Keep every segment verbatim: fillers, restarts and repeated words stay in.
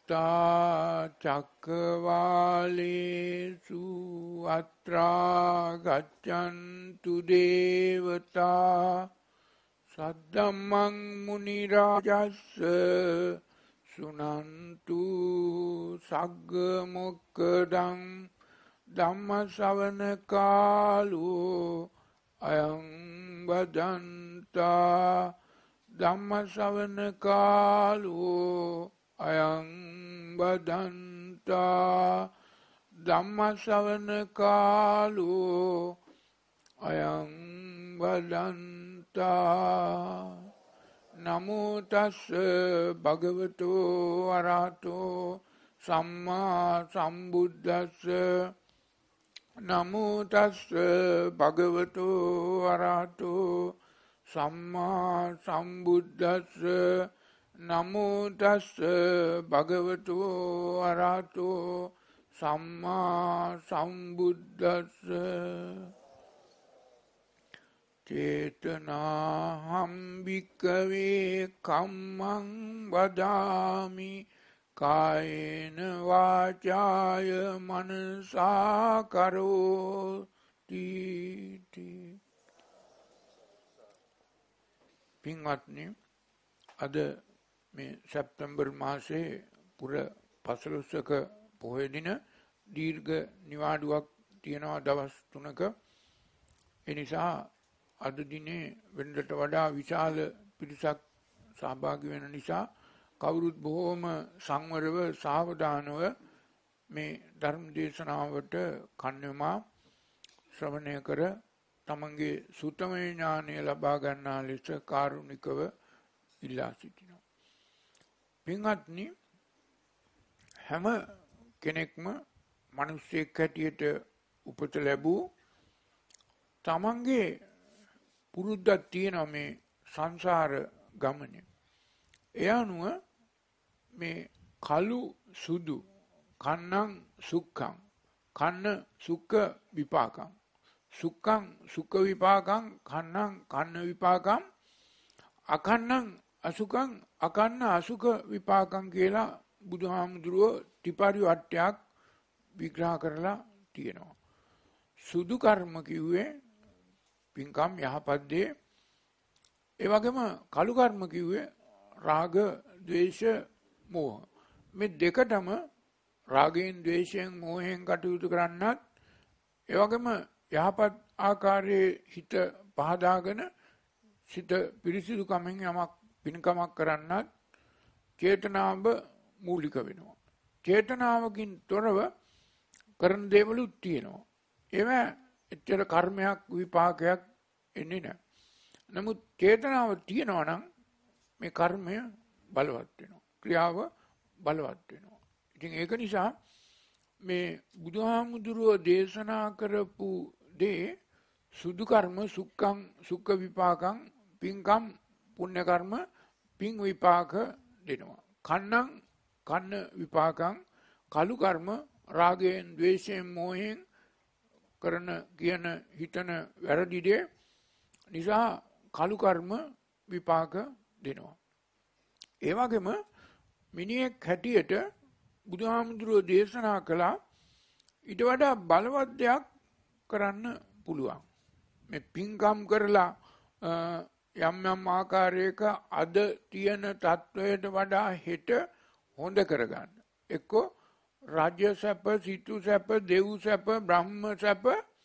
සමන්තා චක්කවාලේසු අත්‍රා ගච්ඡන්තු දේවතා සද්දම්මං මුනි රාජස්ස සුනන්තු සග්ග මොක්ඛදං ධම්ම ශ්‍රවණ කාලෝ අයං වදන්තා ධම්ම ශ්‍රවණ කාලෝ අයං වදන්තා ධම්ම ශ්‍රවණ කාලෝ අයං වදන්තා නමෝ තස්ස භගවතු අරහතෝ සම්මා සම්බුද්දස්ස නමෝ තස්ස භගවතු අරහතෝ සම්මා සම්බුද්දස්ස නමෝ තස්ස භගවතු අරහතෝ සම්මා සම්බුද්දස්ස චේතනාහං භික්ඛවේ කම්මං වදාමි කායේන වාචාය මනසා කරෝති. පින්වත්නි, අද මේ සැප්තැම්බර් මාසයේ පුර පසළොස්වක පොහොය දින දීර්ඝ නිවාඩුවක් තියෙනවා දවස් තුනක. ඒ නිසා අද දිනේ වෙනදට වඩා විශාල පිරිසක් සහභාගී වෙන නිසා කවුරුත් බොහෝම සංවරව සාවධානව මේ ධර්ම දේශනාවට කන් යොමා ශ්‍රවණය කර තමන්ගේ සුතමේ ඥානය ලබා ගන්නා ලෙස කාරුණිකව ඉල්ලා සිටිනවා. පින්වත්නි, හැම කෙනෙක්ම මිනිසෙක් හැටියට උපත ලැබූ තමන්ගේ පුරුද්දක් තියෙනවා මේ සංසාර ගමනේ. ඒ අනුව මේ කළු සුදු කන්නං සුක්ඛං කන්න සුඛ විපාකං සුක්ඛං සුඛ විපාකං කන්නං කන්න විපාකං අකන්නං අසුඛං අකන්න අසුඛ විපාකං කියලා බුදුහාමුදුරුවෝ ත්‍රිපරි වට්ටයක් විග්‍රහ කරලා තියෙනවා. සුදු කර්ම කිව්වේ පින්කම් යහපත් දේ. ඒ වගේම කළු කර්ම කිව්වේ රාග, ද්වේෂ, මෝහ. මේ දෙකටම රාගයෙන්, ද්වේෂයෙන්, මෝහයෙන් කටයුතු කරන්නත්, ඒ වගේම යහපත් ආකාරයේ හිත පහදාගෙන සිත පිරිසිදු කමෙන් යමක් පින්කමක් කරන්නත් චේතනාව මූලික වෙනවා. චේතනාවකින් තොරව කරන දේවලුත් තියෙනවා. ඒවා එච්චර කර්මයක් විපාකයක් එන්නේ නැහැ. නමුත් චේතනාව තියෙනවා නම් මේ කර්මය බලවත් වෙනවා. ක්‍රියාව බලවත් වෙනවා. ඉතින් ඒක නිසා මේ බුදුහාමුදුරුවෝ දේශනා කරපු දේ සුදු කර්ම සුක්ඛං සුඛ විපාකං පින්කම් පුණ්‍ය කර්ම පින් විපාක දෙනවා. කන්නං කන්න විපාකං කළු කර්ම රාගයෙන්, ද්වේෂයෙන්, මෝහයෙන් කරන කියන හිතන වැරදි දේ නිසා කළු කර්ම විපාක දෙනවා. ඒ වගේම මිනිහෙක් හැටියට බුදුහාමුදුරුවෝ දේශනා කළා ඊට වඩා බලවත් දෙයක් කරන්න පුළුවන්. මේ පින්කම් කරලා යම් යම් ආකාරයක අද තියෙන තත්වයට වඩා හෙට හොඳ කරගන්න. එක්කෝ රාජ්‍ය සැප, සිටු සැප, දෙව් සැප, බ්‍රහ්ම සැප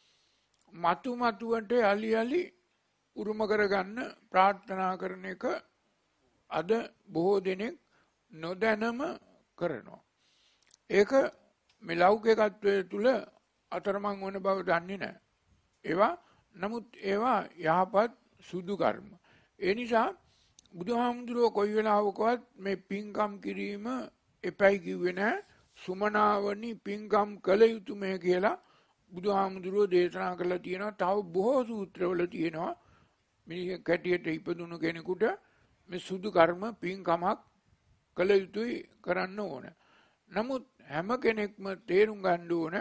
මතු මතුවට යලි යලි උරුම කරගන්න ප්‍රාර්ථනා කරන එක අද බොහෝ දෙනෙක් නොදැනම කරනවා. ඒක මේ ලෞකිකත්වයේ තුල අතරමං වන බව දන්නේ නැහැ. ඒවා නමුත් ඒවා යහපත් සුදු කර්ම. ඒ නිසා බුදුහාමුදුරුවෝ කොයි වෙලාවකවත් මේ පින්කම් කිරීම එපයි කිව්වේ නැහැ. සුමනාවනි පින්කම් කළ යුතුමයි කියලා බුදුහාමුදුරුවෝ දේශනා කරලා තියෙනවා. තව බොහෝ සූත්‍රවල තියෙනවා මේ කැටියට ඉපදුණු කෙනෙකුට මේ සුදු කර්ම පින්කමක් කළ යුතුයි කරන්න ඕන. නමුත් හැම කෙනෙක්ම තේරුම් ගන්න ඕන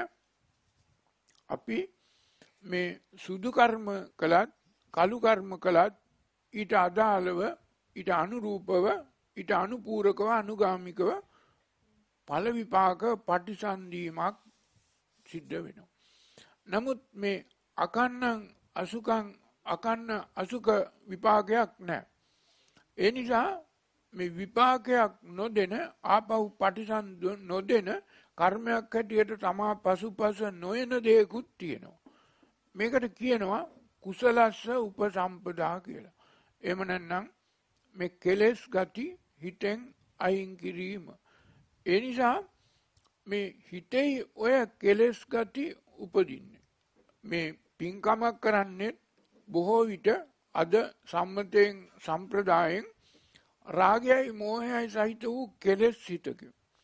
අපි මේ සුදු කර්ම කළත් කළු කර්ම කළත් ඊට අදාළව ඊට අනුරූපව ඊට අනුපූරකව අනුගාමිකව ඵල විපාක පටිසන්ධීමක් සිද්ධ වෙනවා. නමුත් මේ අකන්නං අසුකං අකන්න අසුක විපාකයක් නැහැ. ඒ නිසා මේ විපාකයක් නොදෙන ආපහු පටිසන්ධ නොදෙන කර්මයක් හැටියට තමා පසුපස නොයන දේකුත් තියෙනවා. මේකට කියනවා කුසලස්ස උපසම්පදා කියලා. එහෙම නැත්නම් මේ කෙලෙස් ගති හිතෙන් අයින් කිරීම. ඒ නිසා මේ හිතේ ඔය කෙලෙස් ගති උපදින්නේ. මේ පින්කමක් කරන්නේ බොහෝ විට අද සම්මතයෙන් සම්ප්‍රදායෙන් රාගයයි මෝහයයි සහිත වූ කෙලෙස් හිතක.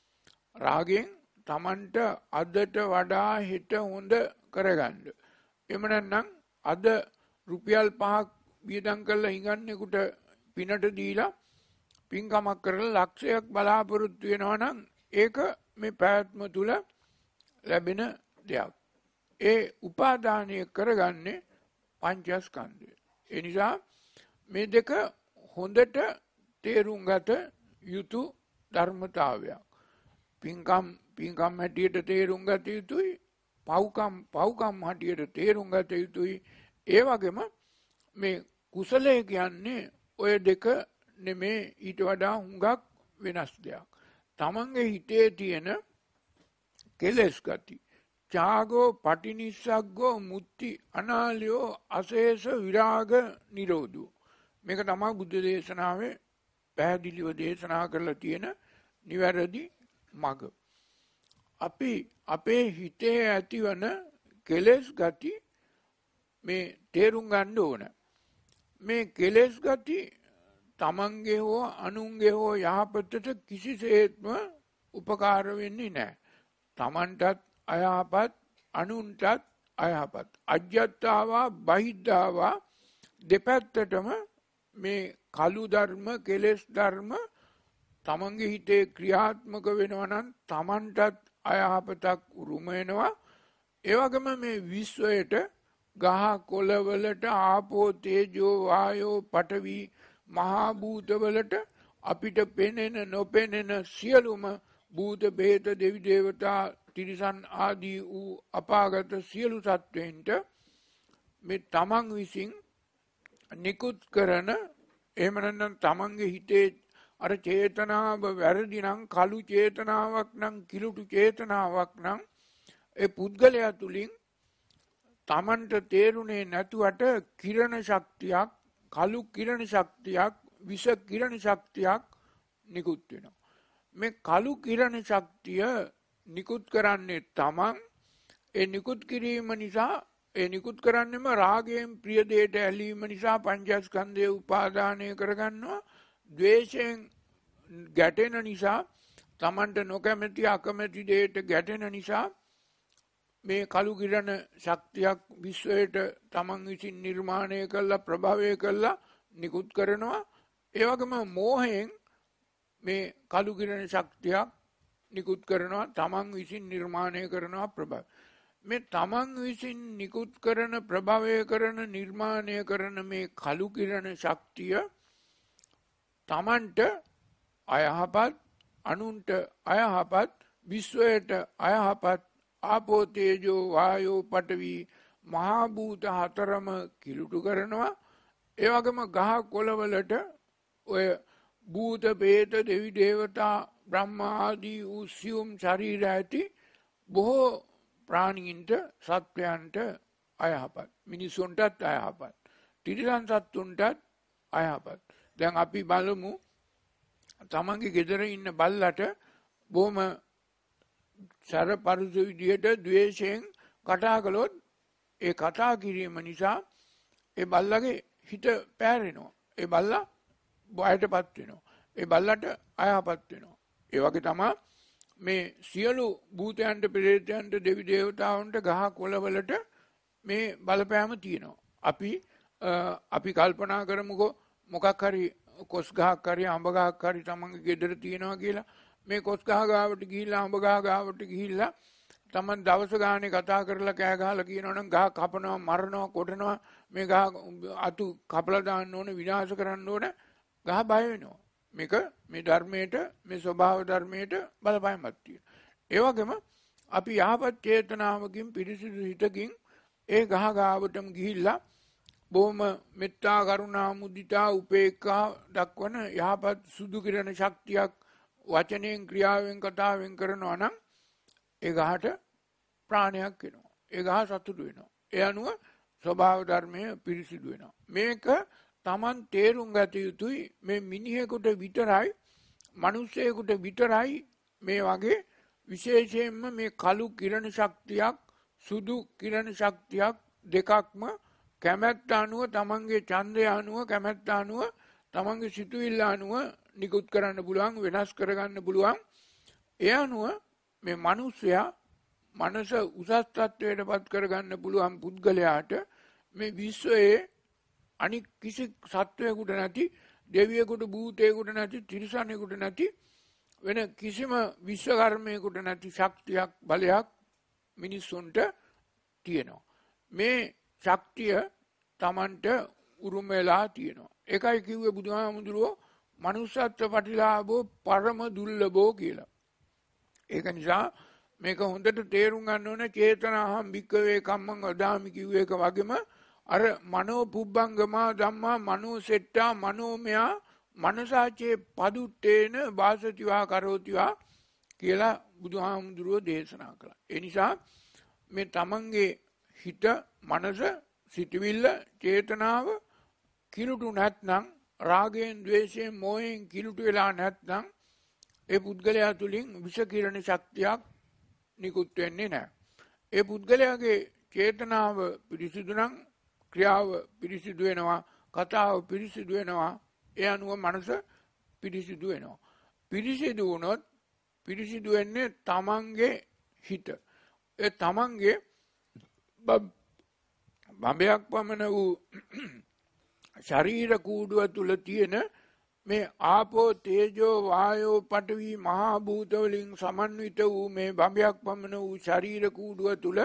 රාගෙන් Tamanට අදට වඩා හිත හොඳ කරගන්න. එහෙම නැත්නම් අද රුපියල් පහක් වියදම් කරලා හිඟන්නේකට පිනට දීලා පින්කමක් කරලා ලක්ෂයක් බලාපොරොත්තු වෙනවා නම් ඒක මේ පැවැත්ම තුල ලැබෙන දෙයක්. ඒ උපාදානය කරගන්නේ පංචස්කන්ධය. ඒ නිසා මේ දෙක හොඳට තේරුම් ගත යුතු ධර්මතාවයක්. පින්කම් පින්කම් හැටියට තේරුම් ගත යුතුයි. පව්කම් පව්කම් හැටියට තේරුම් ගත යුතුයි. ඒ වගේම මේ කුසලය කියන්නේ ඔය දෙක නෙමේ, ඊට වඩා හුඟක් වෙනස් දෙයක්. තමන්ගේ හිතේ තියෙන කෙලෙස් ගති ඡාගෝ පටිනිස්සග්ගෝ මුත්‍ති අනාලයෝ අශේෂ විරාග නිරෝධෝ. මේක තමයි බුද්ධ දේශනාවේ පැහැදිලිව දේශනා කරලා තියෙන නිවැරදි මඟ. අපි අපේ හිතේ ඇතිවන කෙලෙස් ගති මේ තේරුම් ගන්න ඕන. මේ කෙලෙස් ගති තමන්ගේ හෝ අනුන්ගේ හෝ යහපතට කිසිසේත්ම උපකාර වෙන්නේ නැහැ. තමන්ටත් අයහපත්, අනුන්ටත් අයහපත්. අජ්ජත්තාවා බහිද්ධාවා දෙපැත්තටම මේ කලු ධර්ම, කෙලෙස් ධර්ම තමන්ගේ හිතේ ක්‍රියාත්මක වෙනවා නම් තමන්ටත් අයහපතක් උරුම වෙනවා. ඒ වගේම මේ විශ්වයට ගහ කොළවලට ආපෝ තේජෝ වායෝ පඨවි මහා භූතවලට අපිට පෙනෙන නොපෙනෙන සියලුම භූත බේත දෙවි දේවතා තිරිසන් ආදී වූ අපාගත සියලු සත්වයින්ට මේ තමන් විසින් නිකුත් කරන, එහෙම නැත්නම් තමන්ගේ හිතේ අර චේතනාව වැරදි නම්, කළු චේතනාවක් නම්, කිලුටු චේතනාවක් නම් ඒ පුද්ගලයා තුලින් තමන්ට තේරුනේ නැතුවට කිරණ ශක්තියක්, කළු කිරණ ශක්තියක්, විස කිරණ ශක්තියක් නිකුත් වෙනවා. මේ කළු කිරණ ශක්තිය නිකුත් කරන්නේ තමන්. ඒ නිකුත් කිරීම නිසා, ඒ නිකුත් කරන්නේම රාගයෙන් ප්‍රිය දෙයට ඇලීම නිසා පංචස්කන්ධය උපාදානය කරගන්නවා. ද්වේෂයෙන් ගැටෙන නිසා, තමන්ට නොකැමැති අකමැති දෙයට ගැටෙන නිසා මේ කළු කිරණ ශක්තියක් විශ්වයට තමන් විසින් නිර්මාණය කළා, ප්‍රභවය කළා නිකුත් කරනවා. ඒ වගේම මෝහයෙන් මේ කළු කිරණ ශක්තියක් නිකුත් කරනවා, තමන් විසින් නිර්මාණය කරනවා ප්‍රභවය. මේ තමන් විසින් නිකුත් කරන, ප්‍රභවය කරන, නිර්මාණය කරන මේ කළු කිරණ ශක්තිය තමන්ට අයහපත්, අනුන්ට අයහපත්, විශ්වයට අයහපත්, ආපෝ තේජෝ වායෝ පඨවි මහා භූත හතරම කිලුටු කරනවා. ඒ වගේම ගහ කොළවලට ඔය භූත බේත දෙවි දේවතා බ්‍රහ්ම ආදී වූ සියුම් ශරීර ඇති බොහෝ ප්‍රාණීන්ට, සත්වයන්ට අයහපත්, මිනිසුන්ටත් අයහපත්, තිරිසන් සත්තුන්ටත් අයහපත්. දැන් අපි බලමු තමන්ගේ ගෙදර ඉන්න බල්ලට බොහොම සරපරුස විදියට ද්වේෂයෙන් කතා කළොත් ඒ කතා කිරීම නිසා ඒ බල්ලගේ හිත පෑරෙනවා. ඒ බල්ලා බයටපත් වෙනවා. ඒ බල්ලට අයහපත් වෙනවා. ඒ වගේ තමයි මේ සියලු භූතයන්ට, ප්‍රේතයන්ට, දෙවි දේවතාවුන්ට, ගහ කොළවලට මේ බලපෑම තියෙනවා. අපි අපි කල්පනා කරමුකෝ මොකක් හරි කොස් ගහක් හරි අඹ ගහක් හරි තමන්ගේ ගෙදර තියෙනවා කියලා. මේ කොස් ගහ ගාවට ගිහිල්ලා, අඹ ගහ ගාවට ගිහිල්ලා තමන් දවස ගානේ කතා කරලා කෑ ගහලා කියනවනම් ගහ කපනවා, මරනවා, කොටනවා, මේ ගහ අතු කපලා දාන්න ඕනේ, විනාශ කරන්න ඕනේ. ගහ බය වෙනවා. මේක මේ ධර්මයට මේ ස්වභාව ධර්මයට බලපෑමක් තියෙනවා. ඒ වගේම අපි යහපත් චේතනාවකින් පිරිසිදු හිතකින් ඒ ගහ ගාවටම ගිහිල්ලා බොහොම මෙත්තා කරුණා මුදිතා උපේක්ඛා දක්වන යහපත් සුදු කිරණ ශක්තියක් වචනයෙන් ක්‍රියාවෙන් කතාවෙන් කරනවා නම් ඒ ගහට ප්‍රාණයක් එනවා. ඒ ගහ සතුටු වෙනවා. ඒ අනුව ස්වභාව ධර්මයේ පිරිසිදු වෙනවා. මේක Taman තේරුම් ගත යුතුයි. මේ මිනිහෙකුට විතරයි, මිනිසෙකුට විතරයි මේ වගේ විශේෂයෙන්ම මේ කළු කිරණ ශක්තියක්, සුදු කිරණ ශක්තියක් දෙකක්ම කැමැත්ත අනුව, Tamanගේ ඡන්දය අනුව, කැමැත්ත අනුව, Tamanගේ සිතුවිල්ල අනුව නිකුත් කරන්න පුළුවන්, වෙනස් කරගන්න පුළුවන්. ඒ අනුව මේ මිනිසයා මනස උසස් තත්වයටපත් කරගන්න පුළුවන් පුද්ගලයාට මේ විශ්වයේ අනික් කිසි සත්වයකට නැති, දෙවියෙකුට, භූතයෙකුට නැති, තිරිසනෙකුට නැති, වෙන කිසිම විශ්වකර්මයකට නැති ශක්තියක්, බලයක් මිනිස්සුන්ට තියෙනවා. මේ ශක්තිය Tamanට උරුම වෙලා තියෙනවා. ඒකයි කිව්වේ බුදුහාමුදුරුවෝ මනුස්සත්ව පටිලාභෝ පරම දුර්ලභෝ කියලා. ඒක නිසා මේක හොඳට තේරුම් ගන්න ඕනේ. චේතනාහම් භික්ඛවේ කම්මං වදාමි කිව්ව එක වගේම අර මනෝ පුබ්බංගමා ධම්මා මනෝ සෙට්ටා මනෝමයා මනසාචේ පදුත්තේන වාසතිවා කරෝතිවා කියලා බුදුහාමුදුරුවෝ දේශනා කළා. ඒ නිසා මේ තමන්ගේ හිත, මනස, සිතවිල්ල, චේතනාව කිලුටු නැත්නම්, රාගයෙන්, ද්වේෂයෙන්, මෝහයෙන් කිලුටු වෙලා නැත්නම් ඒ පුද්ගලයා තුලින් විෂ කිරණ ශක්තියක් නිකුත් වෙන්නේ නැහැ. ඒ පුද්ගලයාගේ චේතනාව පිරිසිදු නම් ක්‍රියාව පිරිසිදු වෙනවා, කතාව පිරිසිදු වෙනවා. ඒ අනුව මනස පිරිසිදු වෙනවා. පිරිසිදු වුණොත් පිරිසිදු වෙන්නේ තමන්ගේ හිත. ඒ තමන්ගේ බඹයක් පමණ වූ ශරීර කූඩුව තුල තියෙන මේ ආපෝ තේජෝ වායෝ පඨවි මහා භූත වලින් සමන්විත වූ මේ බඹයක් පමණ වූ ශරීර කූඩුව තුල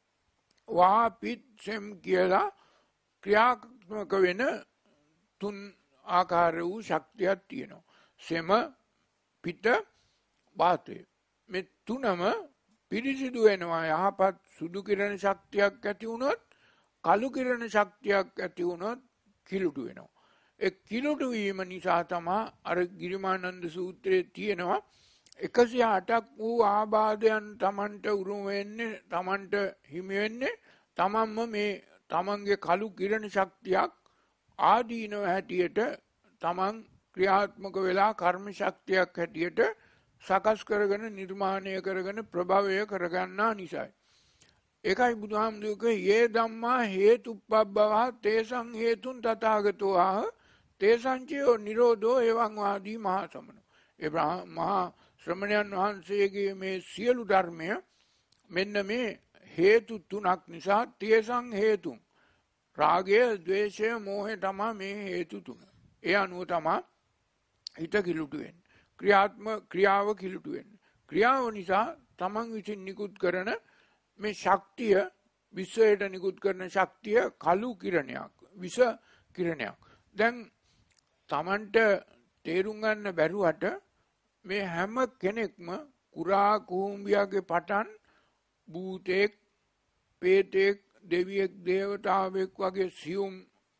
වා පිත් සෙම් කියලා ක්‍රියාත්මක වෙන තුන් ආකාර වූ ශක්තියක් තියෙනවා. සෙම, පිට, වාතය. මේ තුනම පිරිසිදු වෙනවා. යහපත් සුදු කිරණ ශක්තියක් ඇති වුණොත්, කළු කිරණ ශක්තියක් ඇති වුණොත් කිලුටු වෙනවා. ඒ කිලුටු වීම නිසා තමයි අර ගිරිමානන්ද සූත්‍රයේ තියෙනවා එකසිය අටක් වූ ආබාධයන් Tamanට උරුම වෙන්නේ, Tamanට හිමි වෙන්නේ තමන්ම මේ තමන්ගේ කළු කිරණ ශක්තියක් ආදීනව හැටියට තමන් ක්‍රියාත්මක වෙලා කර්ම ශක්තියක් හැටියට සකස් කරගෙන, නිර්මාණය කරගෙන, ප්‍රභවය කරගන්නා නිසායි. ඒකයි බුදුහාමුදුරුවෝ යේ ධම්මා හේතුප්පබ්බවා තේසං හේතුන් තථාගතෝ ආහ තේසංචයෝ නිරෝධෝ එවං වාදී මහා සමන. ඒ මහා ශ්‍රමණයන් වහන්සේගේ මේ සියලු ධර්මය මෙන්න මේ හේතු තුනක් නිසා, තේසං හේතුන්, රාගය, ද්වේෂය, මෝහය තමයි මේ හේතු තුන. ඒ අනුව තමයි හිත කිලුටු වෙන්නේ. ක්‍රියාත්ම ක්‍රියාව කිලුටු වෙන්නේ. ක්‍රියාව නිසා තමන් විසින් නිකුත් කරන මේ ශක්තිය, විශ්වයට නිකුත් කරන ශක්තිය කළු කිරණයක්, විෂ කිරණයක්. දැන් තමන්ට තේරුම් ගන්න බැරුවට මේ හැම කෙනෙක්ම කුරා කුඹියාගේ පටන් භූතෙක්, පේතෙක්, දෙවියෙක්, දේවතාවෙක් වගේ සියුම්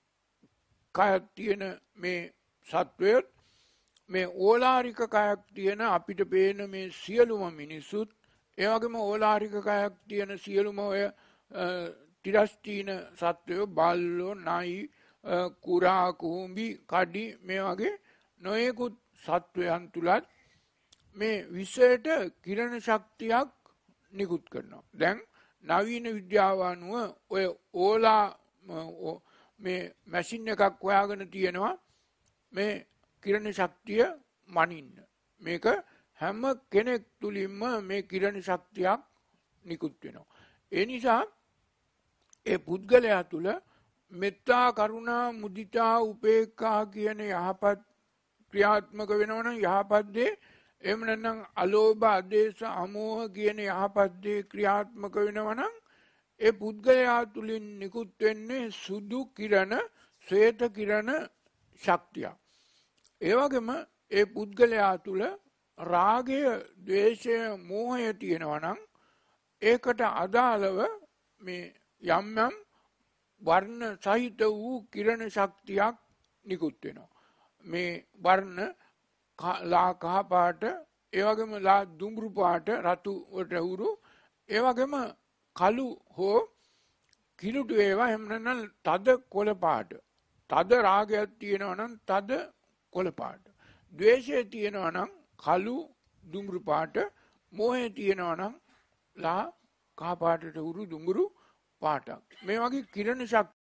කයක් තියෙන මේ සත්වයත්, මේ ඕලාරික කයක් තියෙන අපිට පේන මේ සියලුම මිනිසුත්, ඒ වගේම ඕලාරික කයක් තියෙන සියලුම ඔය තිරස්චීන සත්වයෝ, බල්ලෝ, නයි, කුරා කුඹි, කඩි, මේ වගේ නොයෙකුත් සත්වයන් තුලත් මේ විශ්වයට කිරණ ශක්තියක් නිකුත් කරනවා. දැන් නවීන විද්‍යාව අනුව ඔය ඕලා මේ මැෂින් එකක් හොයාගෙන තියෙනවා මේ කිරණ ශක්තිය මනින්න. මේක හැම කෙනෙක් තුලින්ම මේ කිරණ ශක්තියක් නිකුත් වෙනවා. ඒ නිසා ඒ පුද්ගලයා තුල මෙත්තා, කරුණා, මුදිතා, උපේක්ඛා කියන යහපත් ක්‍රියාත්මක වෙනවා නම් යහපත් දේ, එහෙම නැත්නම් අලෝභ, අදේශ, අමෝහ කියන යහපත් දේ ක්‍රියාත්මක වෙනවා නම් ඒ පුද්ගලයා තුලින් නිකුත් වෙන්නේ සුදු කිරණ, ශ්වේත කිරණ ශක්තිය. ඒ වගේම ඒ පුද්ගලයා තුළ රාගය, ද්වේෂය, මෝහය තියෙනවා නම් ඒකට අදාළව මේ යම් යම් වර්ණ සහිත වූ කිරණ ශක්තියක් නිකුත් වෙනවා. මේ වර්ණ ලා කහ පාට, ඒ වගේම ලා දුඹුරු පාට, රතු වලට උරු, ඒ වගේම කළු හෝ කිලුටු ඒවා, එහෙම නැත්නම් තද කොළ පාට. තද රාගයක් තියෙනවා නම් තද කොළ පාට. ද්වේෂය තියෙනවා නම් කළු දුඹුරු පාට. මෝහය තියෙනවා නම් ලා කහ පාටට උරු දුඹුරු පාටක්. මේ වගේ කිරණ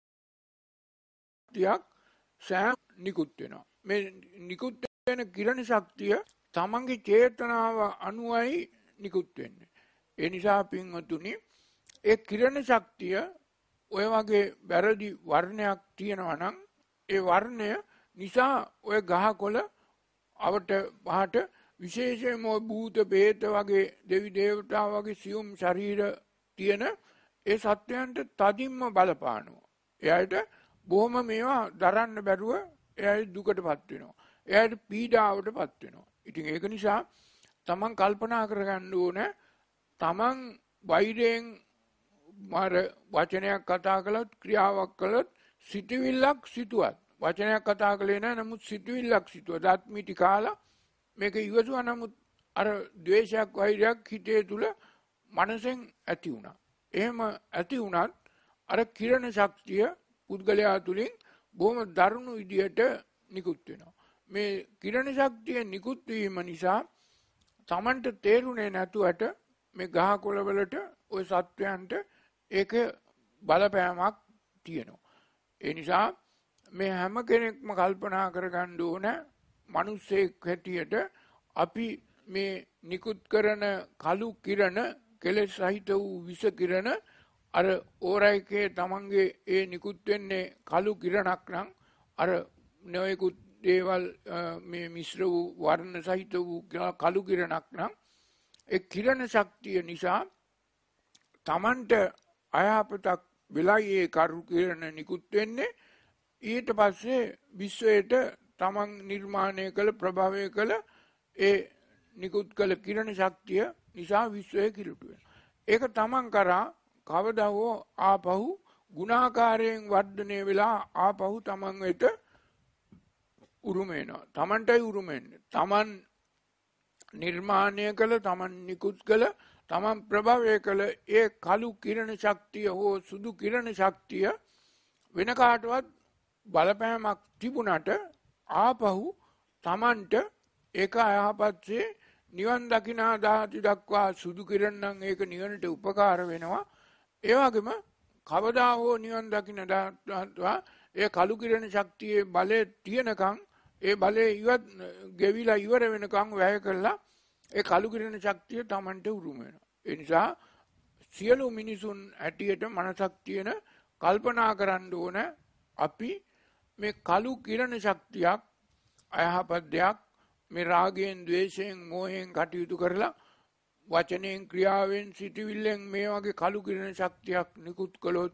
ශක්තියක් සෑම නිකුත් වෙනවා. මේ නිකුත් වෙන කිරණ ශක්තිය තමන්ගේ චේතනාව අනුවයි නිකුත් වෙන්නේ. ඒ නිසා පින්වතුනි, ඒ කිරණ ශක්තිය ඔය වගේ වැරදි වර්ණයක් තියෙනවා නම් ඒ වර්ණය නිසා ඔය ගහකොළ අවට පහට විශේෂයෙන්ම භූත බේත වගේ දෙවි දේවතා වගේ සියුම් ශරීර තියෙන ඒ සත්වයන්ට තදින්ම බලපානවා. එයාට බොහොම මේවා දරන්න බැරුව එයාට දුකටපත් වෙනවා. එයාට පීඩාවටපත් වෙනවා. ඉතින් ඒක නිසා තමන් කල්පනා කරගන්න ඕන, තමන් වෛරයෙන් මාර වචනයක් කතා කළත්, ක්‍රියාවක් කළත්, සිතුවිල්ලක් සිතුවත්, වචනයක් කතා කළේ නැහැ නමුත් සිතුවිල්ලක් සිතුවා, දත් මිටි කාලා මේක ඉවසුවා, නමුත් අර ද්වේෂයක් වෛරයක් හිතේ තුල මනසෙන් ඇති වුණා. එහෙම ඇති වුණත් අර කිරණ ශක්තිය පුද්ගලයා තුලින් බොහොම දරුණු විදියට නිකුත් වෙනවා. මේ කිරණ ශක්තිය නිකුත් වීම නිසා Tamanට තේරුනේ නැතුවට මේ ගහකොළ වලට ওই සත්වයන්ට ඒක බලපෑමක් තියෙනවා. ඒ නිසා මේ හැම කෙනෙක්ම කල්පනා කරගන්න ඕන, මිනිස්සෙක් හැටියට අපි මේ නිකුත් කරන කළු කිරණ, කෙලෙස් සහිත වූ විස කිරණ, අර ඕරයිකේ තමන්ගේ ඒ නිකුත් වෙන්නේ කළු කිරණක් නම්, අර නොයෙකුත් දේවල් මේ මිශ්‍ර වූ වර්ණ සහිත වූ කළු කිරණක් නම්, ඒ කිරණ ශක්තිය නිසා තමන්ට අයහපතක් වෙලයි ඒ කළු කිරණ නිකුත් වෙන්නේ. ඊට පස්සේ විශ්වයට තමන් නිර්මාණය කළ, ප්‍රභවය කළ ඒ නිකුත් කළ කිරණ ශක්තිය නිසා විශ්වය කිලුට වෙනවා. ඒක තමන් කරා කවදා හෝ ආපහු ගුණාකාරයෙන් වර්ධනය වෙලා ආපහු තමන් වෙත උරුම වෙනවා. තමන්ටයි උරුම වෙන්නේ. තමන් නිර්මාණය කළ, තමන් නිකුත් කළ, තමන් ප්‍රභවය කළ ඒ කළු කිරණ ශක්තිය හෝ සුදු කිරණ ශක්තිය වෙන කාටවත් බලපෑමක් තිබුණට ආපහු තමන්ට ඒක අයහපත්සේ නිවන් දකිනා දාති දක්වා සුදු කිරණ නම් ඒක නිවනට උපකාර වෙනවා. ඒ වගේම කවදා හෝ නිවන් දකින දාත්වා ඒ කළු කිරණ ශක්තියේ බලය තියෙනකන්, ඒ බලය ඉවත් ගෙවිලා ඉවර වෙනකන් වැය කළා ඒ කළු කිරණ ශක්තිය තමන්ට උරුම වෙනවා. ඒ නිසා සියලු මිනිසුන් හැටියට මනසක් තියෙන කල්පනා කරන්න ඕන, අපි මේ කළු කිරණ ශක්තියක් අයහපත් දෙයක් මේ රාගයෙන්, ද්වේෂයෙන්, මෝහයෙන් කටයුතු කරලා වචනයෙන්, ක්‍රියාවෙන්, සිතුවිල්ලෙන් මේ වගේ කළු කිරණ ශක්තියක් නිකුත් කළොත්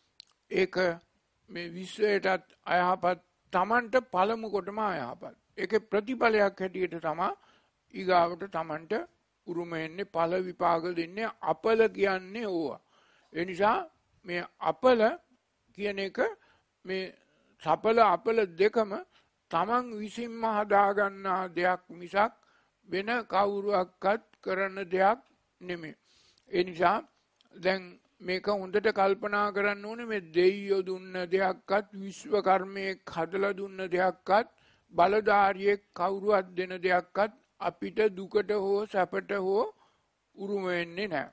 ඒක මේ විශ්වයටත් අයහපත්, තමන්ට පළමු කොටම අයහපත්. ඒකේ ප්‍රතිඵලයක් හැටියට තමයි ඊගාවට තමන්ට උරුම වෙන්නේ, ඵල විපාක දෙන්නේ. අපල කියන්නේ ඕවා. ඒ නිසා මේ අපල කියන එක, මේ සඵල අපල දෙකම තමන් විසින්ම හදාගන්නා දෙයක් මිසක් වෙන කවුරුවක්වත් කරන දෙයක් නෙමෙයි. ඒ නිසා දැන් මේක හොඳට කල්පනා කරන්න ඕනේ. මේ දෙයියෝ දුන්න දෙයක්වත්, විශ්ව කර්මයේ හදලා දුන්න දෙයක්වත්, බලධාරියෙක් කවුරුවත් දෙන දෙයක්වත් අපිට දුකට හෝ සැපට හෝ උරුම වෙන්නේ නැහැ.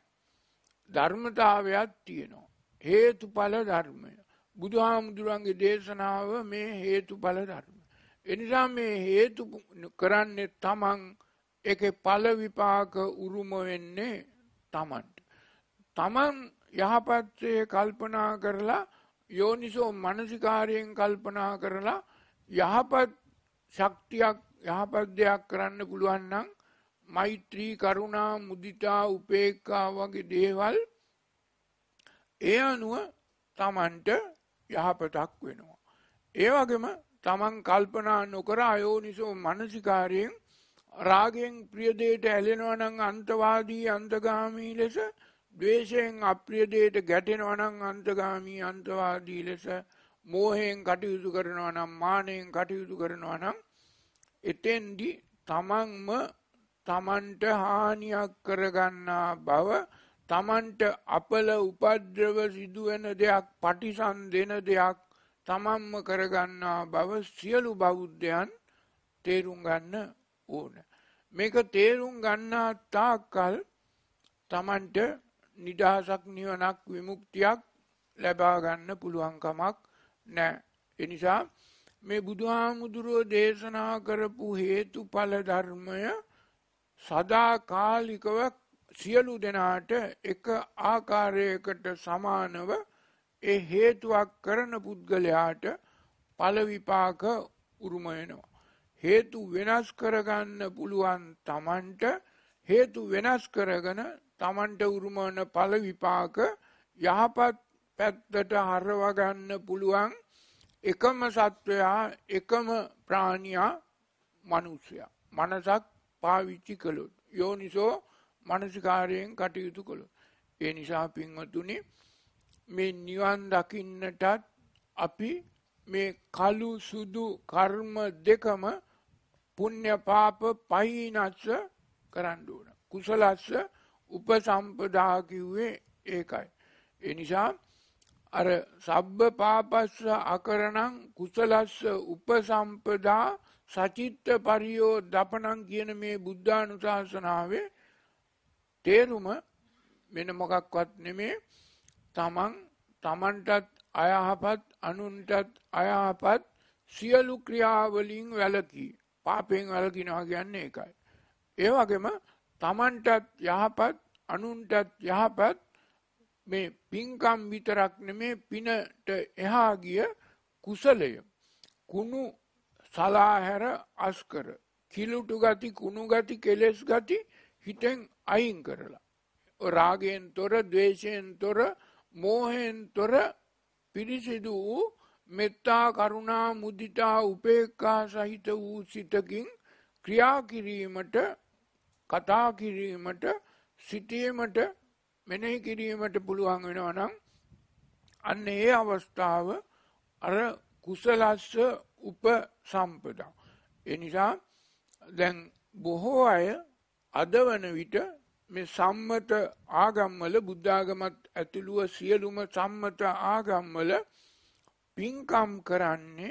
ධර්මතාවයක් තියෙනවා. හේතුඵල ධර්මය. බුදුහාමුදුරන්ගේ දේශනාව මේ හේතුඵල ධර්ම. එනිසා මේ හේතු කරන්නේ තමන්, ඒකේ ඵල විපාක උරුම වෙන්නේ තමන්ට. තමන් යහපත්සේ කල්පනා කරලා, යෝනිසෝ මනසිකාරයෙන් කල්පනා කරලා යහපත් ශක්තියක්, යහපත් දෙයක් කරන්න පුළුවන් නම් මෛත්‍රී, කරුණා, මුදිතා, උපේක්ඛා වගේ දේවල් ඒ අනුව තමන්ට යහපතක් වෙනවා. ඒ වගේම තමන් කල්පනා නොකර අයෝනිසෝ මනසිකාරයෙන් රාගයෙන් ප්‍රිය දෙයට ඇලෙනවා නම් අන්තවාදී අන්තගාමී ලෙස, ද්වේෂයෙන් අප්‍රිය දෙයට ගැටෙනවා නම් අන්තගාමී අන්තවාදී ලෙස, මෝහයෙන් කටයුතු කරනවා නම්, මානයෙන් කටයුතු කරනවා නම්, එතෙන්දි තමන්ම තමන්ට හානියක් කරගන්නා බව, තමන්ට අපල උපද්‍රව සිදුවෙන දෙයක්, පටිසන් දෙන දෙයක් තමන්ම කරගන්නා බව සියලු බෞද්ධයන් තේරුම් ගන්න ඕන. මේක තේරුම් ගන්නා තාක්කල් තමන්ට නිදහසක්, නිවනක්, විමුක්තියක් ලබා ගන්න පුළුවන් කමක් නැහැ. ඒ නිසා මේ බුදුහාමුදුරුවෝ දේශනා කරපු හේතුඵල ධර්මය සදාකාලිකව සියලු දෙනාට එක ආකාරයකට සමානව ඒ හේතුවක් කරන පුද්ගලයාට ඵල විපාක උරුම වෙනවා. හේතු වෙනස් කරගන්න පුළුවන් තමන්ට, හේතු වෙනස් කරගෙන තමන්ට උරුම වන ඵල විපාක යහපත් පැත්තට හරව ගන්න පුළුවන් එකම සත්වයා, එකම ප්‍රාණියා මනුෂ්‍යයා. මනසක් පාවිච්චි කළොත්, යෝනිසෝ මනසිකාරයෙන් කටයුතු කළොත්. ඒ නිසා පින්වතුනි, මේ නිවන් දකින්නටත් අපි මේ කළු සුදු කර්ම දෙකම පුණ්‍ය පාප පහිනස්ස කරන්න ඕන. කුසලස්ස උපසම්පදා කිව්වේ ඒකයි. ඒ නිසා අර සබ්බ පාපස්ස අකරණං කුසලස්ස උපසම්පදා සචිත්ත පරියෝ දපණං කියන මේ බුද්ධානුශාසනාවේ තේරුම වෙන මොකක්වත් නෙමේ. තමන් තමන්ටත් අයහපත්, අනුන්ටත් අයහපත් සියලු ක්‍රියාවලින් වැළකී, පාපයෙන් වැළකිනවා කියන්නේ ඒකයි. ඒ වගේම තමන්ටත් යහපත්, අනුන්ටත් යහපත් මේ පින්කම් විතරක් නෙමේ, පිනට එහා ගිය කුසලය, කුණු සලාහැර අස්කර, කිලුටු ගති, කුණු ගති, කෙලෙස් ගති හිතෙන් අයින් කරලා, රාගයෙන් තොර, ද්වේෂයෙන් තොර, මෝහයෙන් තොර පිරිසිදු වූ මෙත්තා, කරුණා, මුදිතා, උපේක්ඛා සහිත වූ සිතකින් ක්‍රියා කිරීමට, කතා කිරීමට, සිටීමට, මෙනෙහි කිරීමට පුළුවන් වෙනවා නම් අන්න ඒ අවස්ථාව අර කුසලස්ස උපසම්පදා. ඒ නිසා දැන් බොහෝ අය අද වන විට මේ සම්මත ආගම්වල, බුද්ධාගමත් ඇතුළුව සියලුම සම්මත ආගම්වල පින්කම් කරන්නේ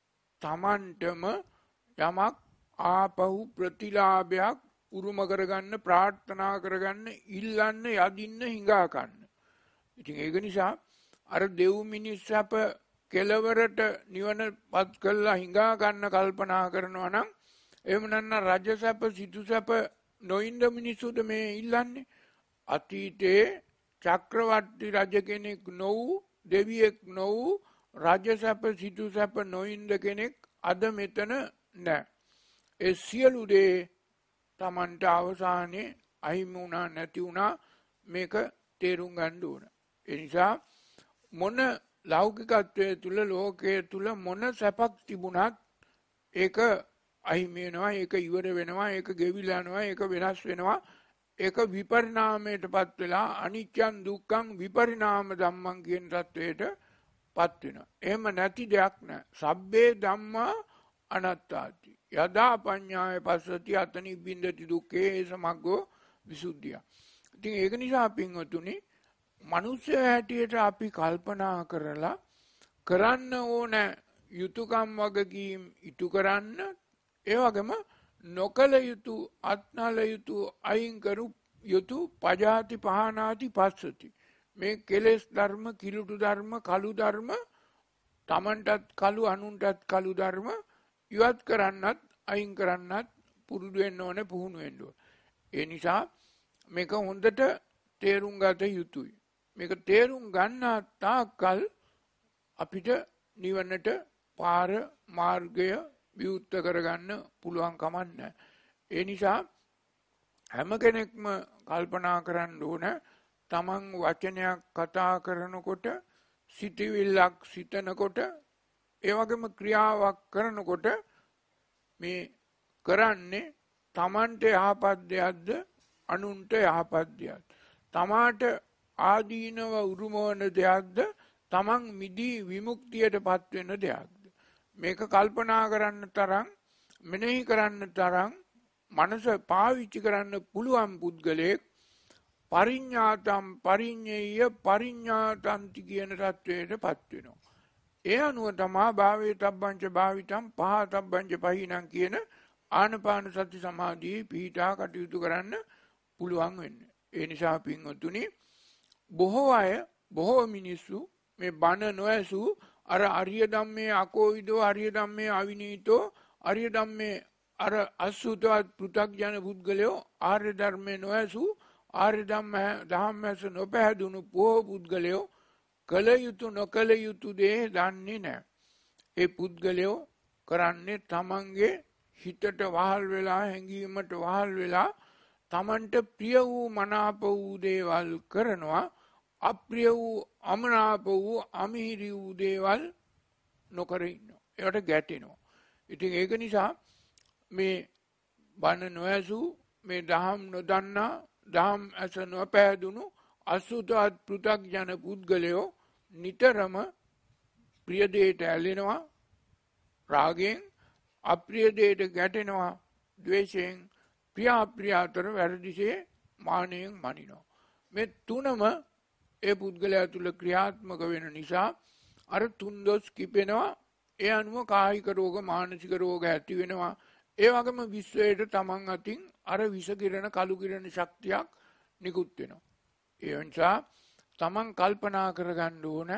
තමන්ටම යමක් ආපහු ප්‍රතිලාභයක් උරුම කරගන්න, ප්‍රාර්ථනා කරගන්න, ඉල්ලන්න, යදින්න, හිඟා ගන්න. ඉතින් ඒක නිසා අර දෙව් මිනිස් සැප කෙලවරට නිවන පත් කළා හිඟා ගන්න කල්පනා කරනවා නම්, එහෙම නැත්නම් රජ සැප, සිටු සැප නොඉන්න මිනිසුද මේ ඉල්ලන්නේ? අතීතයේ චක්‍රවර්ති රජ කෙනෙක් නොවූ, දෙවියෙක් නොවූ, රජ සැප, සිටු සැප නොඉන්න කෙනෙක් අද මෙතන නැහැ. ඒ සියලු දේ තමන්ට අවසානයේ අහිමි වුණා, නැති වුණා. මේක තේරුම් ගන්න ඕන. ඒ නිසා මොන ලෞකිකත්වයේ තුල, ලෝකයේ තුල මොන සැපක් තිබුණත් ඒක අහිමි වෙනවා, ඒක ඉවර වෙනවා, ඒක ගෙවිලා යනවා, ඒක වෙනස් වෙනවා, ඒක විපරිණාමයටපත් වෙලා අනිච්චං දුක්ඛං විපරිණාම ධම්මං කියන தത്വයට පත් වෙනවා. එහෙම නැති දෙයක් නැහැ. සබ්බේ ධම්මා අනාත්තාති යදා පඤ්ඤාය පස්සති අතනි බින්දති දුක්ඛේ සමග්ගෝ විසුද්ධිය. ඉතින් ඒක නිසා පින්වතුනි, මනුෂ්‍ය හැටියට අපි කල්පනා කරලා කරන්න ඕන යුතුයකම් වගකීම් ඉටු කරන්න, ඒ වගේම නොකල යුතු, අත්නල යුතු, අයින් කරු යුතු පජාති පහනාති පස්සති. මේ කෙලෙස් ධර්ම, කිලුටු ධර්ම, කළු ධර්ම, තමන්ටත් කළු, අනුන්ටත් කළු ධර්ම ඉවත් කරන්නත්, අයින් කරන්නත් පුරුදු වෙන්න ඕනේ, පුහුණු වෙන්න ඕනේ. ඒ නිසා මේක හොඳට තේරුම් ගත යුතුයි. මේක තේරුම් ගන්නා තාක්කල් අපිට නිවනට පාර, මාර්ගය විවුර්ත කරගන්න පුළුවන් කමක් නැහැ. ඒ නිසා හැම කෙනෙක්ම කල්පනා කරන්න ඕන, තමන් වචනයක් කතා කරනකොට, සිතවිල්ලක් සිතනකොට ඒ වගේම ක්‍රියාවක් කරනකොට මේ කරන්නේ තමන්ට යහපත් දෙයක්ද අනුන්ට යහපත් දෙයක්ද තමාට ආදීනව උරුම වන දෙයක්ද තමන් මිදී විමුක්තියට පත්වෙන දෙයක්ද මේක කල්පනා කරන්න තරම් මෙනෙහි කරන්න තරම් මනස පාවිච්චි කරන්න පුළුවන් පුද්ගලයෙක් පරිඤ්ඤාතම් පරිඤ්ඤේය පරිඤ්ඤාතන්ති කියන தത്വයට පත් වෙනවා. ඒ අනුව තමා භාවේ තබ්බංච භාවිතම් පහතබ්බංච පහිනං කියන ආනපාන සති සමාධියේ පිහිටා කටයුතු කරන්න පුළුවන් වෙන්නේ. ඒ නිසා පින්වතුනි බොහෝ අය බොහෝ මිනිස්සු මේ බණ නොඇසූ අර අරිය ධම්මේ අකෝවිදෝ අරිය ධම්මේ අවිනීතෝ අරිය ධම්මේ අර අසුතවත් පෘථග්ජන පුද්ගලයෝ ආර්ය ධර්මේ නොඇසූ ආර්ය ධම්ම ධම්මස නොපැහැදුණු පොහෝ පුද්ගලයෝ කල යුතු නොකල යුතු දේ දන්නේ නැහැ. ඒ පුද්ගලයෝ කරන්නේ තමන්ගේ හිතට වහල් වෙලා හැඟීමට වහල් වෙලා තමන්ට ප්‍රිය වූ මනාප වූ දේවල් කරනවා අප්‍රිය වූ අමනාප වූ අමිහිරි වූ දේවල් නොකර ඉන්නවා. ඒවට ගැටෙනවා. ඉතින් ඒක නිසා මේ බණ නොඇසූ මේ දහම් නොදන්නා දහම් ඇස නොපැහැදුණු අසුතවත් පෘථග්ජන පුද්ගලයෝ නිතරම ප්‍රිය දෙයට ඇලෙනවා රාගයෙන් අප්‍රිය දෙයට ගැටෙනවා ද්වේෂයෙන් ප්‍රිය අප්‍රිය අතර වැරදිසේ මානයෙන් මනිනවා. මේ තුනම ඒ පුද්ගලයා තුළ ක්‍රියාත්මක වෙන නිසා අර තුන්දොස් කිපෙනවා. ඒ අනුව කායික රෝග මානසික රෝග ඇති වෙනවා. ඒ වගේම විශ්වයට තමන් අතින් අර විස කිරණ කළු කිරණ ශක්තියක් නිකුත් වෙනවා. ඒ නිසා තමන් කල්පනා කරගන්න ඕන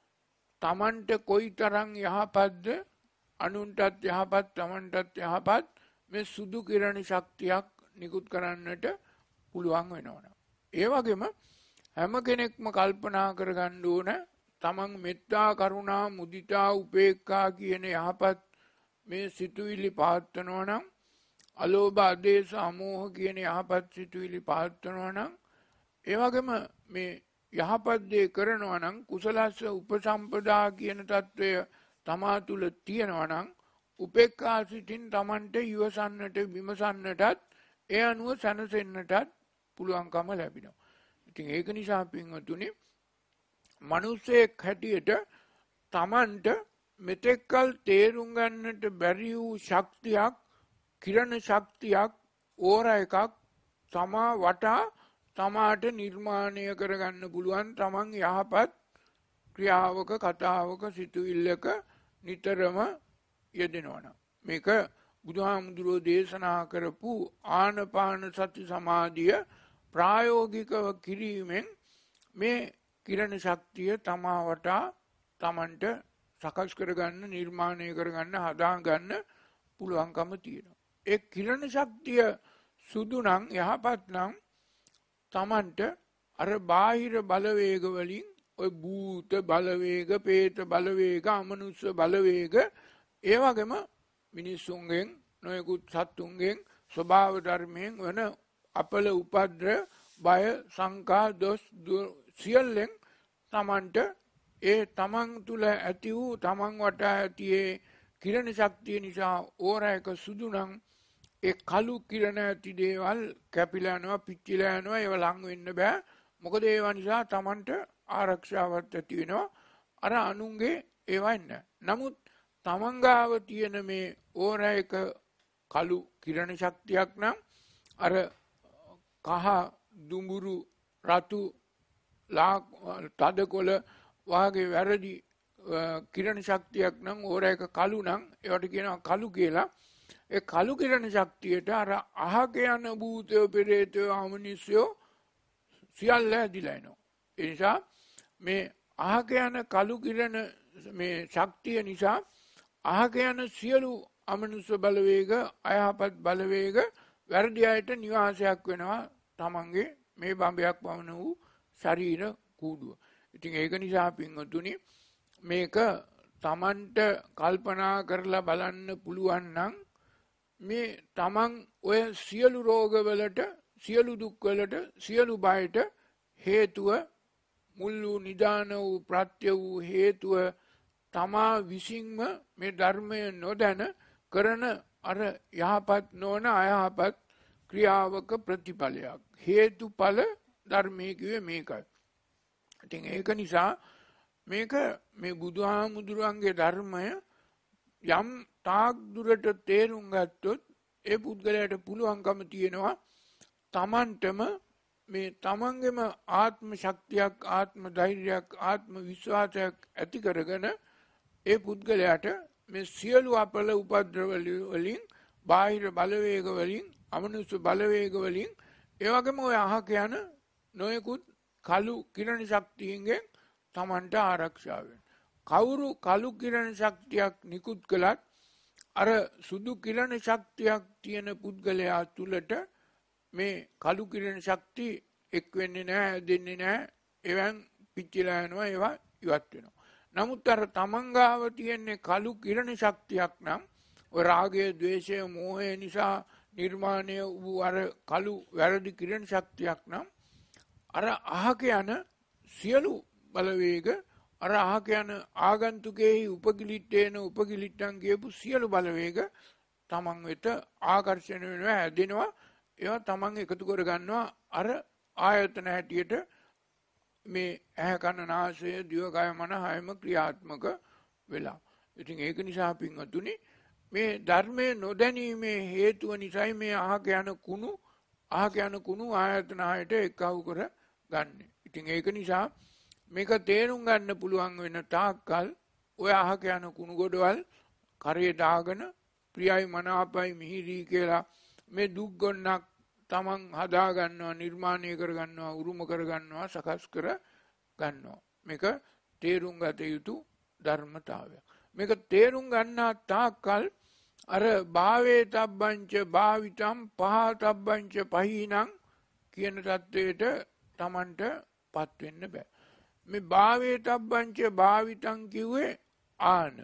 තමන්ට කොයිතරම් යහපත්ද අනුන්ටත් යහපත් තමන්ටත් යහපත් මේ සුදු කිරණ ශක්තියක් නිකුත් කරන්නට පුළුවන් වෙනවා. ඒ වගේම හැම කෙනෙක්ම කල්පනා කරගන්න ඕන තමන් මෙත්තා කරුණා මුදිතා උපේක්ඛා කියන යහපත් මේ සිතුවිලි පවත්වනවා නම් අලෝභ ආදේශ අමෝහ කියන යහපත් සිතුවිලි පවත්වනවා නම් ඒ වගේම මේ යහපත් දේ කරනවා නම් කුසලස්ස උපසම්පදා කියන తত্ত্বය තමා තුළ තියෙනවා නම් උපේක්ඛා සිතින් තමන්ට ඉවසන්නට විමසන්නටත් ඒ අනුව සැනසෙන්නටත් පුළුවන්කම ලැබෙනවා. ඉතින් ඒක නිසා පින්වතුනි මිනිස්සෙක් හැටියට තමන්ට මෙතෙක්කල් තේරුම් ගන්නට බැරි වූ ශක්තියක් කිරණ ශක්තියක් ඕර එකක් තමා වටා තමාට නිර්මාණය කරගන්න පුළුවන් තමන් යහපත් ක්‍රියාවක කතාවක සිතුවිල්ලක නිතරම යෙදෙනවනම් මේක බුදුහාමුදුරුවෝ දේශනා කරපු ආනපාන සති සමාධිය ප්‍රායෝගිකව කිරීමෙන් මේ කිරණ ශක්තිය තමා වටා තමන්ට සකස් කරගන්න නිර්මාණය කරගන්න හදාගන්න පුළුවන්කම තියෙනවා. ඒ කිරණ ශක්තිය සුදු නම් යහපත් නම් තමන්ට අර බාහිර බලවේග වලින් ඔය භූත බලවේග, പ്രേත බලවේග, අමනුෂ්‍ය බලවේග ඒ වගේම මිනිසුන්ගෙන් නොයෙකුත් සත්තුන්ගෙන් ස්වභාව ධර්මයෙන් වෙන අපල උපද්‍ර බය සංකා දොස් සියල්ලෙන් තමන්ට ඒ තමන් තුළ ඇති වූ තමන් වටා ඇති කිරණ ශක්තිය නිසා ඕර එක සුදු නම් ඒ කළු කිරණ ඇති දේවල් කැපිලා යනවා පිච්චිලා යනවා ඒව ලං වෙන්න බෑ. මොකද ඒවා නිසා තමන්ට ආරක්ෂාවක් ඇති වෙනවා අර අනුන්ගේ ඒවා ඉන්න. නමුත් තමන් ගාව තියෙන මේ ඕර එක කළු කිරණ ශක්තියක් නම් අර කහ දුඹුරු රතු තදකොළ වාගේ වැරදි කිරණ ශක්තියක් නම් ඕර එක කළු නම් ඒවට කියනවා කළු කියලා. ඒ කළු කිරණ ශක්තියට අර අහක යන භූතයෝ පෙරේතයෝ අමනුෂ්‍යෝ සියල්ල ඇදිලා එනවා. ඒ නිසා මේ අහක යන කළු කිරණ මේ ශක්තිය නිසා අහක යන සියලු අමනුෂ්‍ය බලවේග අයහපත් බලවේග වැරදි අයට නිවාසයක් වෙනවා තමන්ගේ මේ බඹයක් වවන වූ ශරීර කූඩුව. ඉතින් ඒක නිසා පින්වතුනි මේක තමන්ට කල්පනා කරලා බලන්න පුළුවන් නම් මේ තමන් ඔය සියලු රෝගවලට සියලු දුක්වලට සියලු බයට හේතුව මුල් වූ නිදාන වූ ප්‍රත්‍ය වූ හේතුව තමා විසින්ම මේ ධර්මය නොදැන කරන අර යහපත් නොවන අයහපත් ක්‍රියාවක ප්‍රතිඵලයක්. හේතුඵල ධර්මයේ කිව්වේ මේකයි. ඉතින් ඒක නිසා මේක මේ බුදුහාමුදුරන්ගේ ධර්මය යම් තාක් දුරට තේරුම් ගත්තොත් ඒ පුද්ගලයාට පුළුවන්කම තියෙනවා තමන්ටම මේ තමන්ගේම ආත්ම ශක්තියක් ආත්ම ධෛර්යයක් ආත්ම විශ්වාසයක් ඇති කරගෙන ඒ පුද්ගලයාට මේ සියලු අපල උපද්‍රව වලින් බාහිර බලවේග වලින් අමනුෂ්‍ය බලවේග වලින් ඒ වගේම ඔය අහක යන නොයෙකුත් කළු කිරණ ශක්තියින්ගෙන් තමන්ට ආරක්ෂා වෙන්න. කවුරු කළු කිරණ ශක්තියක් නිකුත් කළත් අර සුදු කිරණ ශක්තියක් තියෙන පුද්ගලයා තුලට මේ කළු කිරණ ශක්තිය එක් වෙන්නේ නැහැ, දෙන්නේ නැහැ. එවන් පිච්චිලා යනවා, ඒවා ඉවත් වෙනවා. නමුත් අර තමන්ගාව තියෙන්නේ කළු කිරණ ශක්තියක් නම් ඔය රාගය, ද්වේෂය, මෝහය නිසා නිර්මාණය වූ අර කළු වැරදි කිරණ ශක්තියක් නම් අර අහක යන සියලු බලවේග අර අහක යන ආගන්තුකෙහි උපකිලිටේන උපකිලිට්ටන් කියපු සියලු බලවේග තමන් වෙත ආකර්ෂණය වෙනවා, හැදෙනවා. ඒවා තමන් එකතු කර ගන්නවා අර ආයතන හැටියට මේ ඇහැ කන නාසය දිව කය මන හයම ක්‍රියාත්මක වෙලා. ඉතින් ඒක නිසා පින්වතුනි මේ ධර්මයේ නොදැනීමේ හේතුව නිසායි මේ අහක යන කුණු අහක යන කුණු ආයතන හයට එක්කව කර ගන්න. ඉතින් ඒක නිසා මේක තේරුම් ගන්න පුළුවන් වෙන තාක්කල් ඔය අහක යන කුණු ගොඩවල් කරේ දාගෙන ප්‍රියයි මනාපයි මිහිරි කියලා මේ දුක් ගොන්නක් තමන් හදා ගන්නවා, නිර්මාණය කර ගන්නවා, උරුම කර ගන්නවා, සකස් කර ගන්නවා. මේක තේරුම් ගත යුතු ධර්මතාවයක්. මේක තේරුම් ගන්නා තාක්කල් අර භාවේ තබ්බංච භාවිතම් පහතබ්බංච පහීනං කියන தത്വයට තමන්ට පත් වෙන්න බෑ. මේ භාවේ තබ්බංච භාවිතං කිව්වේ ආන.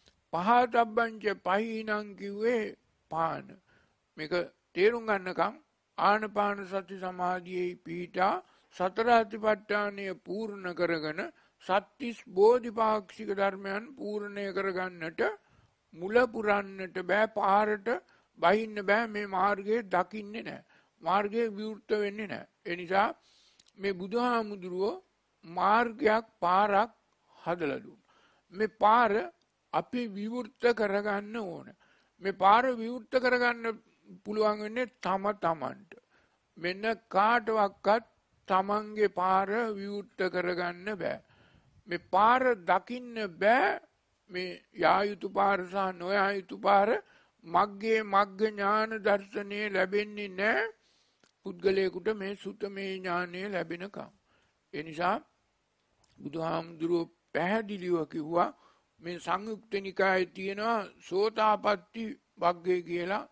පහතබ්බංච පහීනං කිව්වේ පාන. මේක තේරුම් ගන්නකම් ආනපාන සති සමාධියේ පීඨා සතර අතිපට්ඨානය පූර්ණ කරගෙන සත්‍තිස් බෝධිපාක්ෂික ධර්මයන් පූර්ණය කරගන්නට මුල පුරන්නට බෑ, පාරට බහින්න බෑ. මේ මාර්ගයේ දකින්නේ නැහැ, මාර්ගයේ විවෘත වෙන්නේ නැහැ. ඒ නිසා මේ බුදුහාමුදුරුවෝ මාර්ගයක් පාරක් හදලා දුන්නා. මේ පාර අපි විවෘත කරගන්න ඕන. මේ පාර විවෘත කරගන්න පුළුවන් වෙන්නේ තම තමන්ට. මෙන්න කාටවත් තමන්ගේ පාර විවෘත කරගන්න බෑ. මේ පාර දකින්න බෑ. මේ යා යුතු පාර සහ නොයා යුතු පාර මග්ගේ මග්ග ඥාන දර්ශනය ලැබෙන්නේ නැහැ පුද්ගලයෙකුට මේ සුතමේ ඥානය ලැබෙනකම්. ඒ නිසා බුදුහාමුදුරුවෝ පැහැදිලිව කිව්වා මේ සංයුක්ත නිකායේ තියෙනවා සෝතාපට්ටි වග්ගය කියලා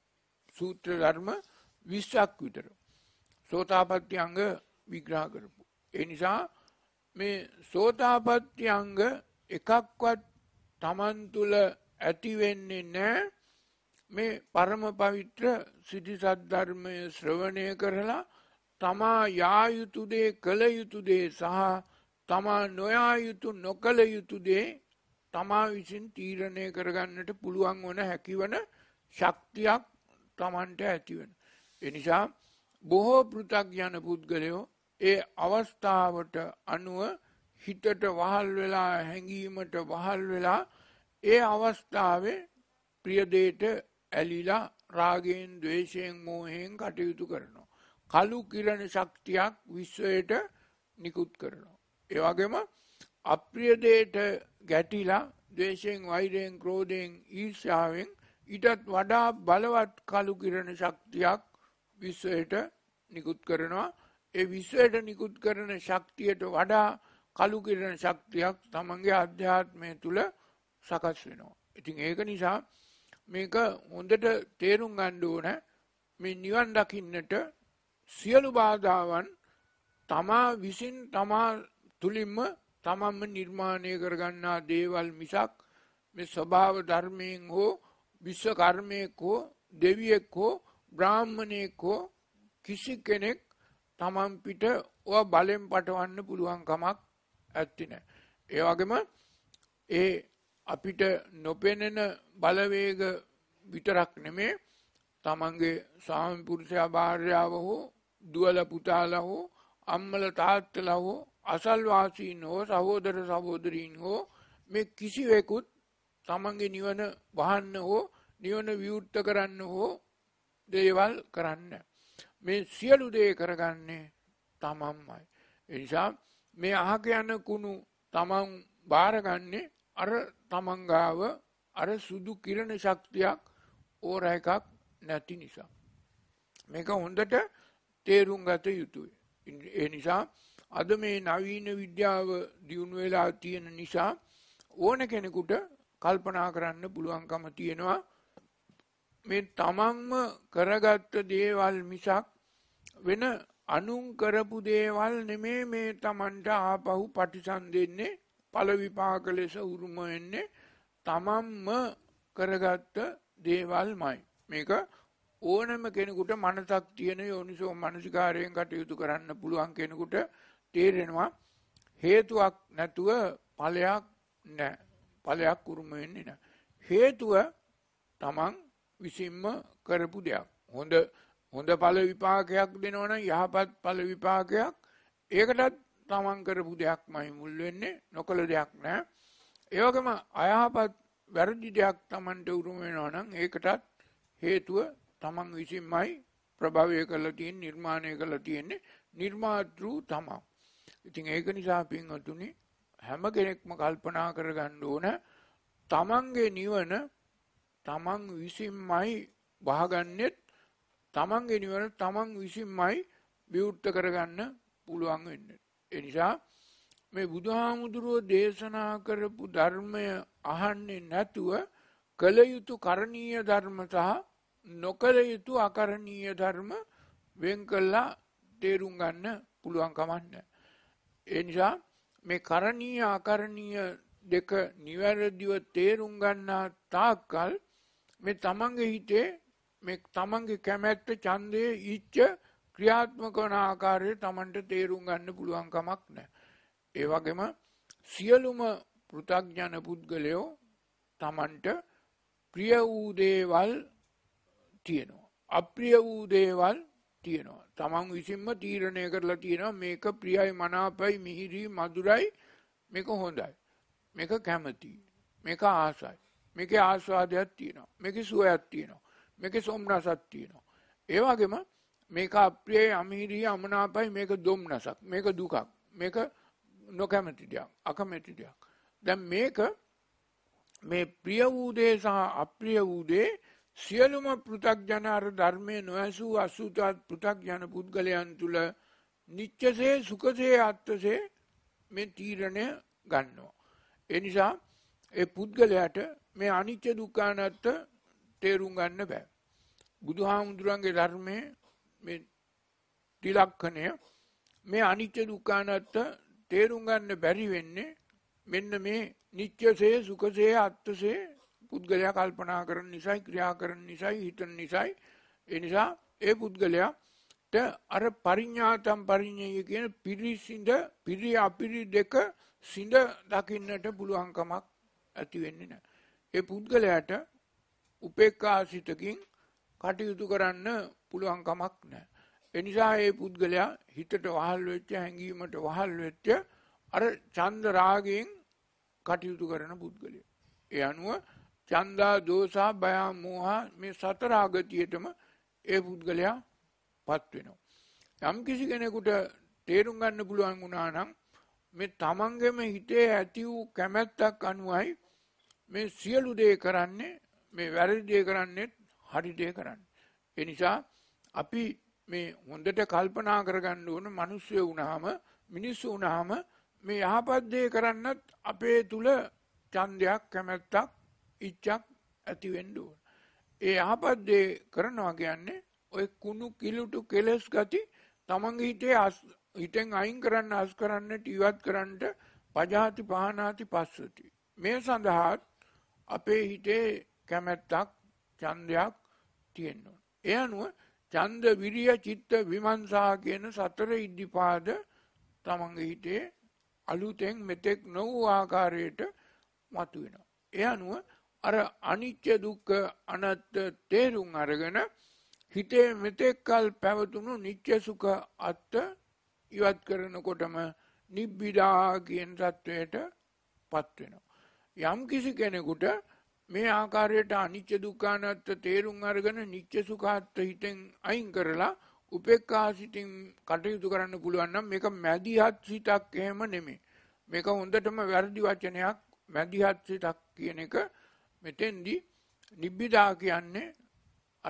සූත්‍ර ධර්ම විස්සක් විතර සෝතාපට්ටි අංග විග්‍රහ කරපු. ඒ නිසා මේ සෝතාපට්ටි අංග එකක්වත් තමන් තුළ ඇති වෙන්නේ නැහැ. මේ පරම පවිත්‍ර සිද්ධාර්ථ ධර්මය ශ්‍රවණය කරලා තමා යා යුතු දේ කළ යුතු දේ සහ තමා නොයා යුතු නොකළ යුතු දේ තමා විසින් තීරණය කරගන්නට පුළුවන් වන හැකිවන ශක්තියක් තමන්ට ඇති වෙන. ඒ නිසා බොහෝ පෘථග්ජන පුද්ගලයෝ ඒ අවස්ථාවට අනුව හිතට වහල් වෙලා, හැඟීමට වහල් වෙලා ඒ අවස්ථාවේ ප්‍රිය දෙයට ඇලිලා රාගයෙන්, ද්වේෂයෙන්, මෝහයෙන් කටයුතු කරනවා. කළු කිරණ ශක්තියක් විශ්වයට නිකුත් කරනවා. ඒ වගේම අප්‍රිය දෙයට ගැටිලා ද්වේෂයෙන්, වෛරයෙන්, ක්‍රෝධයෙන්, ඊර්ෂ්‍යාවෙන් ඊටත් වඩා බලවත් කළු කිරණ ශක්තියක් විශ්වයට නිකුත් කරනවා. ඒ විශ්වයට නිකුත් කරන ශක්තියට වඩා කළු කිරණ ශක්තියක් තමන්ගේ අධ්‍යාත්මය තුළ සකස් වෙනවා. ඉතින් ඒක නිසා මේක හොඳට තේරුම් ගන්න ඕන. මේ නිවන් දකින්නට සියලු බාධාවන් තමා විසින් තමා තුලින්ම තමන්ම නිර්මාණය කරගන්නා දේවල් මිසක් මේ ස්වභාව ධර්මයෙන් හෝ විශ්ව කර්මයක් හෝ දෙවියෙක් හෝ බ්‍රාහ්මණයෙක් හෝ කිසි කෙනෙක් තමන් පිට ඔය බලෙන් පටවන්න පුළුවන් කමක් ඇත්තේ නැහැ. ඒ වගේම ඒ අපිට නොපෙනෙන බලවේග විතරක් නෙමේ තමන්ගේ ස්වාමි පුරුෂයා භාර්යාව හෝ දුවල පුතාලා හෝ අම්මල තාත්තලා හෝ අසල්වාසීන් හෝ සහෝදර සහෝදරීන් හෝ මේ කිසිවෙකුත් තමන්ගේ නිවන වහන්න හෝ නිවන විවෘත කරන්න හෝ දේවල් කරන්න. මේ සියලු දේ කරගන්නේ තමන්මයි. ඒ නිසා මේ අහක යන කුණු තමන් බාරගන්නේ අර තමන් ගාව අර සුදු කිරණ ශක්තියක් ඕර එකක් නැති නිසා. මේක හොඳට තේරුම් ගත යුතුයි. ඒ නිසා අද මේ නවීන විද්‍යාව දියුණු වෙලා තියෙන නිසා ඕන කෙනෙකුට කල්පනා කරන්න පුළුවන්කම තියෙනවා මේ තමන්ම කරගත්ත දේවල් මිසක් වෙන අනුන් කරපු දේවල් නෙමේ මේ තමන්ට ආපහු පටිසන්දෙන්නේ ඵල විපාක ලෙස උරුම වෙන්නේ තමන්ම කරගත්ත දේවල්මයි. මේක ඕනම කෙනෙකුට මනසක් තියෙන යෝනිසෝ මනසිකාරයෙන් කටයුතු කරන්න පුළුවන් කෙනෙකුට තේරෙනවා හේතුවක් නැතුව ඵලයක් නැහැ. ඵලයක් උරුම වෙන්නේ නැහැ. හේතුව තමන් විසින්ම කරපු දෙයක්. හොඳ හොඳ ඵල විපාකයක් දෙනවනම් යහපත් ඵල විපාකයක් ඒකටත් තමන් කරපු දෙයක්මයි මුල් වෙන්නේ, නොකළ දෙයක් නෑ. ඒ වගේම අයහපත් වැරදි දෙයක් තමන්ට උරුම වෙනවා නම් ඒකටත් හේතුව තමන් විසින්මයි ප්‍රභවය කරලා තියෙන්නේ, නිර්මාණය කරලා තියෙන්නේ, නිර්මාතෘ තමන්. ඉතින් ඒක නිසා පින්වතුනි හැම කෙනෙක්ම කල්පනා කරගන්න ඕන තමන්ගේ නිවන තමන් විසින්මයි වහගන්නෙත්, තමන්ගේ නිවන තමන් විසින්මයි විවෘත කරගන්න පුළුවන් වෙන්නේ. ඒ නිසා මේ බුදුහාමුදුරුවෝ දේශනා කරපු ධර්මය අහන්නේ නැතුව කළ යුතු කරණීය ධර්ම සහ නොකළ යුතු අකරණීය ධර්ම වෙන් කළා තේරුම් ගන්න පුළුවන් කමක් නැහැ. ඒ නිසා මේ කරණීය අකරණීය දෙක නිවැරදිව තේරුම් ගන්නා තාක්කල් මේ තමන්ගේ හිතේ මේ තමන්ගේ කැමැත්ත ඡන්දයේ ඉච්ඡ ක්‍රියාත්මක වන ආකාරය තමන්ට තේරුම් ගන්න පුළුවන් කමක් නැහැ. ඒ වගේම සියලුම පෘථග්ජන පුද්ගලයෝ තමන්ට ප්‍රිය වූ දේවල් තියෙනවා, අප්‍රිය වූ දේවල් තියෙනවා. තමන් විසින්ම තීරණය කරලා තියෙනවා මේක ප්‍රියයි, මනාපයි, මිහිරි, මధుරයි, මේක හොඳයි, මේක කැමතියි, මේක ආසයි, මේකේ ආස්වාදයක් තියෙනවා, මේකේ සුවයක් තියෙනවා, මේකේ සොම්නසක් තියෙනවා. ඒ වගේම මේක අප්‍රියයි, අමිහිරි, අමනාපයි, මේක දුම්නසක්, මේක දුකක්, මේක නොකැමති දෙයක්, අකමැති දෙයක්. දැන් මේක මේ ප්‍රිය වූ දේ සහ අප්‍රිය වූ දේ සියලුම පෘථග්ජන අර ධර්මයේ නොඇසූ අසුතවත් පෘථග්ජන පුද්ගලයන් තුල නිච්චසේ සුඛසේ අත්තසේ මේ තීරණය ගන්නවා. ඒ නිසා ඒ පුද්ගලයාට මේ අනිත්‍ය දුක්ඛ අනාත්ම තේරුම් ගන්න බෑ. බුදුහාමුදුරන්ගේ ධර්මයේ මේ ත්‍රිලක්ෂණය මේ අනිත්‍ය දුක්ඛ අනාත්ම තේරුම් ගන්න බැරි වෙන්නේ මෙන්න මේ නිත්‍යසේ සුඛසේ අත්තසේ පුද්ගලයා කල්පනා කරන නිසායි, ක්‍රියා කරන නිසායි, හිතන නිසායි. ඒ නිසා ඒ පුද්ගලයාට අර පරිඥාතම් පරිඥය කියන පිරිසිඳ පිරි අපිරි දෙක සිඳ දකින්නට පුළුවන් කමක් ඇති වෙන්නේ නැහැ. ඒ පුද්ගලයාට උපේක්ඛාසිතකින් කටයුතු කරන්න පුළුවන් කමක් නැහැ. ඒ නිසා ඒ පුද්ගලයා හිතට වහල් වෙච්ච, හැඟීමට වහල් වෙච්ච අර ඡන්ද රාගයෙන් කටයුතු කරන පුද්ගලයා. ඒ අනුව ඡන්දා දෝසා භය මෝහ මේ සතර ආගතියටම ඒ පුද්ගලයා පත් වෙනවා. යම් කිසි කෙනෙකුට තේරුම් ගන්න පුළුවන් වුණා නම් මේ තමන්ගේම හිතේ ඇති වූ කැමැත්තක් අනුවයි මේ සියලු දේ කරන්නේ, මේ වැරදි දේ කරන්නේ, හරි දේ කරන්නේ. ඒ නිසා අපි මේ හොඳට කල්පනා කරගන්න ඕන මිනිස්සු වුණාම, මිනිස්සු වුණාම මේ යහපත් දේ කරන්නත් අපේ තුල ඡන්දයක්, කැමැත්තක්, ඉච්ඡක් ඇති වෙන්න ඕන. ඒ යහපත් දේ කරනවා කියන්නේ ඔය කුණු කිලුටු කෙලස් ගති තමන්ගේ හිතේ හිතෙන් අයින් කරන්න, අස් කරන්නට, ඉවත් කරන්නට පජාති පහනාති පස්සති. මේ සඳහා අපේ හිතේ කැමැත්තක්, ඡන්දයක් තියෙන්න ඕන. ඒ අනුව ඡන්ද, විරිය, චිත්ත, විමර්ශා කියන සතර ඉද්ධිපාද තමන්ගේ හිතේ අලුතෙන් මෙතෙක් නොවූ ආකාරයට මතුවෙනවා. ඒ අනුව අර අනිත්‍ය දුක්ඛ අනාත්ම තේරුම් අරගෙන හිතේ මෙතෙක් කල පැවතුණු නිත්‍ය සුඛ අත්ත ඉවත් කරනකොටම නිබ්බිදා කියන தത്വයට පත් වෙනවා. යම් කිසි කෙනෙකුට මේ ආකාරයට අනිත්‍ය දුක්ඛ අනාත්ම තේරුම් අරගෙන නිත්‍ය සුඛ අත්ත හිතෙන් අයින් කරලා උපේක්ඛා සිතින් කටයුතු කරන්න පුළුවන් නම් මේක මැදිහත් සිතක් එහෙම නෙමෙයි. මේක හොඳටම වැරදි වචනයක්. මැදිහත් සිතක් කියන එක මෙතෙන්දී නිබ්බිදා කියන්නේ අර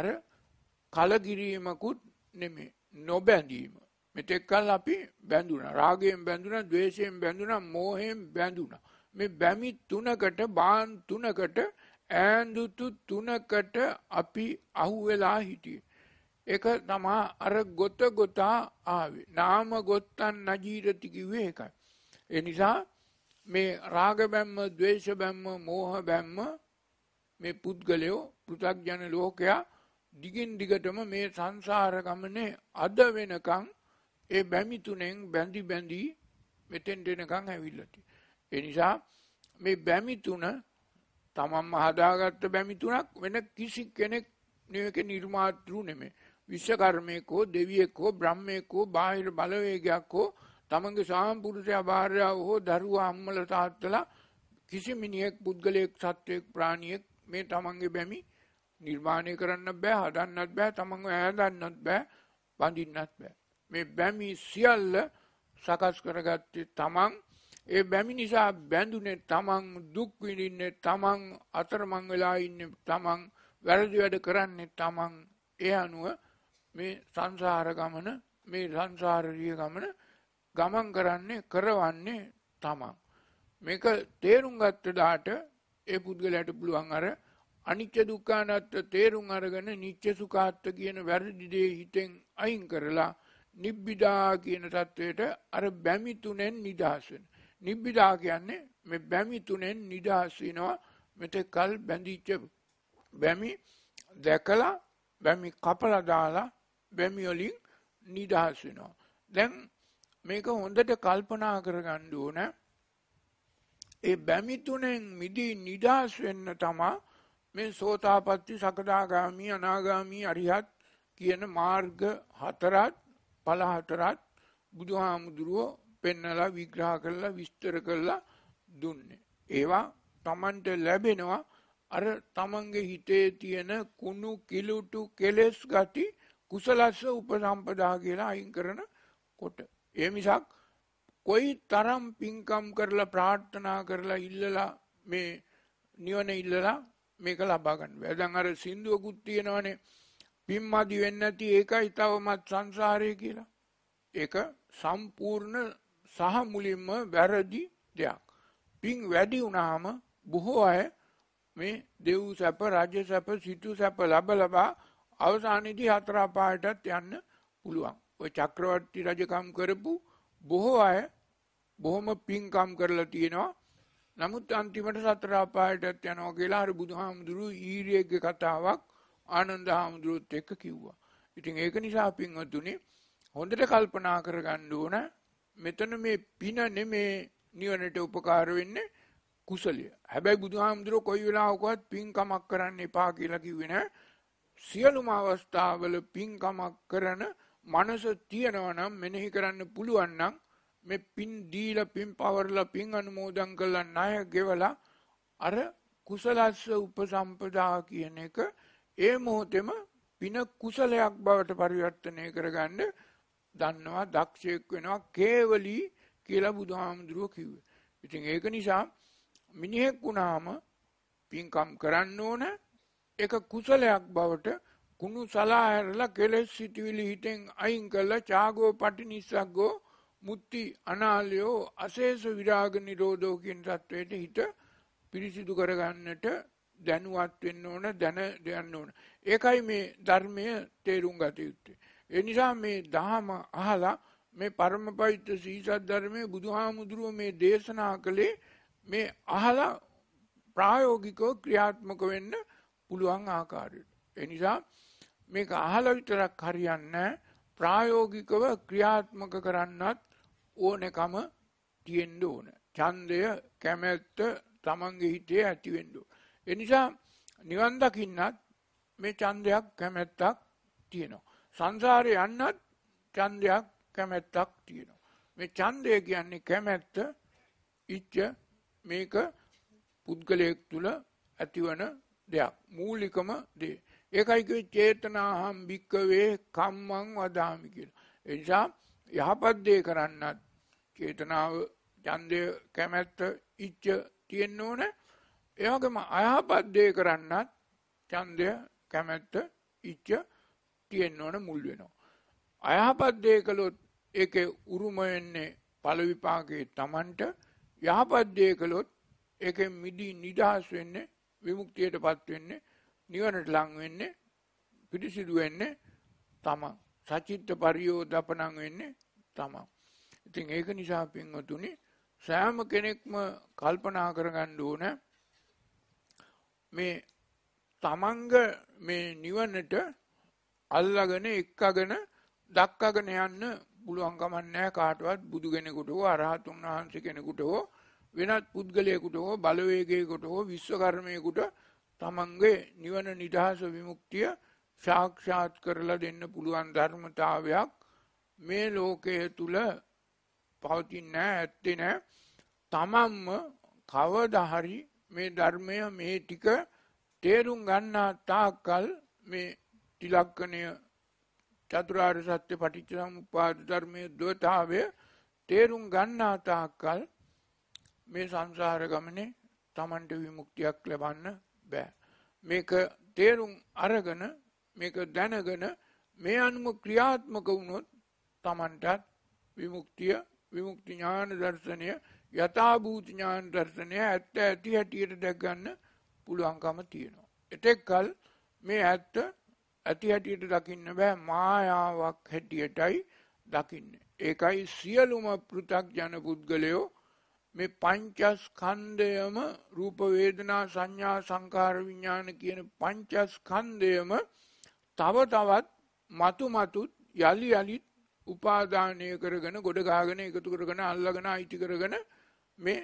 කලකිරීමකුත් නෙමෙයි, නොබැඳීම. මෙතෙක් කල් අපි බැඳුණා. රාගයෙන් බැඳුණා, ද්වේෂයෙන් බැඳුණා, මෝහයෙන් බැඳුණා. මේ බැමි තුනකට, බාන් තුනකට, ඈඳුතු තුනකට අපි අහුවෙලා හිටියේ. ඒක තමයි අර ගොත ගොතා ආවේ. නාම ගොත්තන් නජීරති කිව්වේ ඒකයි. ඒ නිසා මේ රාග බැම්ම, ද්වේෂ බැම්ම, මෝහ බැම්ම මේ පුද්ගලයෝ පෘථග්ජන ලෝකයා දිගින් දිගටම මේ සංසාර ගමනේ අද වෙනකන් ඒ බැමි තුනෙන් බැඳි බැඳි මෙතෙන් දෙනකන් ඇවිල්ලා තියෙනවා. ඒ නිසා මේ බැමි තුන තමන්ම හදාගත්ත බැමි තුනක් වෙන කිසි කෙනෙක් නෙවෙයි, නිර්මාතෘ නෙමෙයි. විශ්වකර්මයෙක් හෝ දෙවියෙක් හෝ බ්‍රහ්මයෙක් හෝ බාහිර බලවේගයක් හෝ තමන්ගේ සාම්පුරුෂයා භාර්යාව හෝ දරුවා අම්මලා තාත්තලා කිසි මිනිහෙක් පුද්ගලයෙක් සත්වයෙක් ප්‍රාණියෙක් මේ තමන්ගේ බැමි නිර්මාණය කරන්න බෑ, හදන්නත් බෑ, තමන්ව ඈඳන්නත් බෑ, බඳින්නත් බෑ. මේ බැමි සියල්ල සකස් කරගත්තේ තමන්. ඒ බැමි නිසා බැඳුනේ තමන්, දුක් විඳින්නේ තමන්, අතරමං වෙලා ඉන්නේ තමන්, වැරදි වැඩ කරන්නේ තමන්. ඒ අනුව මේ සංසාර ගමන, මේ සංසාරීය ගමන ගමන් කරන්නේ, කරවන්නේ තමන්. මේක තේරුම් ගත්ත දාට ඒ පුද්ගලයාට පුළුවන් අර අනිත්‍ය දුක්ඛ අනාත්ම තේරුම් අරගෙන නිත්‍ය සුඛාත්ත කියන වැරදි දේ හිතෙන් අයින් කරලා නිබ්බිදා කියන தത്വයට අර බැමි තුනෙන් නිදහස් වෙන. නිබ්බිදා කියන්නේ මේ බැමි තුනෙන් නිදහස් වෙනවා. මෙතෙක් කල් බැඳිච්ච බැමි දැකලා, බැමි කපලා දාලා බැමි වලින් නිදහස් වෙනවා. දැන් මේක හොඳට කල්පනා කරගන්න ඕන. ඒ බැමි තුනෙන් මිදී නිදහස් වෙන්න තමයි මේ සෝතාපට්ටි, සකදාගාමි, අනාගාමි, අරිහත් කියන මාර්ග හතරත් ඵල හතරත් බුදුහාමුදුරුවෝ පෙන්නලා විග්‍රහ කරලා විස්තර කරලා දුන්නේ. ඒවා Tamanට ලැබෙනවා අර තමන්ගේ හිතේ තියෙන කුණු කිලුටු කෙලෙස් ගති කුසලස්ස උපසම්පදා කියලා අයින් කරන කොට. ඒ මිසක් කොයි තරම් පින්කම් කරලා ප්‍රාර්ථනා කරලා ඉල්ලලා මේ නිවන ඉල්ලලා මේක ලබා ගන්න බෑ. දැන් අර සින්දුවකුත් තියෙනවනේ, පින්මදි වෙන්නේ නැති ඒකයි තවමත් සංසාරේ කියලා. ඒක සම්පූර්ණ සහ මුලින්ම වැරදි දෙයක්. පින් වැඩි වුණාම බොහෝ අය මේ දෙව් සැප, රාජ්‍ය සැප, සිටු සැප ලබ ලබා අවසානයේදී හතර අපායටත් යන්න පුළුවන්. ඔය චක්‍රවර්ති රජකම් කරපු බොහෝ අය බොහොම පින්කම් කරලා තියෙනවා. නමුත් අන්තිමට සතර අපායටත් යනවා කියලා අර බුදුහාමුදුරුවෝ ඊරියගේ කතාවක් ආනන්ද හාමුදුරුවොත් එක්ක කිව්වා. ඉතින් ඒක නිසා පින්වතුනි හොඳට කල්පනා කරගන්න ඕන. මෙතන මේ පින නෙමේ නිවනට උපකාර වෙන්නේ, කුසලය. හැබැයි බුදුහාමුදුරුවෝ කොයි වෙලාවකවත් පින්කමක් කරන්න එපා කියලා කිව්වේ නැහැ. සියලුම අවස්ථාවල පින්කමක් කරන මනස තියනවා නම්, මෙනෙහි කරන්න පුළුවන් නම් මේ පින් දීලා, පින් පවර්ලා, පින් අනුමෝදන් කළා, ණය ගෙවලා අර කුසලස්ස උපසම්පදා කියන එක ඒ මොහොතේම පින කුසලයක් බවට පරිවර්තනය කරගන්න දන්නවා, දක්ෂයෙක් වෙනවා, කේවලී කියලා බුදුහාමුදුරුවෝ කිව්වේ. ඉතින් ඒක නිසා මිනිහෙක් වුණාම පින්කම් කරන්න ඕන. ඒක කුසලයක් බවට කුණු සලා හැරලා කෙලෙස් සිටිවිලි හිතෙන් අයින් කළා. චාගෝ පටිනිස්සග්ගෝ මුත්‍ති අනාලයෝ අශේෂ විරාග නිරෝධෝ කියන தത്വයට හිත පිරිසිදු කරගන්නට දැනුවත් වෙන්න ඕන, දැන දෙන්න ඕන. ඒකයි මේ ධර්මය තේරුම් ගත යුත්තේ. ඒ නිසා මේ දහම අහලා මේ පරම පවිත්‍ර සීසත් ධර්මයේ බුදුහාමුදුරුවෝ මේ දේශනා කළේ මේ අහලා ප්‍රායෝගිකව ක්‍රියාත්මක වෙන්න පුළුවන් ආකාරයට. ඒ නිසා මේක අහලා විතරක් හරියන්නේ, ප්‍රායෝගිකව ක්‍රියාත්මක කරන්නත් ඕනකම තියෙන්න ඕන. ඡන්දය, කැමැත්ත, තමන්ගේ හිතේ ඇති වෙන්න ඕන. ඒ නිසා නිවන් දකින්නත් මේ ඡන්දයක් කැමැත්තක් තියෙනවා. සංසාරේ යන්නත් ඡන්දයක් කැමැත්තක් තියෙනවා. මේ ඡන්දය කියන්නේ කැමැත්ත, ඉච්ඡ මේක පුද්ගලයෙක් තුල ඇතිවන දෙයක්. මූලිකම දේ. ඒකයි කිව්වේ චේතනාහම් භික්කවේ කම්මං වදාමි කියලා. ඒ නිසා යහපත් දේ කරන්නත් චේතනාව, ඡන්දය, කැමැත්ත, ඉච්ඡ තියෙන්න ඕන. ඒ වගේම අයහපත් දේ කරන්නත් ඡන්දය, කැමැත්ත, ඉච්ඡ තියෙන්න ඕන මුල් වෙනවා. අයහපත් දේ කළොත් ඒකේ උරුම වෙන්නේ ඵල විපාකේ Tamanට. යහපත් දේ කළොත් ඒකෙන් මිදි නිදහස් වෙන්නේ, විමුක්තියටපත් වෙන්නේ, නිවනට ලං වෙන්නේ, පිරිසිදු වෙන්නේ තමන්. සචිත්ත පරියෝදපණං වෙන්නේ තමන්. ඉතින් ඒක නිසා පින්වතුනි සෑම කෙනෙක්ම කල්පනා කරගන්න ඕන මේ තමන්ග මේ නිවනට අල්ලාගෙන එක්කගෙන දක්කගෙන යන්න පුළුවන් කමක් නැහැ කාටවත්. බුදු කෙනෙකුට හෝ අරහතුන් වහන්සේ කෙනෙකුට හෝ වෙනත් පුද්ගලයෙකුට හෝ බලවේගයකට හෝ විශ්වකර්මයෙකුට තමන්ගේ නිවන නිදහස විමුක්තිය සාක්ෂාත් කරලා දෙන්න පුළුවන් ධර්මතාවයක් මේ ලෝකයේ තුල පවතින්නේ නැහැ, ඇත්තේ නැහැ. තමන්ම කවදා හරි මේ ධර්මය මේ ටික තේරුම් ගන්නා තාක්කල් මේ ත්‍රිලක්ෂණය, චතුරාර්ය සත්‍ය, පටිච්ච සමුප්පාද ධර්මයේ ද්වතාවය තේරුම් ගන්නා තාක්කල් මේ සංසාර ගමනේ තමන්ට විමුක්තියක් ලබන්න බෑ. මේක තේරුම් අරගෙන මේක දැනගෙන මේ අනුව ක්‍රියාත්මක වුණොත් තමන්ටත් විමුක්තිය, විමුක්ති ඥාන දර්ශනය, යථාභූත ඥාන දර්ශනය ඇත්ත ඇති හැටියට දැක ගන්න පුළුවන්කම තියෙනවා. එතෙක්කල් මේ ඇත්ත ඇති හැටියට දකින්න බෑ, මායාවක් හැටියටයි දකින්නේ. ඒකයි සියලුම පෘථග්ජන පුද්ගලයෝ මේ පංචස්කන්ධයම රූප වේදනා සංඥා සංකාර විඥාන කියන පංචස්කන්ධයම තව තවත් මතු මතුත් යලි යලිත් උපාදානය කරගෙන ගොඩ ගහගෙන එකතු කරගෙන අල්ලගෙන අයිති කරගෙන මේ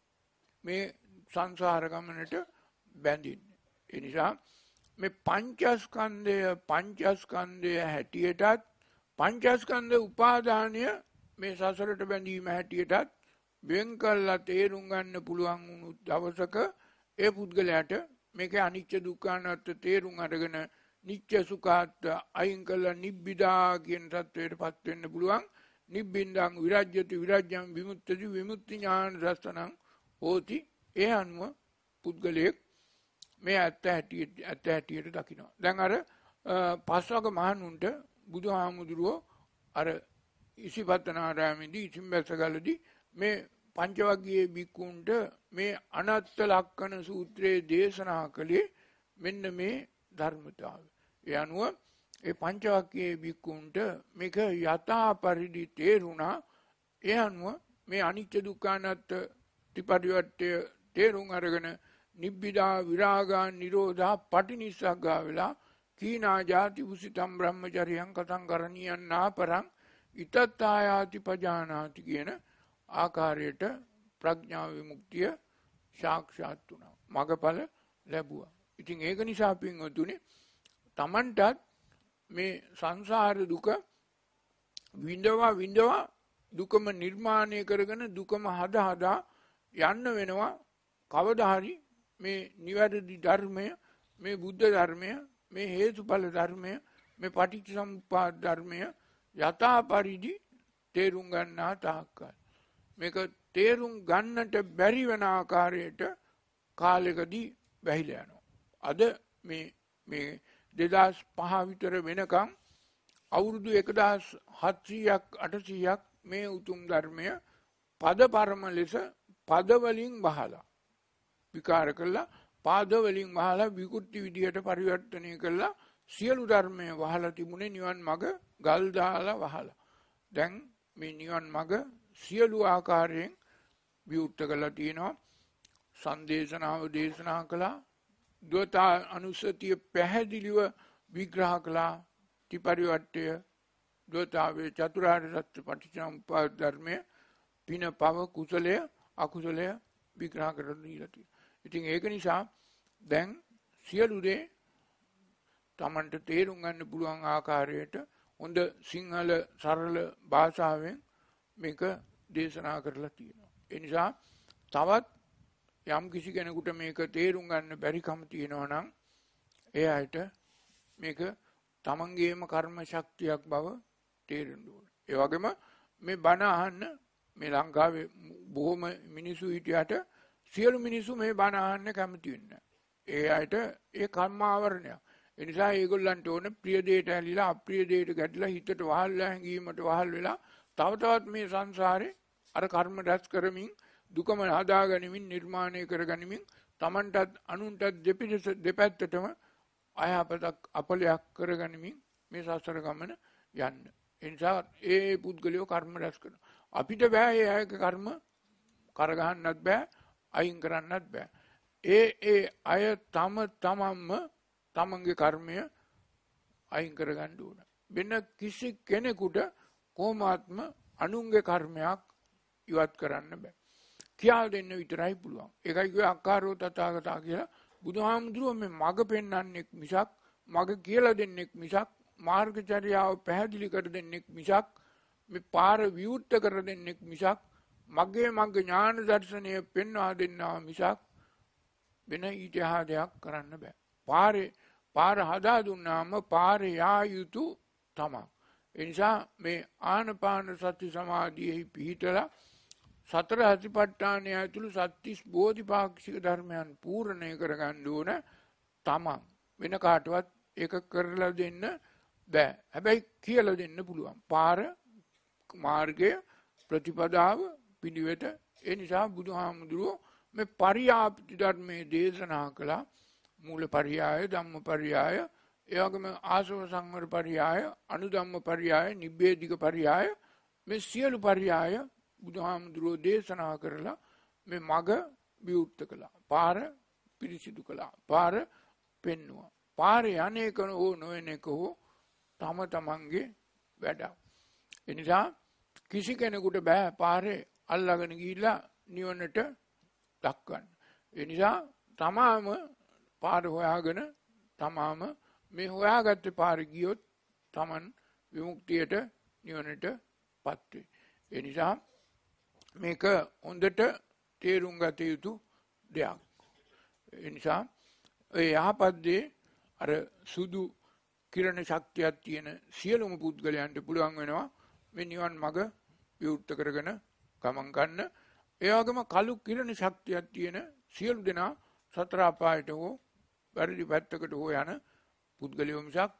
මේ සංසාර ගමනට බැඳින්නේ. ඒ නිසා මේ පංචස්කන්ධය පංචස්කන්ධය හැටියටත් පංචස්කන්ධ උපාදානය මේ සසරට බැඳීම හැටියටත් වෙන් කළා තේරුම් ගන්න පුළුවන් වුණු දවසක ඒ පුද්ගලයාට මේකේ අනිච්ච දුක්ඛ අනාත්ම තේරුම් අරගෙන නිච්ච සුඛාත් අයින් කළා නිබ්බිදා කියන தത്വයටපත් වෙන්න පුළුවන්. නිබ්බින්දං විරජ්‍යති විරජ්‍යං විමුක්ති විමුක්ති ඥාන දර්ශනං හෝති. ඒ අනුව පුද්ගලයෙක් මේ ඇත්ත හැටියට ඇත්ත හැටියට දකිනවා. දැන් අර පස්වග මහණුන්ට බුදුහාමුදුරුවෝ අර ඉසිපතනාරාමේදී ඉසිම්බැසගලදී මේ පංචවග්ගයේ බික්කුන්ට මේ අනත්ත ලක්කන සූත්‍රයේ දේශනා කළේ මෙන්න මේ ධර්මතාවය. ඒ අනුව ඒ පංචවග්ගයේ බික්කුන්ට මේක යථා පරිදි තේරුණා. ඒ අනුව මේ අනිත්‍ය දුක්ඛ අනාත්ම ත්‍රිපරිවර්තය තේරුම් අරගෙන නිබ්බිදා විරාගා නිරෝධා පටිනිස්සග්ගා වෙලා කීනා ජාති උසිතම් බ්‍රහ්මචරියං කතං කරණීයං නාපරං ඉතත්තායාති පජානාති කියන ආකාරයට ප්‍රඥා විමුක්තිය සාක්ෂාත් වුණා. මගඵල ලැබුවා. ඉතින් ඒක නිසා පින්වතුනි තමන්ටත් මේ සංසාර දුක විඳවා විඳවා දුකම නිර්මාණය කරගෙන දුකම හදා හදා යන්න වෙනවා. කවදා හරි මේ නිවැරදි ධර්මය, මේ බුද්ධ ධර්මය, මේ හේතුඵල ධර්මය, මේ පටිච්ච සමුප්පාද ධර්මය යථා පරිදි තේරුම් ගන්නා තාක්කල් මේක තේරුම් ගන්නට බැරි වෙන ආකාරයට කාලෙකදී වැහිලා යනවා. අද මේ මේ දෙදාස් පහ විතර වෙනකම් අවුරුදු එකදාස් හත්සීයක් අටසීයක් මේ උතුම් ධර්මය පද පරම ලෙස පද වලින් වහලා විකාර කළා, පාද වලින් වහලා විකෘති විදියට පරිවර්තනය කළා. සියලු ධර්මය වහලා තිබුණේ නිවන් මඟ ගල් දාලා වහලා. දැන් මේ නිවන් මඟ සියලු ආකාරයෙන් විවෘත කළා තියෙනවා. සංදේශනාව දේශනා කළා, ද්වතා අනුසතිය පැහැදිලිව විග්‍රහ කළා. ත්‍රිපරිවර්තය, ද්වතාවේ චතුරාර්ය සත්‍ය පටිච්චසමුප්පාද ධර්මය, පින පව කුසලය අකුසලය විග්‍රහ කරලා දීලා තියෙනවා. ඉතින් ඒක නිසා දැන් සියලු දේ Tamanට තේරුම් ගන්න පුළුවන් ආකාරයට හොඳ සිංහල සරල භාෂාවෙන් මේක දේශනා කරලා තියෙනවා. ඒ නිසා තවත් යම් කිසි කෙනෙකුට මේක තේරුම් ගන්න බැරිකම තියෙනවා නම් ඒ අයට මේක තමන්ගේම කර්ම ශක්තියක් බව තේරෙන්න ඕනේ. ඒ වගේම මේ බණ අහන්න මේ ලංකාවේ බොහොම මිනිස්සු හිටියට සියලු මිනිස්සු මේ බණ අහන්න කැමති වෙන්නේ නැහැ. ඒ අයට ඒ කර්ම ආවරණයක්. ඒ නිසා ඒගොල්ලන්ට ඕන ප්‍රිය දෙයට ඇලිලා අප්‍රිය දෙයට ගැටලා හිතට වහල්ලා හැංගීමට වහල් වෙලා තව තවත් මේ සංසාරේ අර කර්ම රැස් කරමින් දුකම හදා ගනිමින් නිර්මාණය කර ගනිමින් Tamanටත් අනුන්ටත් දෙපිට දෙපැත්තටම අයහපතක් අපලයක් කර ගනිමින් මේ සසර ගමන යන්න. ඒ නිසා ඒ පුද්ගලයෝ කර්ම රැස් කරනවා. අපිට බෑ ඒ අයගේ කර්ම කරගහන්නත් බෑ අයින් කරන්නත් බෑ. ඒ ඒ අය තම තමන්ම තමන්ගේ කර්මය අයින් කරගන්න ඕන. වෙන කිසි කෙනෙකුට කොහොමාත්ම අනුන්ගේ කර්මයක් ඉවත් කරන්න බෑ. කියලා දෙන්න විතරයි පුළුවන්. ඒකයි කිව්වේ අක්කාරෝ තථාගතා කියලා. බුදුහාමුදුරුවෝ මේ මඟ පෙන්වන්නෙක් මිසක් මඟ කියලා දෙන්නෙක් මිසක් මාර්ගචර්යාව පැහැදිලි කර දෙන්නෙක් මිසක් මේ පාර විවුර්ත කර දෙන්නෙක් මිසක් මගේ මඟ ඥාන දර්ශනය පෙන්වා දෙන්නා මිසක් වෙන ඊටහාදයක් කරන්න බෑ. පාරේ පාර හදා දුන්නාම පාරේ යා යුතු තමයි. ඒ නිසා මේ ආනපාන සති සමාධියෙහි පිහිටලා සතර අතිපට්ඨානය ඇතුළු සත්‍තිස් බෝධිපාක්ෂික ධර්මයන් පූර්ණය කරගන්න ඕන තමන්. වෙන කාටවත් ඒක කරලා දෙන්න බෑ. හැබැයි කියලා දෙන්න පුළුවන්. පාර මාර්ගය ප්‍රතිපදාව පිළිවෙත. ඒ නිසා බුදුහාමුදුරුවෝ මේ පරියාප්ති ධර්මයේ දේශනා කළා. මූල පරියාය, ධම්ම පරියාය, ඒ වගේම ආසව සංවර පරියාය, අනුධම්ම පරියාය, නිබ්බේධික පරියාය, මේ සියලු පරියාය බුදුහාමුදුරුවෝ දේශනා කරලා මේ මග විවුර්ත කළා. පාර පිරිසිදු කළා. පාර පෙන්නුවා. පාරේ අනේක හෝ නොවන එක හෝ තම තමන්ගේ වැඩක්. ඒ නිසා කිසි කෙනෙකුට බෑ පාරේ අල්ලගෙන ගිහිල්ලා නිවනට දක්වන්න. ඒ නිසා තමාම පාර හොයාගෙන තමාම මේ හොයාගත්ත පාරේ ගියොත් තමන් විමුක්තියට නිවනට පත් වේ. ඒ නිසා මේක හොඳට තේරුම් ගත යුතු දෙයක්. ඒ නිසා ඒ යහපත් දේ අර සුදු කිරණ ශක්තියක් තියෙන සියලුම පුද්ගලයන්ට පුළුවන් වෙනවා මේ නිවන් මඟ විවුර්ත කරගෙන ගමන් ගන්න. ඒ වගේම කළු කිරණ ශක්තියක් තියෙන සියලු දෙනා සතර අපායට හෝ වැරදි පැත්තකට හෝ යන පුද්ගලයෝ මිසක්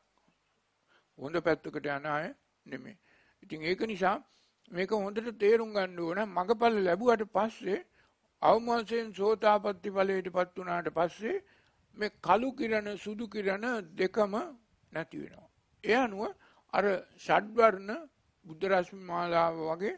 හොඳ පැත්තකට යන අය නෙමෙයි. ඉතින් ඒක නිසා මේක හොඳට තේරුම් ගන්න ඕන. මඟපල ලැබුවට පස්සේ අවම වශයෙන් සෝතාපට්ටි ඵලයටපත් වුණාට පස්සේ මේ කළු කිරණ සුදු කිරණ දෙකම නැති වෙනවා. ඒ අනුව අර ෂඩ්වර්ණ බුද්ධ රශ්මි මාලාව වගේ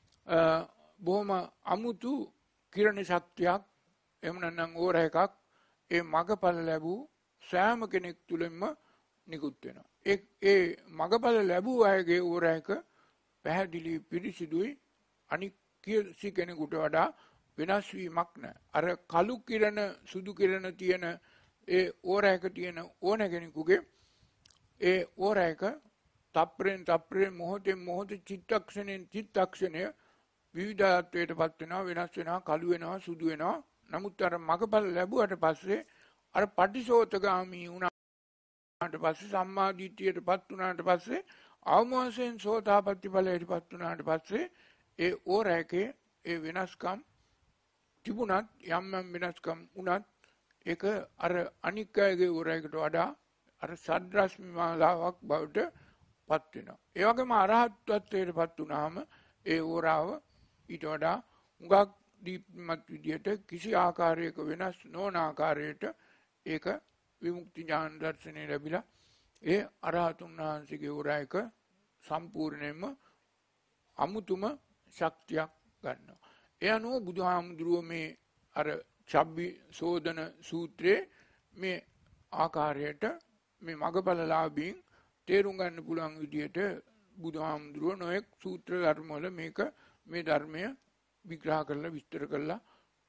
බොහොම අමුතු කිරණ ශක්තියක් එහෙම නැත්නම් ඕර එකක් ඒ මඟපල ලැබූ සෑම කෙනෙක් තුළින්ම නිකුත් වෙනවා. ඒ ඒ මඟපල ලැබූ අයගේ ඕර එක පැහැදිලි පිරිසිදුයි අනික් කිසි කෙනෙකුට වඩා වෙනස් වීමක් නැහැ. අර කළු කිරණ සුදු කිරණ තියෙන ඒ ඕර එක තියෙන ඕන කෙනෙකුගේ ඒ ඕර එක තප්පරෙන් තප්පරෙන් මොහොතෙන් මොහොත චිත්තක්ෂණයෙන් චිත්තක්ෂණය විවිධත්වයටපත් වෙනවා, වෙනස් වෙනවා, කළු වෙනවා, සුදු වෙනවා. නමුත් අර මගපල ලැබුවට පස්සේ අර පටිසෝතගාමී වුණාට පස්සේ සම්මා දිට්ඨියටපත් වුණාට පස්සේ අවම වශයෙන් සෝතාපට්ටි ඵලයටපත් වුණාට පස්සේ ඒ ඕර එකේ ඒ වෙනස්කම් තිබුණත් යම් යම් වෙනස්කම් වුණත් ඒක අර අනික් අයගේ ඕර එකට වඩා අර සද්රශ්මි මාලාවක් බවට පත් වෙනවා. ඒ වගේම අරහත්ත්වයට පත් වුණාම ඒ ඕරාව ඊට වඩා හුඟක් දීප්තිමත් විදියට කිසි ආකාරයක වෙනස් නොවන ආකාරයට ඒක විමුක්ති ඥාන දර්ශනය ලැබිලා ඒ අරහතුන් වහන්සේගේ ඕරා එක සම්පූර්ණයෙන්ම අමුතුම ශක්තියක් ගන්නවා. ඒ අනුව බුදුහාමුදුරුවෝ මේ අර චබ්බි සෝදන සූත්‍රයේ මේ ආකාරයට මේ මගපලලාභීන් තේරුම් ගන්න පුළුවන් විදියට බුදුහාමුදුරුවෝ නොයෙක් සූත්‍ර ධර්ම වල මේක මේ ධර්මය විග්‍රහ කරලා විස්තර කරලා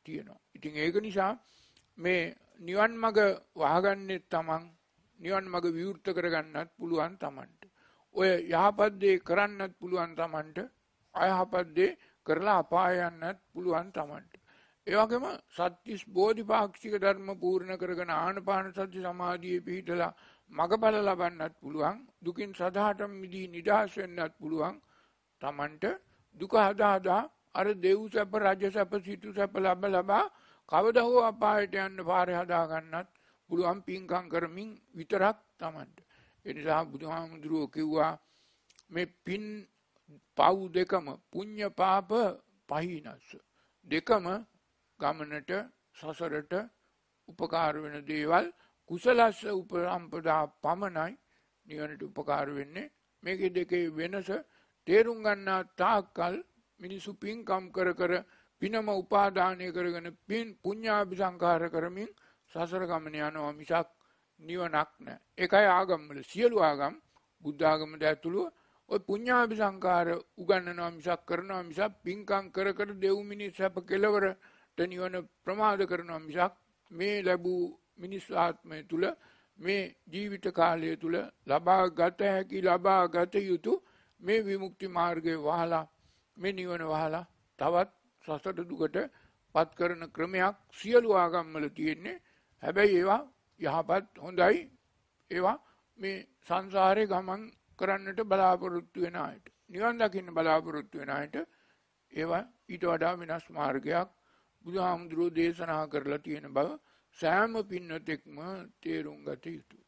තියෙනවා. ඉතින් ඒක නිසා මේ නිවන් මඟ වහගන්නේ තමන් නිවන් මඟ විවෘත කරගන්නත් පුළුවන් තමන්ට. ඔය යහපත් දේ කරන්නත් පුළුවන් තමන්ට. අයහපත් දේ කරලා අපාය යන්නත් පුළුවන් තමන්ට. ඒ වගේම සත්‍තිස් බෝධිපාක්ෂික ධර්ම පූර්ණ කරගෙන ආනාපාන සති සමාධියේ පිහිටලා මගඵල ලබන්නත් පුළුවන්. දුකින් සදාටම මිදී නිදහස් වෙන්නත් පුළුවන් තමන්ට. දුක හදා හදා අර දෙව් සැප රජ සැප සිටු සැප ලබ ලබා කවදා හෝ අපායට යන්න පාරේ හදා ගන්නත් පුළුවන් පින්කම් කරමින් විතරක් තමන්ට. ඒ නිසා බුදුහාමුදුරුවෝ කිව්වා මේ පින් පව් දෙකම පුඤ්ඤ පාප පහිනස්ස දෙකම ගමනට සසරට උපකාර වෙන දේවල්. කුසලස්ස උපසම්පදා පමණයි නිවනට උපකාර වෙන්නේ. මේකේ දෙකේ වෙනස තේරුම් ගන්නා තාක්කල් මිනිසු පින්කම් කර කර පිනම උපාදානය කරගෙන පින් පුඤ්ඤාභිසංකාර කරමින් සසර ගමන යනවා මිසක් නිවනක් නැහැ. ඒකයි ආගම් වල සියලු ආගම් බුද්ධ ආගමද ඇතුළුව ඔය පුඤ්ඤාභිසංකාර උගන්වනවා මිසක් කරනවා මිසක් පින්කම් කර කර දෙව් මිනිස් සැප කෙලවරට නිවන ප්‍රමාද කරනවා මිසක් මේ ලැබූ මිනිස් ආත්මය තුල මේ ජීවිත කාලය තුල ලබා ගත හැකි ලබා ගත යුතු මේ විමුක්ති මාර්ගය වහලා මේ නිවන වහලා තවත් සසර දුකට පත් කරන ක්‍රමයක් සියලු ආගම් වල තියෙන්නේ. හැබැයි ඒවා යහපත් හොඳයි. ඒවා මේ සංසාරේ ගමන් කරන්නට බලාපොරොත්තු වෙන අයට නිවන් දකින්න බලාපොරොත්තු වෙන අයට ඒවා ඊට වඩා වෙනස් මාර්ගයක් බුදුහාමුදුරුවෝ දේශනා කරලා තියෙන බව සෑම පින්නතෙක්ම තේරුම් ගත යුතුයි.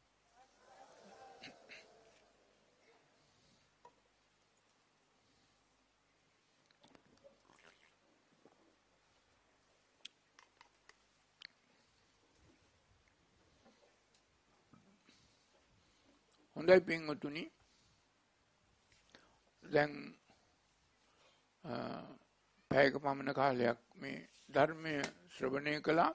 හොඳයි පින්වතුනි, දැන් පැයක පමණ කාලයක් මේ ධර්මය ශ්‍රවණය කළා.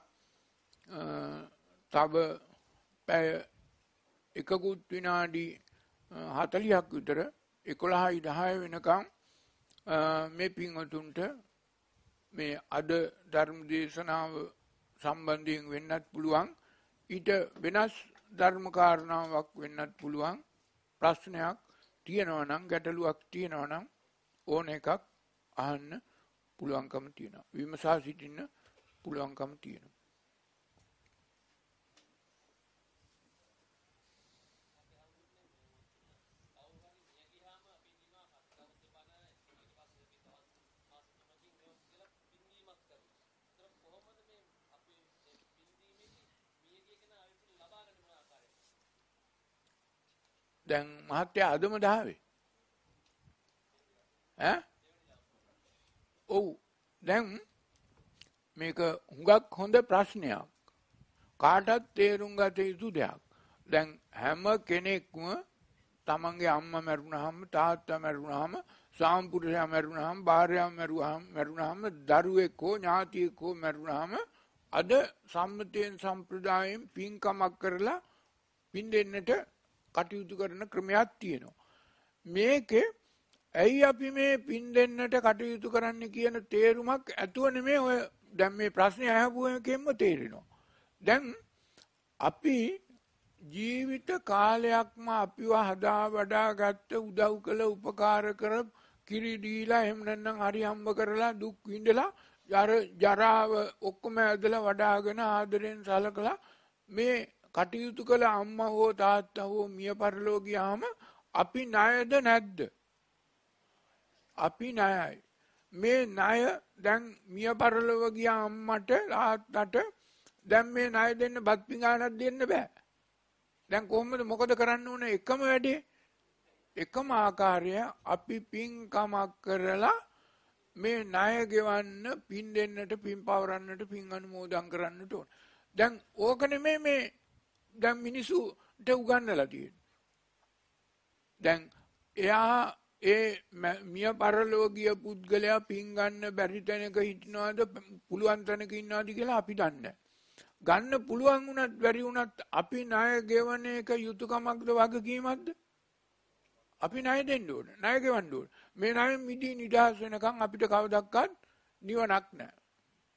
තව පැය එකකුත් විනාඩි හතළිහක් විතර එකොළහයි දහය වෙනකම් මේ පින්වතුන්ට මේ අද ධර්ම දේශනාව සම්බන්ධයෙන් වෙන්නත් පුළුවන්, ඊට වෙනස් ධර්ම කාරණාවක් වෙන්නත් පුළුවන්. ප්‍රශ්නයක් තියෙනවා නම්, ගැටලුවක් තියෙනවා නම් ඕන එකක් අහන්න පුළුවන්කම තියෙනවා. විමසා සිටින්න පුළුවන්කම තියෙනවා. දැන් මහත්තයා අදම දාවේ ඈ ඔව් දැන් මේක හුඟක් හොඳ ප්‍රශ්නයක්, කාටත් තේරුම් ගත යුතු දෙයක්. දැන් හැම කෙනෙක්ම තමන්ගේ අම්මා මැරුණාම, තාත්තා මැරුණාම, සාම්පුරුෂයා මැරුණාම, භාර්යාව මැරුණාම මැරුණාම දරුවෙක් හෝ ඥාතියෙක් හෝ මැරුණාම අද සම්මතයෙන් සම්ප්‍රදායෙන් පින්කමක් කරලා පින් දෙන්නට කටයුතු කරන ක්‍රමයක් තියෙනවා. මේකේ ඇයි අපි මේ පින් දෙන්නට කටයුතු කරන්න කියන තේරුමක් ඇතුව නෙමෙයි ඔය දැන් මේ ප්‍රශ්නේ අහපුවකෙම තේරෙනවා. දැන් අපි ජීවිත කාලයක්ම අපිව හදා වඩා ගත්ත, උදව් කළ, උපකාර කර, කිරි දීලා එහෙම නැත්නම් හරි හම්බ කරලා දුක් විඳලා ජරාව ඔක්කොම ඇදලා වඩාගෙන ආදරෙන් සලකලා මේ කටයුතු කළ අම්මා හෝ තාත්තා හෝ මිය පරලෝ ගියාම අපි ණයද නැද්ද? අපි ණයයි. මේ ණය දැන් මිය පරලොව ගිය අම්මට තාත්තට දැන් මේ ණය දෙන්න බත් පිඟානක් දෙන්න බෑ. දැන් කොහොමද මොකද කරන්න ඕන? එකම වැඩේ, එකම ආකාරය අපි පින්කමක් කරලා මේ ණය ගෙවන්න, පින් දෙන්නට, පින් පවරන්නට, පින් අනුමෝදන් කරන්නට ඕන. දැන් ඕක නෙමෙයි මේ දැන් මිනිසුන්ට උගන්වලා තියෙන්නේ. දැන් එයා ඒ මිය පරලෝ ගිය පුද්ගලයා පින් ගන්න බැරි තැනක හිටිනවද, පුළුවන් තැනක ඉන්නවද කියලා අපි දන්නේ. ගන්න පුළුවන් වුණත් බැරි වුණත් අපි ණය ගෙවන එක යුතුයකමක්ද, වගකීමක්ද? අපි ණය දෙන්න ඕන, ණය ගෙවන්න ඕන. මේ ණය මිදී නිදහස් වෙනකන් අපිට කවදාවත් නිවනක් නැහැ.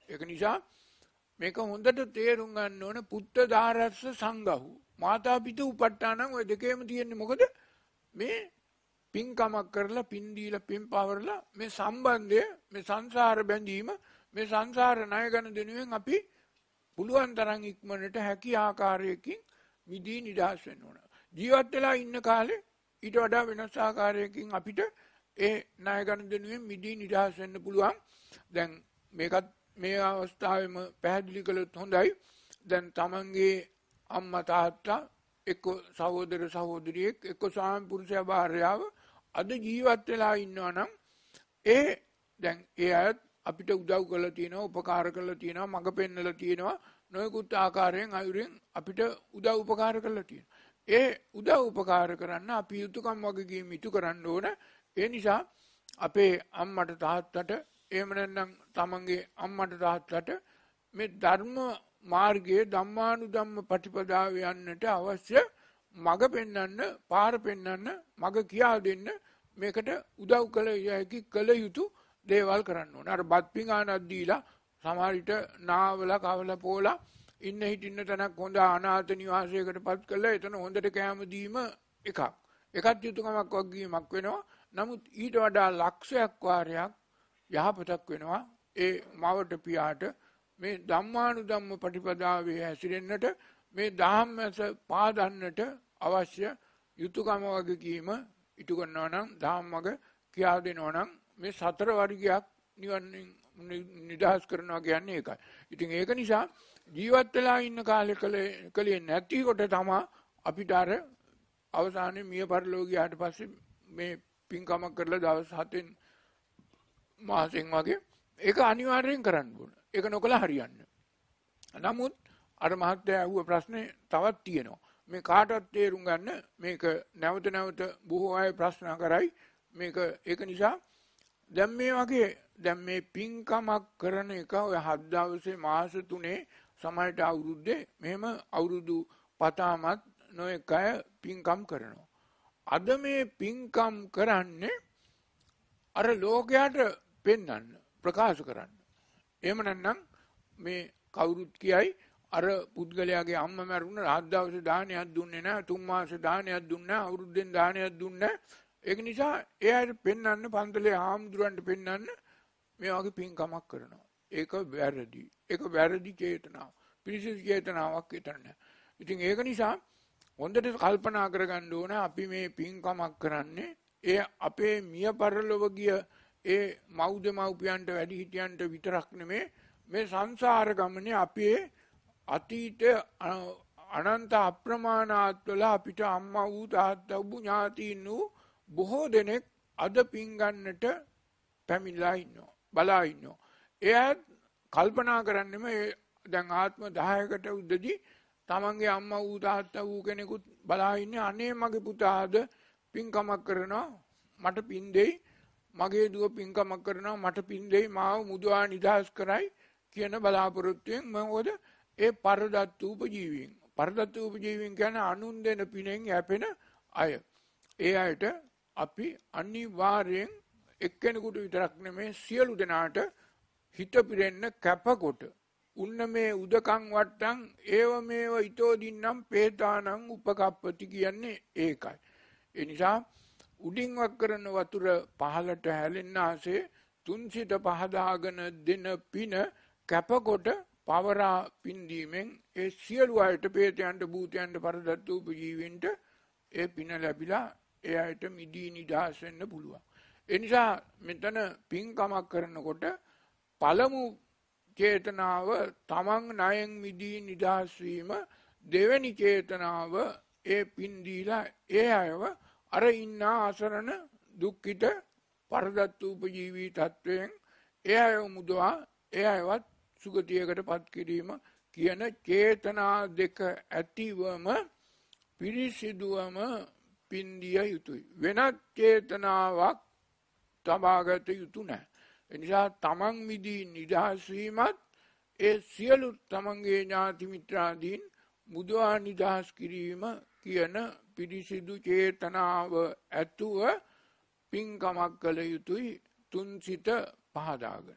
ඒක නිසා මේක හොඳට තේරුම් ගන්න ඕන පුත්ත දාරස්ස සංඝහු. මාතා පිතු උපට්ඨානං ඔය දෙකේම තියෙන්නේ මොකද? මේ පින්කමක් කරලා පින් දීලා පින් පවරලා මේ සම්බන්ධය මේ සංසාර බැඳීම මේ සංසාර ණය ගන්න දෙනුවෙන් අපි පුළුවන් තරම් ඉක්මනට හැකි ආකාරයකින් මිදී නිදහස් වෙන්න ඕන. ජීවත් වෙලා ඉන්න කාලේ ඊට වඩා වෙනස් ආකාරයකින් අපිට ඒ ණය ගන්න දෙනුවෙන් මිදී නිදහස් වෙන්න පුළුවන්. දැන් මේකත් මේ අවස්ථාවේම පැහැදිලි කළොත් හොඳයි. දැන් තමන්ගේ අම්මා තාත්තා එක්ක සහෝදර සහෝදරියෙක් එක්ක ස්වාමි පුරුෂයා භාර්යාව අද ජීවත් වෙලා ඉන්නවා නම් ඒ දැන් ඒ අයත් අපිට උදව් කරලා තියෙනවා උපකාර කරලා තියෙනවා මඟ පෙන්නලා තියෙනවා නොයෙකුත් ආකාරයෙන් අයුරින් අපිට උදව් උපකාර කරලා තියෙනවා. ඒ උදව් උපකාර කරන්න අපි යුතුයකම් වගකීම් ඉටු කරන්න ඕන. ඒ නිසා අපේ අම්මට තාත්තට එහෙම නැත්නම් තමන්ගේ අම්මට තාත්තට මේ ධර්ම මාර්ගයේ ධම්මානුධම්ම ප්‍රතිපදාව යන්නට අවශ්‍ය මඟ පෙන්වන්න පාර පෙන්වන්න මඟ කියා දෙන්න මේකට උදව් කළ යකි කළ යුතු දේවල් කරන්න ඕන. අර බත් පිඟානක් දීලා සමහර විට නාවලා කවලා පෝලා ඉන්න හිටින්න තැනක් හොඳ අනාථ නිවාසයකටපත් කළා එතන හොඳට කැම දීම එකක්. එකත් යුතුයකමක් වගකීමක් වෙනවා. නමුත් ඊට වඩා ලක්ෂයක් වාරයක් යහපතක් වෙනවා ඒ මවට පියාට මේ ධම්මානුධම්ම ප්‍රතිපදාවේ හැසිරෙන්නට මේ ධම්මස පාදන්නට අවශ්‍ය යුතුයකම වගකීම ඉටු කරනවා නම් ධම්මග කියා දෙනවා නම් මේ සතර වර්ගයක් නිවන් නිදහස් කරනවා කියන්නේ ඒකයි. ඉතින් ඒක නිසා ජීවත් වෙලා ඉන්න කාලේ කලේ නැති කොට තමයි අපිට අර අවසානයේ මිය පරලෝක ගියාට පස්සේ මේ පින්කමක් කරලා දවස් හතෙන් මාසෙන් වගේ ඒක අනිවාර්යෙන් කරන්න ඕන. ඒක නොකළ හරියන්නේ. නමුත් අර මහත්තයා අහුව ප්‍රශ්නේ තවත් තියෙනවා. මේ කාටවත් තේරුම් ගන්න මේක නැවත නැවත බොහෝ අය ප්‍රශ්න කරයි. මේක ඒක නිසා දැන් මේ වගේ දැන් මේ පින්කමක් කරන එක ඔය හත් දවසේ මාස තුනේ සමහරට අවුරුද්දේ මෙහෙම අවුරුදු පතාමත් නොඑක අය පින්කම් කරනවා. අද මේ පින්කම් කරන්නේ අර ලෝකයට පෙන්වන්න ප්‍රකාශ කරන්න. එහෙම නැත්නම් මේ කවුරුත් කියයි අර පුද්ගලයාගේ අම්මා මැරුණ හත් දවසේ දානයක් දුන්නේ නැහැ, තුන් මාසේ දානයක් දුන්නේ නැහැ, අවුරුද්දෙන් දානයක් දුන්නේ නැහැ. ඒක නිසා එයාට පෙන්වන්න පන්තලේ ආම්දුරන්ට පෙන්වන්න මේ වගේ පින්කමක් කරනවා. ඒක වැරදි. ඒක වැරදි චේතනාව. පිරිසිදු චේතනාවක් විතර නෑ. ඉතින් ඒක නිසා හොඳට කල්පනා කරගන්න ඕන අපි මේ පින්කමක් කරන්නේ ඒ අපේ මිය පරලොව ගිය ඒ මව්ද මව්පියන්ට වැඩි හිටියන්ට විතරක් නෙමේ මේ සංසාර ගමනේ අපේ අතීත අනන්ත අප්‍රමාණ ආත්වල අපිට අම්මා වූ තාත්තා වූ ඥාතීන් වූ බොහෝ දෙනෙක් අද පින් ගන්නට පැමිණලා ඉන්නවා බලා ඉන්නවා. එයා කල්පනා කරන්නේම දැන් ආත්ම දහයකට උද්දදී තමන්ගේ අම්මා වූ තාත්තා වූ කෙනෙකුත් බලා ඉන්නේ අනේ මගේ පුතා අද පින්කමක් කරනවා මට පින් දෙයි මගේ දුව පින්කමක් කරනවා මට පින් දෙයි මාව මුදවා නිදහස් කරයි කියන බලාපොරොත්තුවෙන් මොකද ඒ පරදත්ත උපජීවීන් පරදත්ත උපජීවීන් කියන්නේ අනුන් දෙන පිනෙන් යැපෙන අය. ඒ අයට අපි අනිවාර්යෙන් එක්කෙනෙකුට විතරක් නෙමේ සියලු දෙනාට හිත පිරෙන්න කැපකොට උන්න මේ උදකං වට්ටං ඒව මේව ඊතෝ දින්නම් පේතානං උපකප්පති කියන්නේ ඒකයි. ඒ නිසා උඩින් වක් කරන වතුර පහලට හැලෙන්න ආසේ තුන්සිත පහදාගෙන දෙන පින කැපකොට පවරා පින්දීමෙන් ඒ සියලු අයට පේතයන්ට භූතයන්ට පරදත්ත උපජීවීන්ට ඒ පින ලැබිලා ඒ අයට මිදී නිදහස් වෙන්න පුළුවන්. ඒ නිසා මෙතන පින්කමක් කරනකොට පළමු චේතනාව තමන් ණයෙන් මිදී නිදහස් වීම, දෙවෙනි චේතනාව ඒ පින් දීලා ඒ අයව අර ඉන්න අසරණ දුක්ඛිත පරදත්ත උපජීවී තත්වයෙන් ඒ අයව මුදවා ඒ අයවත් සුගතියකටපත් කිරීම කියන චේතනා දෙක ඇතිවම පිරිසිදුවම පින්දිය යුතුයි. වෙනත් චේතනාවක් තබාගත යුතු නැහැ. එනිසා තමන් මිදී නිදහස් වීමත් ඒ සියලු තමන්ගේ ඥාති මිත්‍රාදීන් මුදවා නිදහස් කිරීම කියන පිරිසිදු චේතනාව ඇතුව පින්කමක් කළ යුතුයි තුන්සිත පහදාගෙන.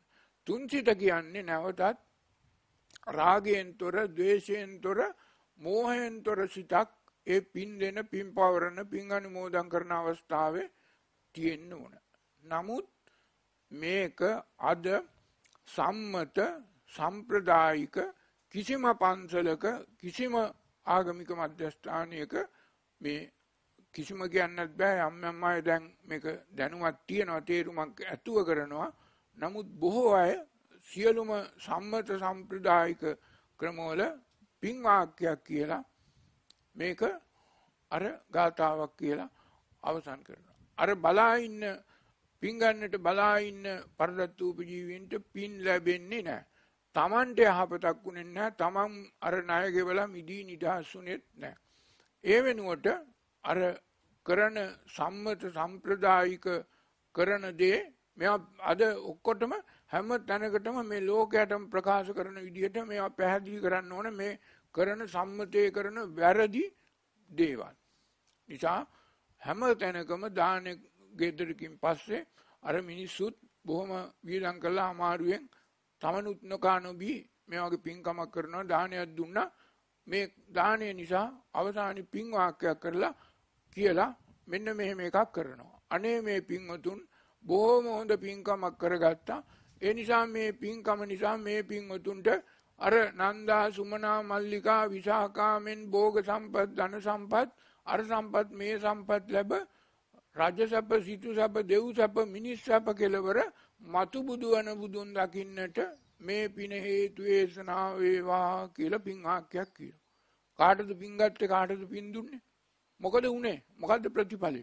තුන්සිත කියන්නේ නැවතත් රාගයෙන් තොර, ද්වේෂයෙන් තොර, මෝහයෙන් තොර සිතක් ඒ පින් දෙන, පින් පවරන, පින් අනුමෝදන් කරන අවස්ථාවේ තියෙන්න ඕන. නමුත් මේක අද සම්මත සම්ප්‍රදායික කිසිම පන්සලක කිසිම ආගමික මධ්‍යස්ථානයක මේ කිසිම කියන්නත් බෑ. අම්මයි දැන් මේක දැනුමක් තියෙනවා, තේරුමක් ඇතුව කරනවා. නමුත් බොහෝ අය සියලුම සම්මත සම්ප්‍රදායික ක්‍රමවල පින් වාක්‍යයක් කියලා මේක අර ගාථාවක් කියලා අවසන් කරනවා. අර බලා ඉන්න පින් ගන්නට බලා ඉන්න පරදත්තූපජීවීන්ට පින් ලැබෙන්නේ නැහැ. Tamante යහපතක් උනේ නැහැ. Taman අර ණය ගෙවලා මිදී නිදහස්ුනේත් නැහැ. ඒ වෙනුවට අර කරන සම්මත සම්ප්‍රදායික කරන දේ මෙයා අද ඔක්කොටම හැම තැනකටම මේ ලෝකයටම ප්‍රකාශ කරන විදිහට මේවා පැහැදිලි කරන්න ඕන මේ කරන සම්මතයේ කරන වැරදි දේවල්. නිසා හැම තැනකම දාන ගෙදරකින් පස්සේ අර මිනිස්සුත් බොහොම වියදම් කළා අමාරුවෙන් තමනුත් නොකා නොබී මේ වගේ පින්කමක් කරනවා, දානයක් දුන්නා. මේ දානය නිසා අවසානයේ පින් වාක්‍යයක් කරලා කියලා මෙන්න මෙහෙම එකක් කරනවා. අනේ මේ පින්වතුන් බොහොම හොඳ පින්කමක් කරගත්තා. ඒ නිසා මේ පින්කම නිසා මේ පින්වතුන්ට අර නන්දා, සුමනා, මල්ලිකා, විශාඛාමෙන් භෝග සම්පත්, ධන සම්පත්, අර සම්පත්, මේ සම්පත් ලැබ රාජ්‍ය සැප, සිටු සැප, දෙව් සැප, මිනිස් සැප කෙලවර මතු බුදුවන බුදුන් දකින්නට මේ පින හේතු වේසනා වේවා කියලා පින් වාක්‍යයක් කියනවා. කාටද පින් ගත්තේ, කාටද පින් දුන්නේ? මොකද උනේ? මොකද්ද ප්‍රතිඵලය?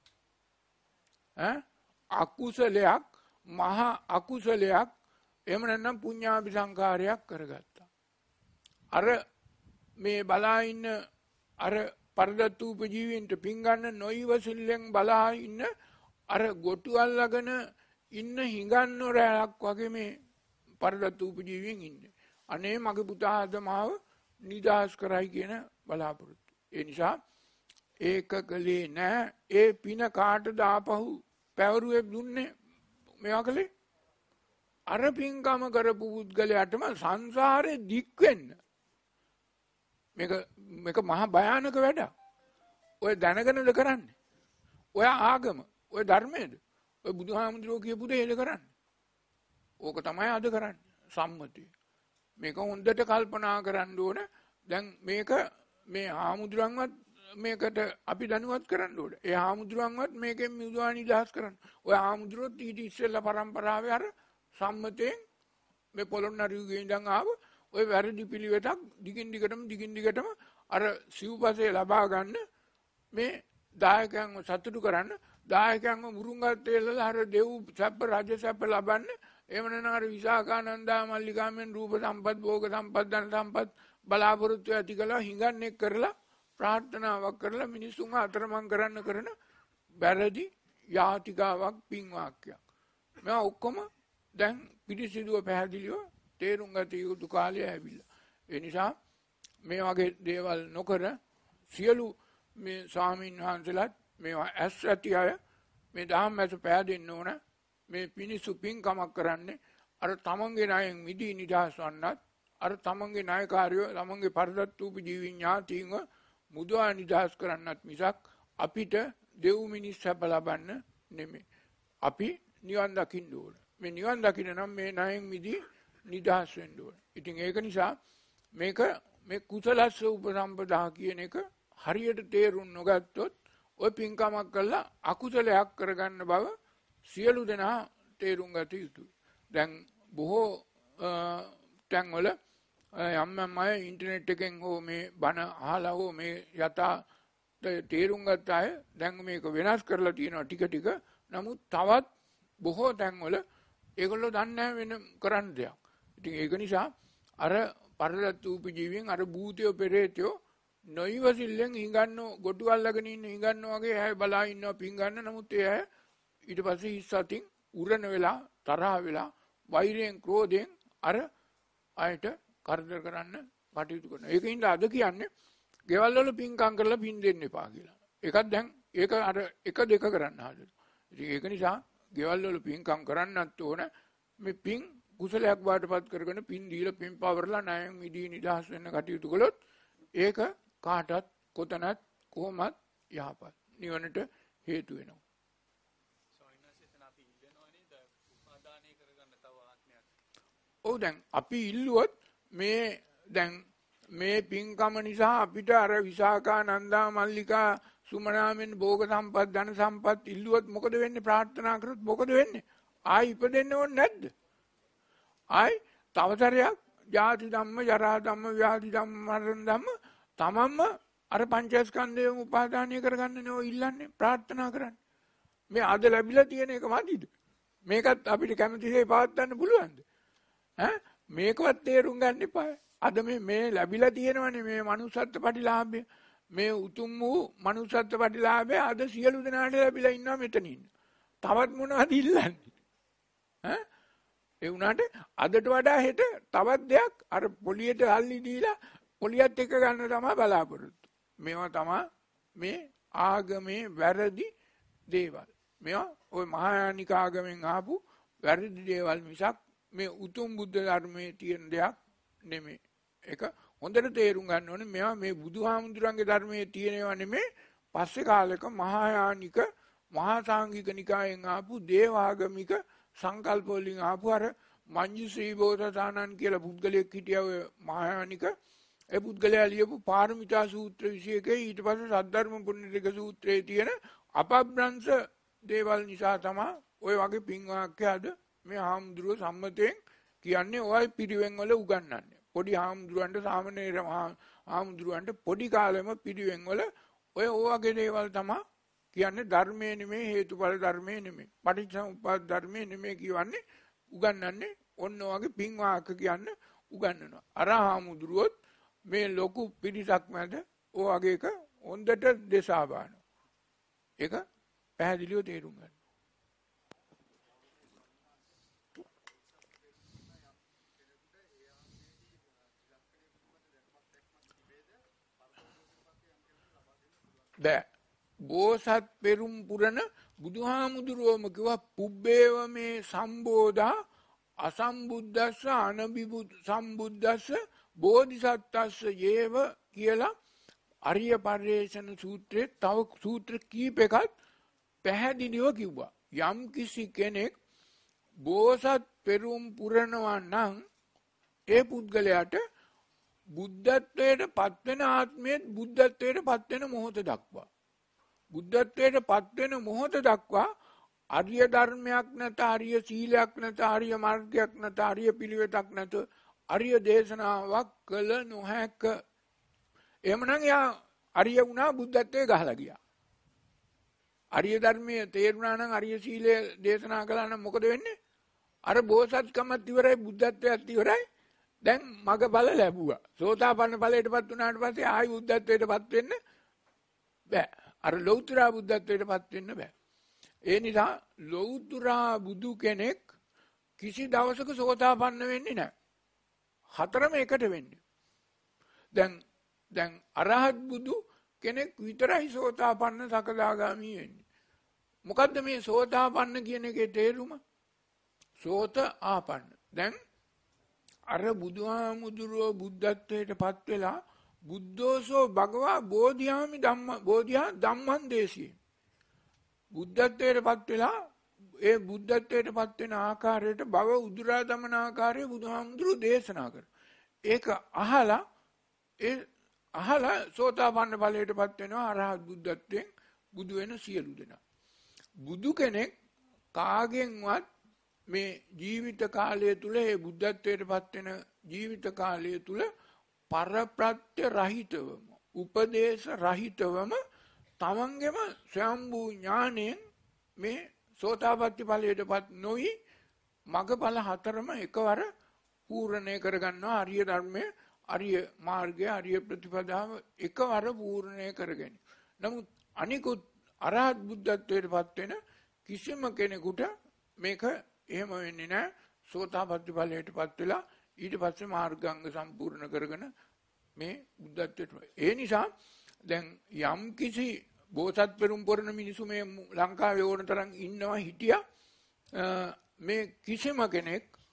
ඈ අකුසලයක්, මහා අකුසලයක්, එහෙම නැත්නම් පුඤ්ඤාභි සංකාරයක් කරගත්තා. අර මේ බලා ඉන්න අර පරදත්තූපජීවීන්ට පින් ගන්න නොයිවසිල්ලෙන් බලා ඉන්න අර ගොටු අල්ලගෙන ඉන්න හිඟන්නෝ රැලක් වගේ මේ පරදත්තූපජීවීන් ඉන්නේ. අනේ මගේ පුතා අද මාව නිදහස් කරයි කියන බලාපොරොත්තු. ඒ නිසා ඒක කලේ නෑ. ඒ පින කාටද ආපහු පැවරුවේ දුන්නේ? මේවා කලේ අර පින්කම කරපු පුද්ගලයාටම සංසාරේ දික් වෙන්න. මේක මේක මහා භයානක වැඩක්. ඔය දැනගෙනද කරන්නේ? ඔය ආගම, ඔය ධර්මයේද? ඔය බුදුහාමුදුරුවෝ කියපු දේද කරන්නේ? ඕක තමයි අද කරන්නේ සම්මතිය. මේක හොඳට කල්පනා කරන්න ඕන. දැන් මේක මේ හාමුදුරන්වත් මේකට අපි දැනුවත් කරන්න ඕන. ඒ හාමුදුරන්වත් මේකෙන් මිදුවා නිදහස් කරන්න. ඔය හාමුදුරුවෝත් ඊට ඉස්සෙල්ලා පරම්පරාවේ අර සම්මතයෙන් මේ පොළොන්නරුවේ ඉඳන් ආව ඔය වැරදි පිළිවෙතක් දිගින් දිගටම දිගින් දිගටම අර සිව්පසේ ලබා ගන්න මේ දායකයන්ව සතුටු කරන්න, දායකයන්ව මුරුංගත් තේලලා අර දෙව් සැප, රජ සැප ලබන්න. එහෙම නැත්නම් අර විසාකානන්දා, මල්ලිකාමෙන් රූප සම්පත්, භෝග සම්පත්, ධන සම්පත් බලාපොරොත්තු ඇති කළා හිඟන්නේ කරලා ප්‍රාර්ථනාවක් කරලා මිනිසුන්ව අතරමං කරන්න කරන වැරදි යාතිකාවක් පින් වාක්‍යයක්. මේවා ඔක්කොම දැන් පිළිසිදුව පැහැදිලිව තේරුම් ගත යුතු කාලය ඇවිල්ලා. ඒ නිසා මේ වගේ දේවල් නොකර සියලු මේ ස්වාමීන් වහන්සේලාත් මේවා ඇස් ඇති අය මේ දහම් මැස පෑදෙන්න ඕන. මේ පිනිසු පින්කමක් කරන්නේ අර තමන්ගේ ණයෙන් මිදී නිදහස් වන්නත්, අර තමන්ගේ ණයකාරයෝ, තමන්ගේ පරදත්තූපජීවී ඥාතීන්ව මුදවා නිදහස් කරන්නත් මිසක් අපිට දෙව් මිනිස් සැප ලබන්න නෙමෙයි. අපි නිවන් දකින්න ඕන. මේ නිවන් දකින්න නම් මේ ණයෙන් මිදී නිදහස් වෙන්න ඕන. ඉතින් ඒක නිසා මේක මේ කුසලස්ස උපසම්පදා කියන එක හරියට තේරුම් නොගත්තොත් ඔය පින්කමක් කළා අකුසලයක් කරගන්න බව සියලු දෙනා තේරුම් ගත යුතුයි. දැන් බොහෝ තැන්වල යම් යම් අය ඉන්ටර්නෙට් එකෙන් හෝ මේ බණ අහලා හෝ මේ යථා තේරුම් ගත්ත අය දැන් මේක වෙනස් කරලා තියෙනවා ටික ටික. නමුත් තවත් බොහෝ තැන්වල ඒගොල්ලෝ දන්නේ නැහැ වෙන කරන්න දෙයක්. ඉතින් ඒක නිසා අර පරදත්තූපජීවීන් අර භූතයෝ පෙරේතයෝ නොයිවසිල්ලෙන් හිඟන්නෝ ගොටු අල්ලගෙන ඉන්න හිඟන්නෝ වගේ ඇය බලා ඉන්නවා පින් ගන්න. නමුත් ඒ අය ඊට පස්සේ හිස් අතින් උරණ වෙලා, තරහ වෙලා, වෛරයෙන්, ක්‍රෝධයෙන් අර අයට කරදර කරන්න කටයුතු කරනවා. ඒකින්ද අද කියන්නේ ගෙවල් වල පින්කම් කරලා පින් දෙන්න එපා කියලා. ඒකත් දැන් ඒක අර එක දෙක කරන්න හදනවා. ඉතින් ඒක නිසා ගෙවල් වල පින්කම් කරන්නත් ඕන. මේ පින් කුසලයක් වාටපත් කරගෙන පින් දීලා පින් පවරලා ණයෙන් මිදී නිදහස් වෙන්න කටයුතු කළොත් ඒක කාටත් කොතනත් කොහොමත් යහපත් නිවනට හේතු වෙනවා. ඔව් දැන් අපි ඉල්ලුවොත් මේ දැන් මේ පින්කම නිසා අපිට අර විසාකා නන්දා මල්ලිකා සුමනාමෙන් භෝග සම්පත් ධන සම්පත් ඉල්ලුවොත් මොකද වෙන්නේ? ප්‍රාර්ථනා කරොත් මොකද වෙන්නේ? ආයි ඉපදෙන්න ඕනේ නැද්ද? ආයි තවතරයක් ජාති ධම්ම ජරා ධම්ම ව්‍යාධි ධම්ම මරණ ධම්ම තමන්ම අර පංචස්කන්ධයම උපාදානය කරගන්න නෝ ඉල්ලන්නේ ප්‍රාර්ථනා කරන්නේ. මේ අද ලැබිලා තියෙන එක මදිද? මේකත් අපිට කැමතිසේ පවත්වන්න පුළුවන්ද? ඈ මේකවත් තේරුම් ගන්න එපා. අද මේ මේ ලැබිලා තියෙනවනේ මේ manussත්ත්ව ප්‍රතිලාභය. මේ උතුම් වූ manussත්ත්ව ප්‍රතිලාභය අද සියලු දෙනාට ලැබිලා ඉන්නවා මෙතන ඉන්න. තවත් මොනවද ඉල්ලන්නේ? ඈ ඒ වුණාට අදට වඩා හෙට තවත් දෙයක් අර පොලියට අල්ලි දීලා පොලියත් එක්ක ගන්න තමයි බලාපොරොත්තු. මේවා තමයි මේ ආගමේ වැරදි දේවල්. මේවා ওই මහායානික ආගමෙන් ආපු වැරදි දේවල් මිසක් මේ උතුම් බුද්ධ ධර්මයේ තියෙන දෙයක් නෙමෙයි. ඒක හොඳට තේරුම් ගන්න ඕනේ. මේවා මේ බුදුහාමුදුරන්ගේ ධර්මයේ තියෙනව නෙමෙයි. පස්සේ කාලෙක මහායානික මහා සාංඝික නිකායෙන් ආපු දේවාගමික සංකල්ප වලින් ආපු අර මංජුශ්‍රී බෝසතාණන් කියලා පුද්ගලයෙක් හිටියා ඔය මහායානික. ඒ පුද්ගලයා ලියපු පාරමිතා සූත්‍ර විශේෂකේ ඊට පස්සේ සද්ධර්ම පුණ්‍යතික සූත්‍රයේ තියෙන අපබ්‍රංශ දේවල් නිසා තමයි ඔය වගේ පින් වාක්‍යයද මේ හාමුදුරුවෝ සම්මතයෙන් කියන්නේ ඔය පිරිවෙන් වල උගන්වන්නේ. පොඩි හාමුදුරුවන්ට සාමණේර හාමුදුරුවන්ට පොඩි කාලෙම පිරිවෙන් වල ඔය වගේ දේවල් තමයි කියන්නේ ධර්මයේ නෙමෙයි හේතුඵල ධර්මයේ නෙමෙයි. පටිච්චසමුප්පාද ධර්මයේ නෙමෙයි කියවන්නේ උගන්වන්නේ ඔන්න වගේ පින් වාක්‍ය කියන්නේ උගන්වනවා. අර හාමුදුරුවොත් මේ ලොකු පිරිසක් මැද ඔය වගේ එක හොඳට දෙසා බලනවා. ඒක පැහැදිලිව තේරුම් ගන්න. බෑ. බෝසත් පෙරුම් පුරන බුදුහාමුදුරුවෝම කිව්වා පුබ්බේව මේ සම්බෝධා අසම්බුද්දස්ස අනබිබුද් සම්බුද්දස්ස බෝධිසත්තස්ස යේව කියලා අරිය පරිේෂණ සූත්‍රයේ තව සූත්‍ර කීපයකට පැහැදිලිව කිව්වා. යම් කිසි කෙනෙක් බෝසත් පෙරුම් පුරනවා නම් ඒ පුද්ගලයාට බුද්ධත්වයට පත්වෙන ආත්මයේ බුද්ධත්වයට පත්වෙන මොහොත දක්වා බුද්ධත්වයට පත්වෙන මොහොත දක්වා ආර්ය ධර්මයක් නැත, ආර්ය සීලයක් නැත, ආර්ය මාර්ගයක් නැත, ආර්ය පිළිවෙතක් නැත, ආර්ය දේශනාවක් කළ නොහැක. එහෙමනම් යා ආර්ය වුණා බුද්ධත්වයේ ගහලා ගියා. ආර්ය ධර්මයේ තේරුණා නම් ආර්ය සීලය දේශනා කළා නම් මොකද වෙන්නේ? අර බෝසත්කමත් ඉවරයි බුද්ධත්වයත් ඉවරයි. දැන් මග බල ලැබුවා. සෝතාපන්න ඵලයටපත් වුණාට පස්සේ ආයි බුද්ධත්වයටපත් වෙන්න බෑ. අර ලෞතර බුද්ධත්වයටපත් වෙන්න බෑ. ඒ නිසා ලෞතර බුදු කෙනෙක් කිසි දවසක සෝතාපන්න වෙන්නේ නැහැ. හතරම එකට වෙන්නේ. දැන් දැන් අරහත් බුදු කෙනෙක් විතරයි සෝතාපන්න සකදාගාමී වෙන්නේ. මොකද්ද මේ සෝතාපන්න කියන එකේ තේරුම? සෝත ආපන්න. දැන් අර බුදුහාමුදුරුවෝ බුද්ධත්වයට පත් වෙලා බුද්ධෝසෝ භගවා බෝධියාමි ධම්ම බෝධියා ධම්මං දේශී. බුද්ධත්වයට පත් වෙලා ඒ බුද්ධත්වයට පත් වෙන ආකාරයට භව උදුරා දමන ආකාරය බුදුහාමුදුරුවෝ දේශනා කර. ඒක අහලා ඒ අහලා සෝතාපන්න ඵලයට පත් වෙනවා අරහත් බුද්ධත්වයෙන් බුදු වෙන සියලු දෙනා. බුදු කෙනෙක් කාගෙන්වත් මේ ජීවිත කාලය තුල ඒ බුද්ධත්වයට පත් වෙන ජීවිත කාලය තුල පරප්‍රත්‍ය රහිතවම උපදේශ රහිතවම තමන්ගේම ස්වයම්බූ ඥාණයෙන් මේ සෝතාපට්ටි ඵලයට පත් නොවි මගඵල හතරම එකවර පූර්ණේ කරගන්නවා. ආර්ය ධර්මයේ ආර්ය මාර්ගය ආර්ය ප්‍රතිපදාව එකවර පූර්ණේ කරගෙන. නමුත් අනිකුත් අරහත් බුද්ධත්වයට පත් වෙන කිසිම කෙනෙකුට මේක එහෙම වෙන්නේ නැහැ. සෝතාපට්ටි ඵලයට පත් වෙලා ඊට පස්සේ මාර්ගාංග සම්පූර්ණ කරගෙන මේ බුද්ධත්වයට. ඒ නිසා දැන් යම් කිසි බෝසත් පෙරුම් පුරන මිනිසු මේ ලංකාවේ ඕන තරම් ඉන්නවා හිටියා. මේ කිසිම කෙනෙක්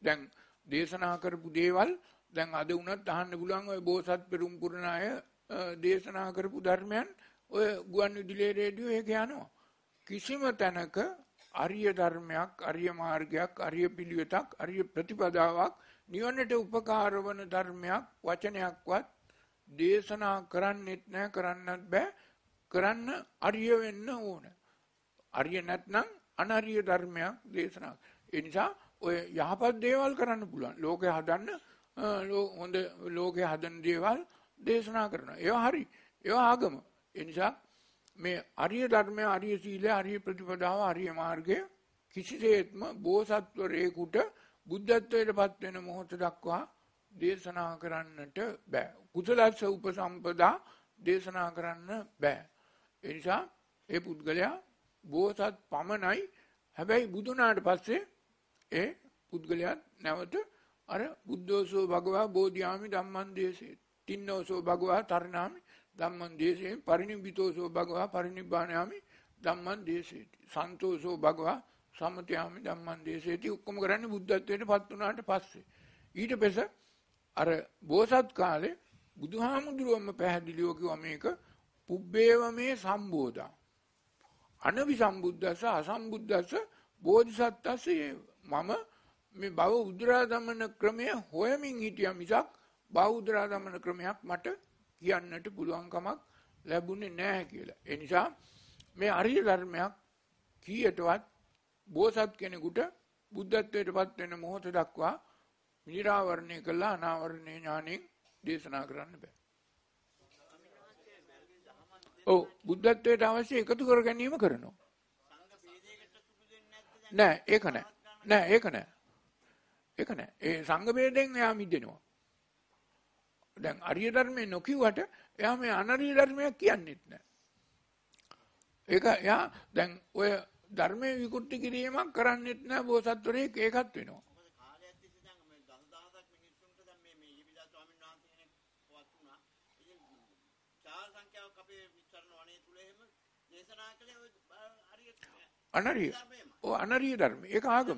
දැන් දේශනා කරපු දේවල් දැන් අද උනත් අහන්න පුළුවන් ඔය බෝසත් පෙරුම් පුරණ අය දේශනා කරපු ධර්මයන් ඔය ගුවන් විදුලි රේඩියෝ එක යනවා. කිසිම තැනක අරිය ධර්මයක්, අරිය මාර්ගයක්, අරිය පිළිවෙතක්, අරිය ප්‍රතිපදාවක්, නිවනට උපකාර වන ධර්මයක් වචනයක්වත් දේශනා කරන්නෙත් නැහැ, කරන්නත් බෑ. කරන්න අරිය වෙන්න ඕන. අරිය නැත්නම් අනරිය ධර්මයක් දේශනා. ඒ නිසා ඔය යහපත් දේවල් කරන්න පුළුවන්. ලෝකේ හදන්න හොඳ ලෝකේ හදන දේවල් දේශනා කරනවා. ඒවා හරි. ඒවා ආගම. ඒ නිසා මේ අරිය ධර්මය, අරිය සීලය, අරිය ප්‍රතිපදාව, අරිය මාර්ගය කිසිසේත්ම බෝසත්වරයෙකුට බුද්ධත්වයට පත් වෙන මොහොත දක්වා දේශනා කරන්නට බෑ. කුසලස්ස උපසම්පදා දේශනා කරන්න බෑ. ඒ නිසා ඒ පුද්ගලයා බෝසත් පමණයි. හැබැයි බුදුනාට පස්සේ ඒ පුද්ගලයා නැවත අර බුද්ධෝසෝ භගවා බෝධියාමි ධම්මං දේශේ තින්නෝසෝ භගවා තරණාමි ධම්මං දේශේ පරිනිබ්බිතෝසෝ භගවා පරිනිබ්බාණයාමි ධම්මං දේශේති සන්තෝසෝ භගවා සම්මතයාමි ධම්මං දේශේති ඔක්කොම කරන්නේ බුද්ධත්වයට පත් වුණාට පස්සේ. ඊට පස්සේ අර බෝසත් කාලේ බුදුහාමුදුරුවම පැහැදිලිව කිව්වා මේක පුබ්බේව මේ සම්බෝධා අනවි සම්බුද්දස්ස අසම්බුද්දස්ස බෝධිසත්ත්වස්ස මම මේ භව උද්දරා දමන ක්‍රමය හොයමින් හිටියා මිසක් භව උද්දරා දමන ක්‍රමයක් මට කියන්නට පුළුවන් කමක් ලැබුණේ නැහැ කියලා. ඒ නිසා මේ අරිය ධර්මයක් කීයටවත් බෝසත් කෙනෙකුට බුද්ධත්වයට පත් වෙන මොහොත දක්වා නිරාවරණය කළා අනාවරණය ඥාණයෙන් දේශනා කරන්න බෑ. ඔව් බුද්ධත්වයට අවශ්‍ය එකතු කර ගැනීම කරනවා. නෑ ඒක නෑ. නෑ ඒක නෑ. ඒක නෑ. ඒ සංඝ ભેදයෙන් එයා මිදෙනවා. දැන් අරිය ධර්මයේ නොකියුවට එයා මේ අනරිය ධර්මයක් කියන්නේත් නෑ. ඒක එයා දැන් ඔය ධර්මයේ විකෘති කිරීමක් කරන්නේත් නෑ බෝසත්වරයෙක් ඒකත් වෙනවා. අනරිය. ඔව් අනරිය ධර්ම. ඒක ආගම.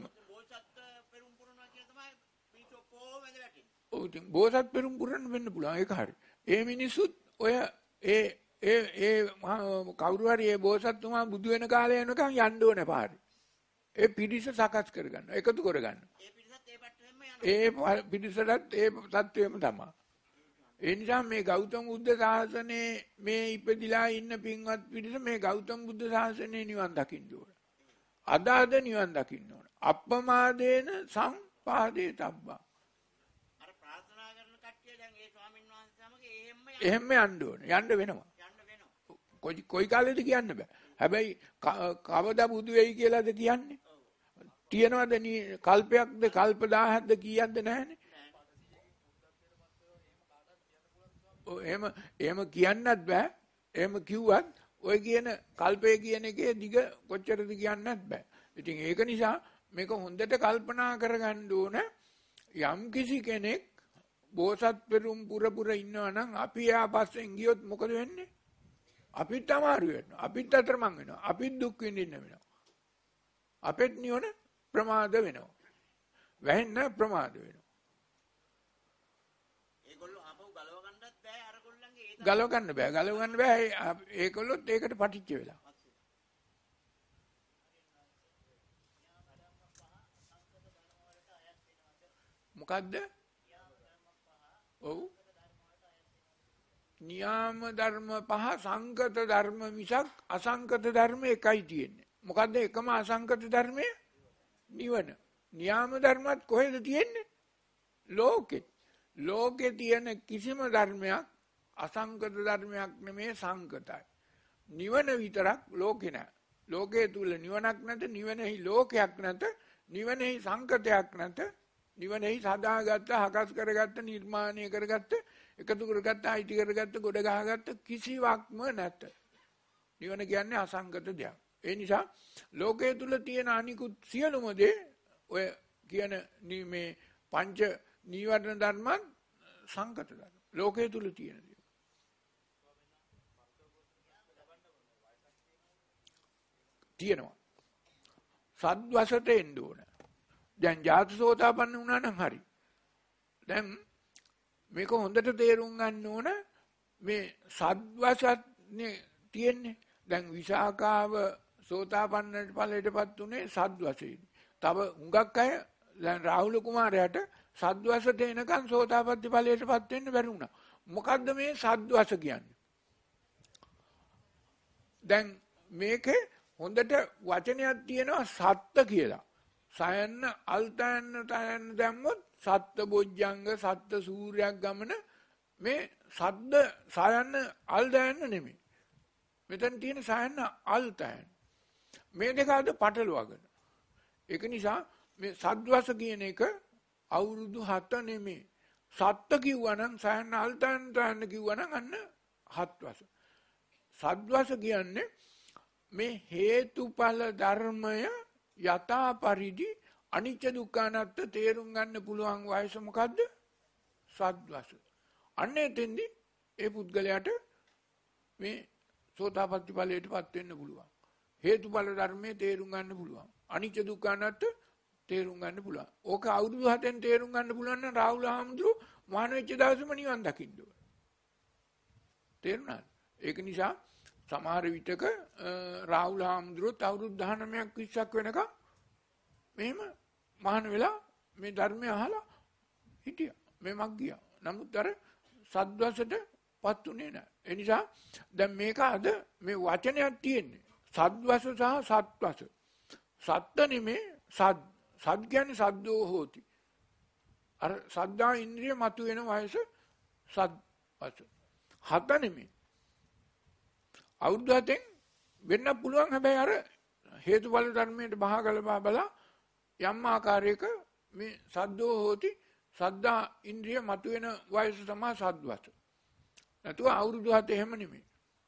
ඔව් ඉතින් බෝසත් පෙරම් පුරන්න වෙන්න පුළුවන්. ඒක හරි. ඒ මිනිසුත් ඔය ඒ ඒ ඒ කවුරු හරි ඒ බෝසත්තුමා බුදු වෙන කාලේ යනකම් යන්න ඕනේ පාරේ. ඒ පිරිස සකස් කරගන්න. එකතු කරගන්න. ඒ පිරිසත් ඒ පැත්තෙම යනවා. ඒ පිරිසටත් ඒ තත්වෙම තමයි. ඒ නිසා මේ ගෞතම බුද්ධ ශාසනයේ මේ ඉපදිලා ඉන්න පින්වත් පිරිස මේ ගෞතම බුද්ධ ශාසනයේ නිවන් දකින්න ඕන. අද අද නිවන් දකින්න ඕන. අප්පමාදේන සම්පාදේ තබ්බා. අර ප්‍රාර්ථනා කරන කට්ටිය දැන් ඒ ස්වාමීන් වහන්සේ සමග එහෙම යන්න ඕන. යන්න වෙනවා. යන්න වෙනවා. කොයි කොයි කාලෙද කියන්න බෑ. හැබැයි කවදා බුදු වෙයි කියලාද කියන්නේ? තියනවද කල්පයක්ද කල්ප දහයක්ද කීයක්ද නැහැනේ. එහෙම එහෙම කියන්නත් බෑ. එහෙම කිව්වත් ඔය කියන කල්පය කියන එකේ දිග කොච්චරද කියන්නත් බෑ. ඉතින් ඒක නිසා මේක හොඳට කල්පනා කරගන්න ඕන. යම් කිසි කෙනෙක් බෝසත් පෙරුම් පුර පුර ඉන්නවා නම් අපි එයා පස්සෙන් ගියොත් මොකද වෙන්නේ? අපිත් අමාරු වෙනවා. අපිත් අතරමං වෙනවා. අපිත් දුක් විඳින්න වෙනවා. අපෙත් නිවන ප්‍රමාද වෙනවා. වැහෙන්න ප්‍රමාද වෙනවා. ගලව ගන්න බෑ. ගලව ගන්න බෑ. ඒකලොත් ඒකට පටිච්ච වෙලා. මොකද්ද? ඔව්. නියාම ධර්ම පහ සංකත ධර්ම මිසක් අසංකත ධර්ම එකයි තියෙන්නේ. මොකද්ද එකම අසංකත ධර්මය? නිවන. නියාම ධර්මත් කොහෙද තියෙන්නේ? ලෝකෙ. ලෝකේ තියෙන කිසිම ධර්මයක් අසංකත ධර්මයක් නෙමේ සංකතයි. නිවන විතරක් ලෝකේ නැහැ. ලෝකයේ තුල නිවනක් නැත, නිවනෙහි ලෝකයක් නැත, නිවනෙහි සංකතයක් නැත, නිවනෙහි සදාගත්ත, හකස් කරගත්ත, නිර්මාණය කරගත්ත, එකතු කරගත්ත, අයිති කරගත්ත, ගොඩ ගහගත්ත කිසිවක්ම නැත. නිවන කියන්නේ අසංකත දෙයක්. ඒ නිසා ලෝකයේ තුල තියෙන අනිකුත් සියලුම දේ ඔය කියන මේ පංච නීවරණ ධර්මත් සංකත ධර්ම. ලෝකයේ තුල තියෙන දේ. තියෙනවා. සද්වසට එන්න ඕන. දැන් ජාති සෝතාපන්න වුණා නම් හරි. දැන් මේක හොඳට තේරුම් ගන්න ඕන මේ සද්වසත්නේ තියෙන්නේ. දැන් විසාකාව සෝතාපන්න ඵලයටපත් උනේ සද්වසෙයි. තව හුඟක් අය දැන් රාහුල කුමාරයාට සද්වසට එනකන් සෝතාපට්ටි ඵලයටපත් වෙන්න බැරි වුණා. මොකද්ද මේ සද්වස කියන්නේ? දැන් මේකේ හොඳට වචනයක් තියෙනවා සත්ත්‍ය කියලා. සයන්න අල්තයන්න තයන්න දැම්මොත් සත්ත්‍ය බොජ්ජංග සත්ත්‍ය සූර්යයක් ගමන මේ සද්ද සයන්න අල්තයන්න නෙමෙයි. මෙතන තියෙන සයන්න අල්තයන්න. මේ දෙක අද පටලවාගෙන. ඒක නිසා මේ සද්වස කියන එක අවුරුදු හත නෙමෙයි. සත්ත්‍ය කිව්වනම් සයන්න අල්තයන්න තයන්න කිව්වනම් අන්න හත් වස. සද්වස කියන්නේ මේ හේතුඵල ධර්මය යථා පරිදි අනිත්‍ය දුක්ඛ අනාත්ම තේරුම් ගන්න පුළුවන් වයස මොකද්ද? සද්වස. අන්න එතෙන්දී ඒ පුද්ගලයාට මේ සෝතාපට්ටි ඵලයටපත් වෙන්න පුළුවන්. හේතුඵල ධර්මයේ තේරුම් ගන්න පුළුවන්. අනිත්‍ය දුක්ඛ අනාත්ම තේරුම් ගන්න පුළුවන්. ඕක අවුරුදු හතෙන් තේරුම් ගන්න පුළුවන් නම් රාහුල හාමුදුරුවෝ මහාන වෙච්ච දවසේම නිවන් දකින්න ඕන. තේරුණාද? ඒක නිසා සමහර විටක රාහුල හාමුදුරුවෝත් අවුරුදු දහනවයක් විස්සක් වෙනකම් මෙහෙම මහාන වෙලා මේ ධර්මය අහලා හිටියා. මේ මග්ගියා. නමුත් අර සද්වසටපත් උනේ නැහැ. ඒ නිසා දැන් මේක අද මේ වචනයක් තියෙන්නේ. සද්වස සහ සත්වස. සත්ත්‍ය නෙමේ සද්. සද් කියන්නේ සද්දෝ හෝති. අර සද්දා ඉන්ද්‍රිය මතුවෙන වයස සද්වස. හත නෙමේ. අවුරුදු හතෙන් වෙන්න පුළුවන්. හැබැයි අර හේතුඵල ධර්මයට බහගලපා බලා යම් ආකාරයක මේ සද්දෝ හෝති සද්දා ඉන්ද්‍රිය මතුවෙන වයස තමයි සද්වස. නැතුව අවුරුදු හත එහෙම නෙමෙයි.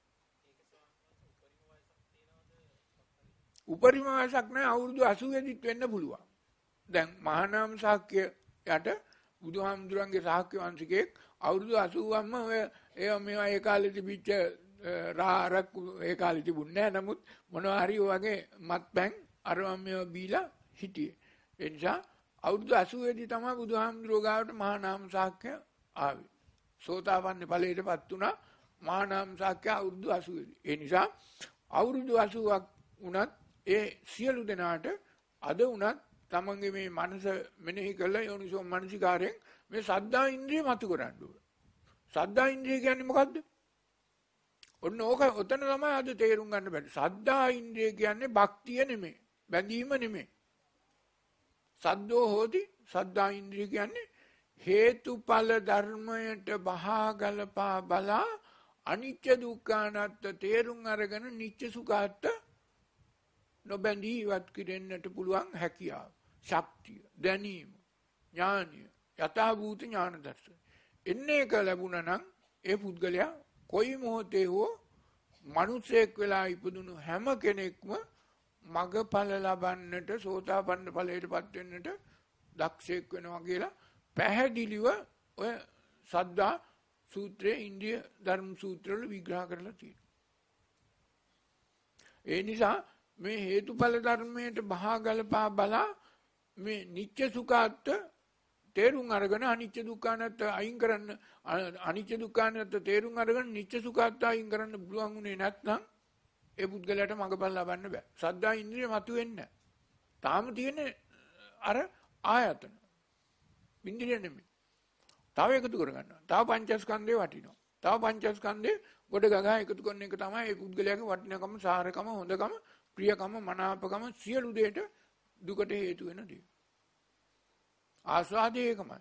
උපරිම වයසක් නැහැ. අවුරුදු අසූ දිත් වෙන්න පුළුවන්. දැන් මහානාම ශාක්‍ය යට බුදුහාමුදුරන්ගේ ශාක්‍ය වංශිකයෙක් අවුරුදු අසූවක්ම ඔය ඒ මේවා ඒ කාලේ තිබිච්ච රාරක් ඒ කාලේ තිබුණේ නැහැ. නමුත් මොනවා හරි වගේ මත්පැන් අරවම් මේවා බීලා හිටියේ. ඒ නිසා අවුරුදු අසූ දී තමයි බුදුහාමුදුරුවෝ ගාවට මහානාම ශාක්‍ය ආවේ. සෝතාපන්න ඵලයටපත් වුණා මහානාම ශාක්‍ය අවුරුදු අසූ දී. ඒ නිසා අවුරුදු අසූවක් වුණත් ඒ සියලු දෙනාට අද වුණත් තමන්ගේ මේ මනස මෙනෙහි කළා යෝනිසෝ මනසිකාරයෙන් මේ සද්දා ඉන්ද්‍රිය මතු කරන්න ඕන. සද්දා ඉන්ද්‍රිය කියන්නේ මොකද්ද? ඔන්න ඕක ඔතන තමයි අද තේරුම් ගන්න බැරි. සද්දා ඉන්ද්‍රිය කියන්නේ භක්තිය නෙමෙයි, බැඳීම නෙමෙයි. සද්දෝ හෝති සද්දා ඉන්ද්‍රිය කියන්නේ හේතුඵල ධර්මයට බහා ගලපා බලා අනිත්‍ය දුක්ඛ අනාත්ම තේරුම් අරගෙන නිත්‍ය සුඛාත්ත නොබැඳී ඉවත් කිරෙන්නට පුළුවන් හැකියාව, ශක්තිය, දැනීම, ඥානය, යථාභූත ඥාන දර්ශනය. එන්නේ එක ලැබුණා නම් ඒ පුද්ගලයා කොයි මොහොතේ හෝ මිනිසෙක් වෙලා ඉපදුණු හැම කෙනෙක්ම මගඵල ලබන්නට සෝතාපන්න ඵලයටපත් වෙන්නට දක්ෂයෙක් වෙනවා කියලා පැහැදිලිව ඔය සද්දා සූත්‍රයේ ඉන්ද්‍රිය ධර්ම සූත්‍රවල විග්‍රහ කරලා තියෙනවා. ඒ නිසා මේ හේතුඵල ධර්මයට බහා ගලපා බලා මේ නිත්‍ය සුඛාත්ත තේරුම් අරගෙන අනිත්‍ය දුක්ඛ අනාත්ම අයින් කරන්න අනිත්‍ය දුක්ඛ අනාත්ම තේරුම් අරගෙන නිත්‍ය සුඛාත්ත අයින් කරන්න පුළුවන් උනේ නැත්නම් ඒ පුද්ගලයාට මඟපල් ලබන්න බෑ. සද්දා ඉන්ද්‍රිය මතුවෙන්නේ නැහැ. තාම තියෙන්නේ අර ආයතන. ඉන්ද්‍රිය නෙමෙයි. තව එකතු කරගන්නවා. තව පංචස්කන්ධේ වටිනවා. තව පංචස්කන්ධේ ගොඩ ගගා එකතු කරන එක තමයි ඒ පුද්ගලයාගේ වටිනාකම, සාරකම, හොඳකම, ප්‍රියකම, මනාපකම සියලු දේට දුකට හේතු වෙන දේ. ආස්වාදය ඒකමයි.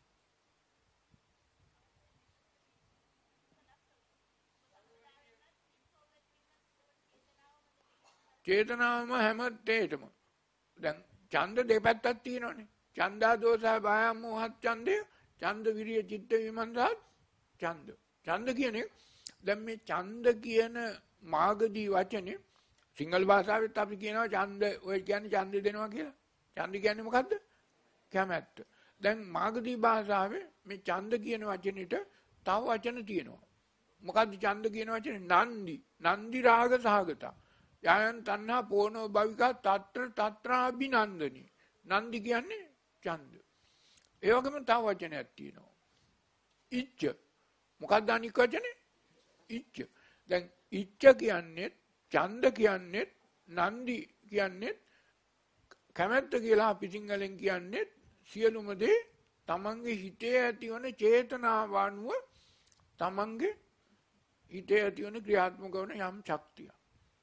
චේතනාවම හැම තේටම. දැන් ඡන්ද දෙපැත්තක් තියෙනවානේ. ඡන්දා දෝසා භායම් මොහත් ඡන්දය, ඡන්ද විරිය චිත්ත විමර්ශනත් ඡන්ද. ඡන්ද කියන්නේ දැන් මේ ඡන්ද කියන මාගදී වචනේ සිංහල භාෂාවෙත් අපි කියනවා ඡන්ද ඔය කියන්නේ ඡන්ද දෙනවා කියලා. ඡන්ද කියන්නේ මොකද්ද? කැමැත්ත. දැන් මාගදී භාෂාවේ මේ ඡන්ද කියන වචනෙට තව වචන තියෙනවා. මොකද්ද ඡන්ද කියන වචනේ? නන්දි. නන්දි රාග සහගත. යයන් තණ්හා පෝනෝ භවිකා తත්‍ර తත්‍රාබිනන්දනි. නන්දි කියන්නේ ඡන්ද. ඒ වගේම තව වචනයක් තියෙනවා. ඉච්ඡ. මොකක්ද අනික් වචනේ? ඉච්ඡ. දැන් ඉච්ඡ කියන්නේ ඡන්ද කියන්නේ නන්දි කියන්නේ කැමැත්ත කියලා අපි සිංහලෙන් කියන්නේ සියලුම දේ තමන්ගේ හිතේ ඇතිවන චේතනාව අනුව තමන්ගේ හිතේ ඇතිවන ක්‍රියාත්මක වන යම් ශක්තියක්.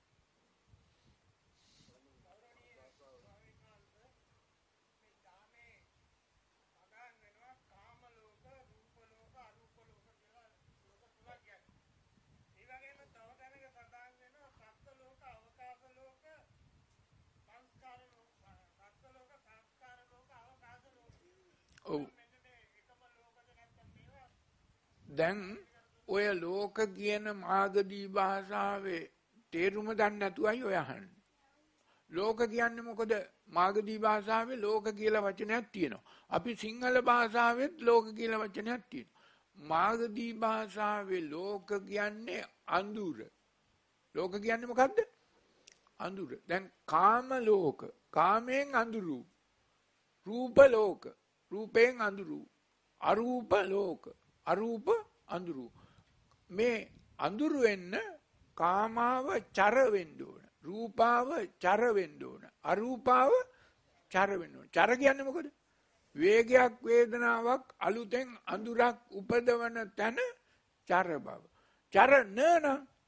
දැන් ඔය ලෝක කියන මාගදී භාෂාවේ තේරුම දන්නේ නැතුවයි ඔය අහන්නේ. ලෝක කියන්නේ මොකද? මාගදී භාෂාවේ ලෝක කියලා වචනයක් තියෙනවා. අපි සිංහල භාෂාවෙත් ලෝක කියලා වචනයක් තියෙනවා. මාගදී භාෂාවේ ලෝක කියන්නේ අඳුර. ලෝක කියන්නේ මොකද්ද? අඳුර. දැන් කාම ලෝක, කාමයෙන් අඳුරු. රූප ලෝක, රූපයෙන් අඳුරු. අරූප ලෝක, අරූප අඳුරු. මේ අඳුරු වෙන්න කාමාව චර වෙන්න ඕන. රූපාව චර වෙන්න ඕන. අරූපාව චර වෙන්න ඕන. චර කියන්නේ මොකද? වේගයක් වේදනාවක් අලුතෙන් අඳුරක් උපදවන තැන චර බව. චර නන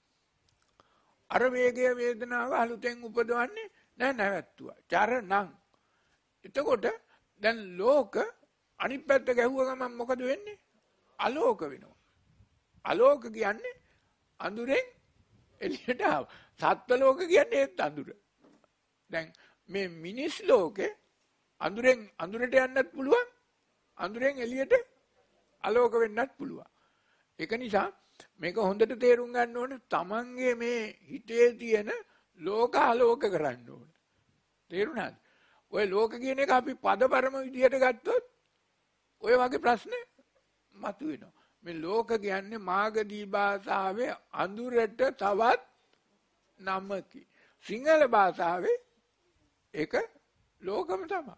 අර වේගය වේදනාව අලුතෙන් උපදවන්නේ නැහැ නැවැත්තුවා. චර නම්. එතකොට දැන් ලෝක අනිත් පැත්ත ගැහුව ගමන් මොකද වෙන්නේ? අලෝක වෙනවා. අලෝක කියන්නේ අඳුරෙන් එළියට ආව. සත්ත්ව ලෝක කියන්නේ ඒත් අඳුර. දැන් මේ මිනිස් ලෝකේ අඳුරෙන් අඳුරට යන්නත් පුළුවන්. අඳුරෙන් එළියට අලෝක වෙන්නත් පුළුවන්. ඒක නිසා මේක හොඳට තේරුම් ගන්න ඕනේ. තමන්ගේ මේ හිතේ තියෙන ලෝක ආලෝක කරන්න ඕනේ. තේරුණාද? ඔය ලෝක කියන එක අපි පදපරම විදියට ගත්තොත් ඔය වගේ ප්‍රශ්න මතුවෙනවා. මේ ලෝක කියන්නේ මාගදී භාෂාවේ අඳුරට තවත් නමකි. සිංහල භාෂාවේ ඒක ලෝකම තමයි.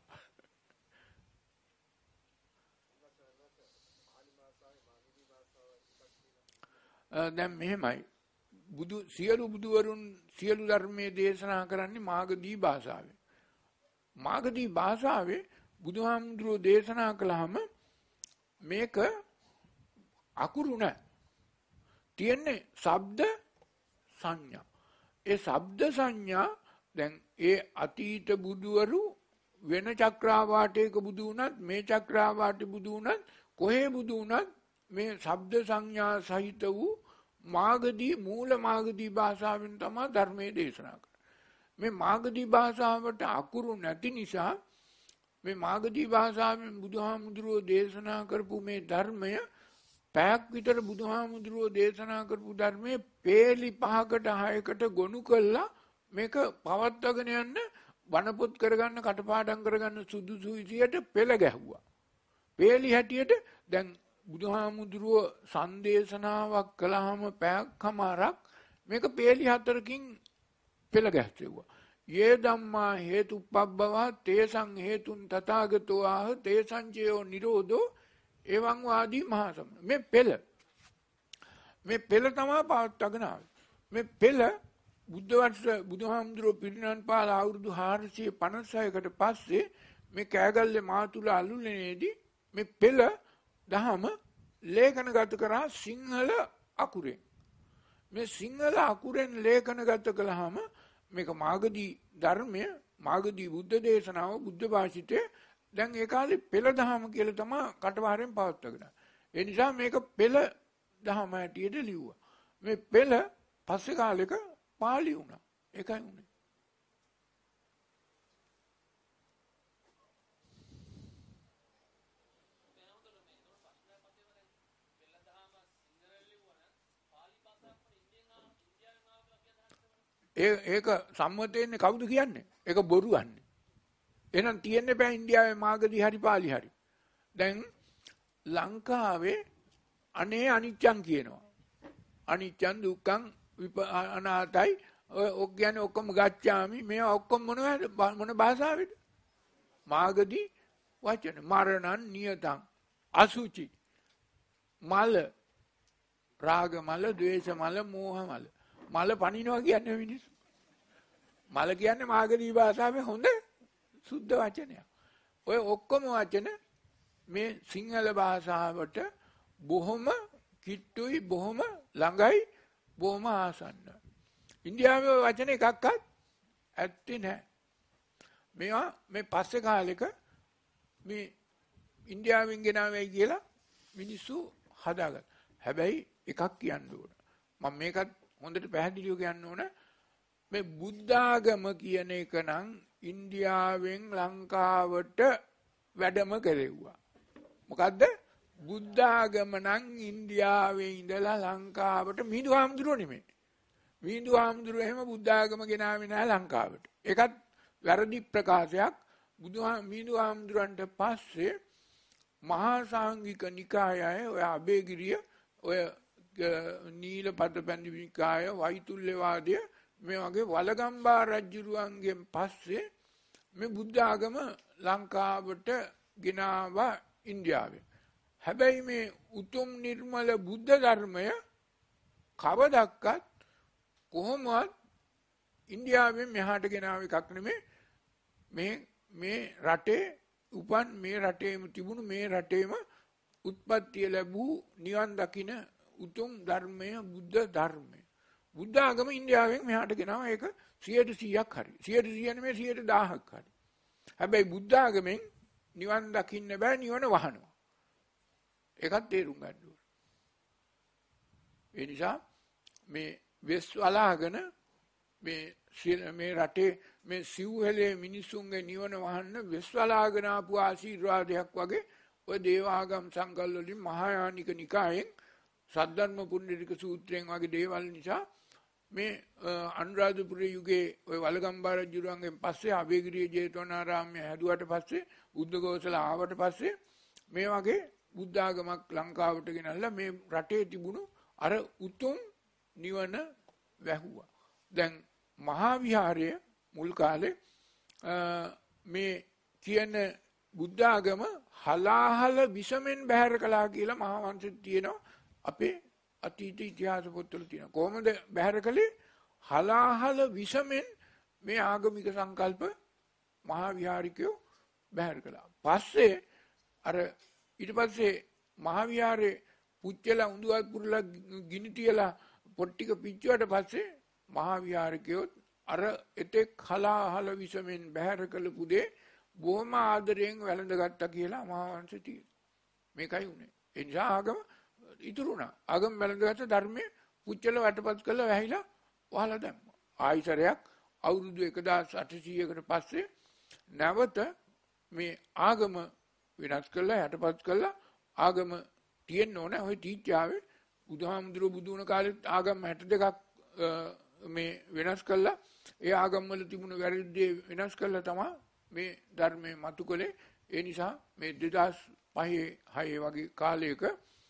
දැන් මෙහෙමයි. බුදු සියලු බුදුවරුන් සියලු ධර්මයේ දේශනා කරන්නේ මාගදී භාෂාවෙන්. මාගදී භාෂාවේ බුදුහාමුදුරුවෝ දේශනා කළාම මේක අකුරු නැහැ. තියෙන්නේ ශබ්ද සංඥා. ඒ ශබ්ද සංඥා දැන් ඒ අතීත බුදුවරු වෙන චක්‍රාවාටයක බුදු වුණත් මේ චක්‍රාවාටේ බුදු වුණත් කොහේ බුදු වුණත් මේ ශබ්ද සංඥා සහිත වූ මාගදී මූල මාගදී භාෂාවෙන් තමයි ධර්මයේ දේශනා කරන්නේ. මේ මාගදී භාෂාවට අකුරු නැති නිසා මේ මාගදී භාෂාවෙන් බුදුහාමුදුරුවෝ දේශනා කරපු මේ ධර්මය පැයක් විතර බුදුහාමුදුරුවෝ දේශනා කරපු ධර්මයේ පේලි පහකට හයකට ගොනු කළා මේක පවත්වාගෙන යන්න වනපොත් කරගන්න කටපාඩම් කරගන්න සුදුසු විදියට පෙළ ගැහුවා. පේලි හැටියට දැන් බුදුහාමුදුරුවෝ සංදේශනාවක් කළාම පැයක්මාරක් මේක පේලි හතරකින් පෙළ ගැස්සෙව්වා. යේ ධම්මා හේතුප්පබ්බවා තේසං හේතුන් තථාගතෝ ආහ තේසංචයෝ නිරෝධෝ එවං වාදී මහා සමන. මේ පෙළ මේ පෙළ තමයි පවත්වාගෙන ආවේ. මේ පෙළ බුද්ධ වර්ෂ බුදුහාමුදුරුවෝ පිරිනිවන් පාලා අවුරුදු හාරසිය පනස් හයකට පස්සේ මේ කෑගල්ලේ මාතුල අලුලේදී මේ පෙළ දහම ලේඛනගත කරා සිංහල අකුරෙන්. මේ සිංහල අකුරෙන් ලේඛනගත කළාම මේක මාගදී ධර්මය මාගදී බුද්ධ දේශනාව බුද්ධ භාෂිතේ දැන් ඒ කාලේ පෙළ දහම කියලා තමයි කටවහරෙන් පවත්වාගෙන. ඒ නිසා මේක පෙළ දහම හැටියට ලිව්වා. මේ පෙළ පස්සේ කාලෙක පාළි වුණා. ඒකයි උනේ. ඒ ඒක සම්මත වෙන්නේ කවුද කියන්නේ? ඒක බොරුවන්නේ. එහෙනම් තියෙන්න බෑ ඉන්දියාවේ මාගදී හරි පාළි හරි. දැන් ලංකාවේ අනේ අනිච්චං කියනවා. අනිච්චං දුක්ඛං අනාතයි ඔක් කියන්නේ ඔක්කොම ගච්ඡාමි. මේවා ඔක්කොම මොනවද මොන භාෂාවෙද? මාගදී වචන මරණං නියතං අසුචි මල රාග මල ද්වේෂ මල මෝහ මල මල පනිනවා කියන්නේ මිනිස්සු මල කියන්නේ මාගදී භාෂාවේ හොඳ සුද්ධ වචනයක්. ඔය ඔක්කොම වචන මේ සිංහල භාෂාවට බොහොම කිට්ටුයි බොහොම ළඟයි බොහොම ආසන්නයි. ඉන්දියාවේ වචන එකක්වත් ඇත්තේ නැහැ. මේවා මේ පස්සේ කාලෙක මේ ඉන්දියාවෙන් ගෙනාවයි කියලා මිනිස්සු හදාගත්තා. හැබැයි එකක් කියන්න ඕන. මම මේකත් හොඳට පැහැදිලිව කියන්න ඕන. මේ බුද්ධාගම කියන එක නම් ඉන්දියාවෙන් ලංකාවට වැඩම කෙරෙව්වා. මොකද්ද? බුද්ධාගම නම් ඉන්දියාවේ ඉඳලා ලංකාවට මිහිඳු හාමුදුරුවෝ නෙමෙයි. මිහිඳු හාමුදුරුවෝ එහෙම බුද්ධාගම ගෙනාවේ නැහැ ලංකාවට. ඒකත් වැරදි ප්‍රකාශයක්. බුදුහා මිහිඳු හාමුදුරන්ට පස්සේ මහා සාංඝික නිකායය ඔය අබේගිරිය ඔය නීලපත පැන්දි නිකාය වෛතුල්‍යවාදය මේ වගේ වලගම්බා රජුරුවන්ගෙන් පස්සේ මේ බුද්ධ ආගම ලංකාවට ගෙනාවා ඉන්දියාවෙන්. හැබැයි මේ උතුම් නිර්මල බුද්ධ ධර්මය කවදක්වත් කොහොමවත් ඉන්දියාවෙන් මෙහාට ගෙනාව එකක් නෙමෙයි. මේ මේ රටේ උපන් මේ රටේම තිබුණු මේ රටේම උත්පත්තිය ලැබූ නිවන් දකින උතුම් ධර්මය බුද්ධ ධර්මය. බුද්ධ ආගම ඉන්දියාවෙන් මෙහාට ගෙනාවා. ඒක සියයට සීයක් හරි. සියයට සීය නෙමෙයි සියයට දහයක් හරි. හැබැයි බුද්ධ ආගමෙන් නිවන් දකින්න බෑ නිවන වහනවා. ඒකත් තේරුම් ගන්න ඕනේ. ඒ නිසා මේ වෙස් වලාගෙන මේ මේ රටේ මේ සිව්හෙලේ මිනිසුන්ගේ නිවන වහන්න වෙස් වලාගෙන ආපු ආශිර්වාදයක් වගේ ඔය දේවාගම් සංකල්ප වලින් මහායානික නිකායෙන් සද්ධර්ම පුණ්‍යතික සූත්‍රයෙන් වගේ දේවල් නිසා මේ අනුරාධපුර යුගයේ ඔය වලගම්බා රජුරුවන්ගෙන් පස්සේ අබේගිරිය ජේතවනාරාමය හැදුවට පස්සේ බුද්ධඝෝෂල ආවට පස්සේ මේ වගේ බුද්ධ ආගමක් ලංකාවට ගෙනල්ලා මේ රටේ තිබුණු අර උතුම් නිවන වැහුවා. දැන් මහා විහාරය මුල් කාලේ මේ කියන බුද්ධ ආගම හලාහල විසමෙන් බැහැර කළා කියලා මහා වංශෙත් තියෙනවා. අපේ අතීත ඉතිහාස පොත්වල තියෙනවා. කොහොමද බැහැර කළේ? හලාහල විසමෙන් මේ ආගමික සංකල්ප මහා විහාරිකයෝ බැහැර කළා. පස්සේ අර ඊට පස්සේ මහා විහාරේ පුච්චලා උඳුවත් පුරලා ගිනි තියලා පොත් ටික පිච්චුවට පස්සේ මහා විහාරිකයෝ අර එතෙක් හලාහල විසමෙන් බැහැර කළ පුදේ බොහොම ආදරයෙන් වැළඳගත්තා කියලා මහා වංශේ තියෙනවා. මේකයි උනේ. ඒ නිසා ආගම ඉතුරු වුණා. ආගම වැළඳගත්ත ධර්මයේ පුච්චලා වටපත් කළා වැහිලා වහලා දැම්මා. ආයිසරයක් අවුරුදු එකදාස් අටසීයකට පස්සේ නැවත මේ ආගම විනාශ කළා යටපත් කළා. ආගම තියෙන්න ඕන. ඔය ටීචාවේ බුදුහාමුදුරුවෝ බුදු වුණ කාලෙත් ආගම් හැට දෙකක් මේ වෙනස් කළා. ඒ ආගම් වල තිබුණු වැරදි වෙනස් කළා තමයි මේ ධර්මයේ මතු කළේ. ඒ නිසා මේ දෙදාස් පහේ හයේ වගේ කාලයක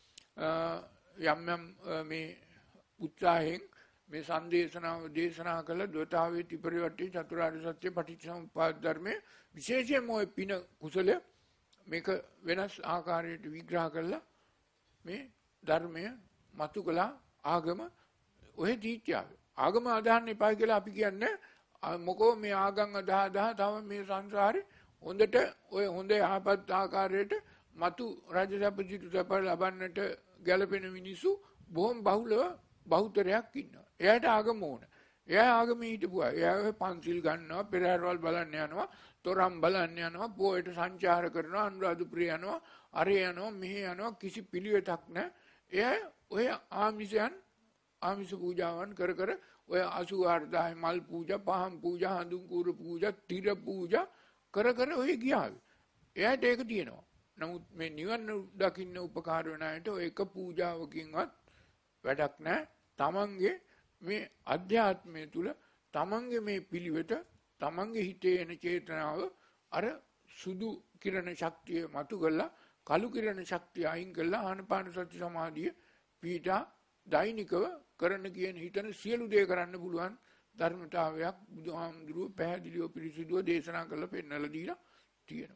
යම් යම් මේ උත්සාහයෙන් මේ සංදේශනාව දේශනා කළ ද්වතාවේ ත්‍රිපරිවර්තී චතුරාර්ය සත්‍ය පටිච්චසමුප්පාද ධර්මයේ විශේෂයෙන්ම ඔය පින කුසලය මේක වෙනස් ආකාරයට විග්‍රහ කළා. මේ ධර්මය මතු කළා. ආගම ඔය දීත්‍යාවේ ආගම අදහන්න එපා කියලා අපි කියන්නේ මොකෝ මේ ආගම් අදහ අදහ තව මේ සංසාරේ හොඳට ඔය හොඳ යහපත් ආකාරයට මතු රාජසප්ප සිටු සප ලබන්නට ගැළපෙන මිනිස්සු බොහොම බහුලව බහුතරයක් ඉන්නවා. එයාට ආගම ඕන. එයා ආගමේ හිටපුවා. එයා පන්සිල් ගන්නවා, පෙරහැරවල් බලන්න යනවා, තොරම් බලන්න යනවා, පොයට සංචාර කරනවා, අනුරාධපුරේ යනවා, අරේ යනවා, මෙහෙ යනවා, කිසි පිළිවෙතක් නැහැ. එයා ඔය ආමිෂයන් ආමිෂ පූජාවන් කර කර ඔය අසූ හාරදායි මල් පූජා, පහන් පූජා, හඳුන් කූර පූජා, තිර පූජා කර කර ඔය ගියාවි. එයාට ඒක තියෙනවා. නමුත් මේ නිවන දකින්න උපකාර වෙන අයට ඔය එක පූජාවකින්වත් වැඩක් නැහැ. තමන්ගේ මේ අධ්‍යාත්මය තුල තමන්ගේ මේ පිළිවෙත තමන්ගේ හිතේ එන චේතනාව අර සුදු කිරණ ශක්තිය මතු කරලා කළු කිරණ ශක්තිය අයින් කරලා ආනපාන සති සමාධිය පීඨා දෛනිකව කරන්න කියන හිතන සියලු දේ කරන්න පුළුවන් ධර්මතාවයක් බුදුහාමුදුරුවෝ පැහැදිලිව පිළිසිදුව දේශනා කරලා පෙන්වලා දීලා තියෙනවා.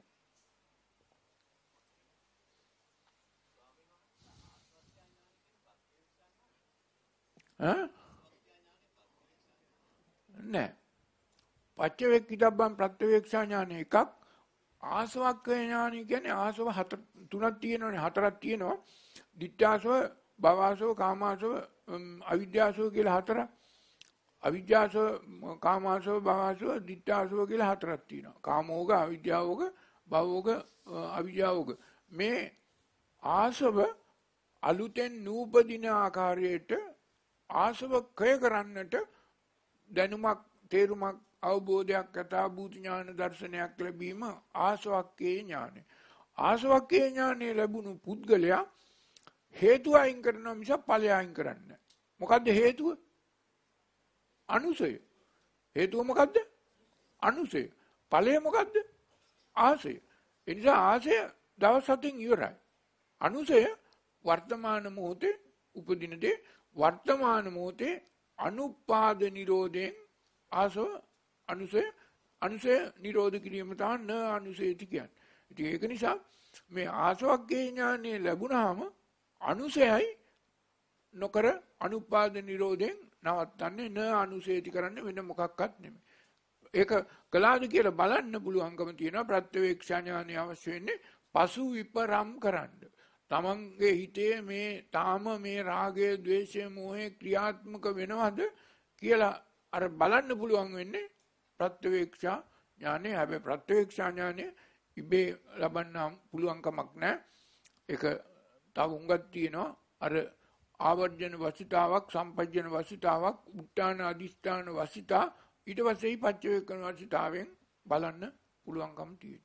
ඈ නෑ. පච්චවේක්ඛිතබ්බම් ප්‍රත්‍යවේක්ෂා ඥානෙ එකක්. ආසවක්ඛය ඥානෙ කියන්නේ ආසව හතර තුනක් තියෙනවනේ, හතරක් තියෙනවා. දිට්ඨාසව, භවාසව, කාමාසව, අවිද්‍යාසව කියලා හතරක්. අවිද්‍යාසව, කාමාසව, භවාසව, දිට්ඨාසව කියලා හතරක් තියෙනවා. කාමෝග, අවිද්‍යාවෝග, භවෝග, අවිද්‍යාවෝග. මේ ආසව අලුතෙන් නූපදින ආකාරයට ආසව ක්ෂය කරන්නට දැනුමක්, තේරුමක්, අවබෝධයක්, යථාභූත ඥාන දර්ශනයක් ලැබීම ආසවක්ඛේ ඥානය. ආසවක්ඛේ ඥානය ලැබුණු පුද්ගලයා හේතු අයින් කරනවා මිස ඵලය අයින් කරන්නේ නැහැ. මොකද්ද හේතුව? අනුසය. හේතුව මොකද්ද? අනුසය. ඵලය මොකද්ද? ආසය. ඒ නිසා ආසය දවස් හතෙන් ඉවරයි. අනුසය වර්තමාන මොහොතේ උපදින දේ වර්තමාන මොහොතේ අනුපාද නිරෝධයෙන් ආසව අනුසය අනුසය නිරෝධ කිරීම තමයි න අනුසයති කියන්නේ. ඉතින් ඒක නිසා මේ ආසවක්ඛේ ඥානෙ ලැබුණාම අනුසයයි නොකර අනුපාද නිරෝධයෙන් නවත්තන්නේ, න අනුසයති කරන්නේ වෙන මොකක්වත් නෙමෙයි. ඒක කළාද කියලා බලන්න පුළුවන්කම තියෙනවා. ප්‍රත්‍යවේක්ෂා ඥානය අවශ්‍ය වෙන්නේ පසු විපරම් කරන්න. තමන්ගේ හිතේ මේ තාම මේ රාගය, ద్వේෂය, මෝහය ක්‍රියාත්මක වෙනවද කියලා අර බලන්න පුළුවන් වෙන්නේ ප්‍රත්‍යවේක්ෂා ඥානෙ. හැබැයි ප්‍රත්‍යවේක්ෂා ඥානෙ ඉබේ ලබන්න පුළුවන් කමක් නැහැ. ඒක තව උඟක් තියෙනවා. අර ආවර්ජන වසිතාවක්, සම්පජ්ජන වසිතාවක්, උත්තාන අදිස්ථාන වසිතා, ඊට පස්සේ පච්චවේක්ඛන වසිතාවෙන් බලන්න පුළුවන්කම තියෙනවා.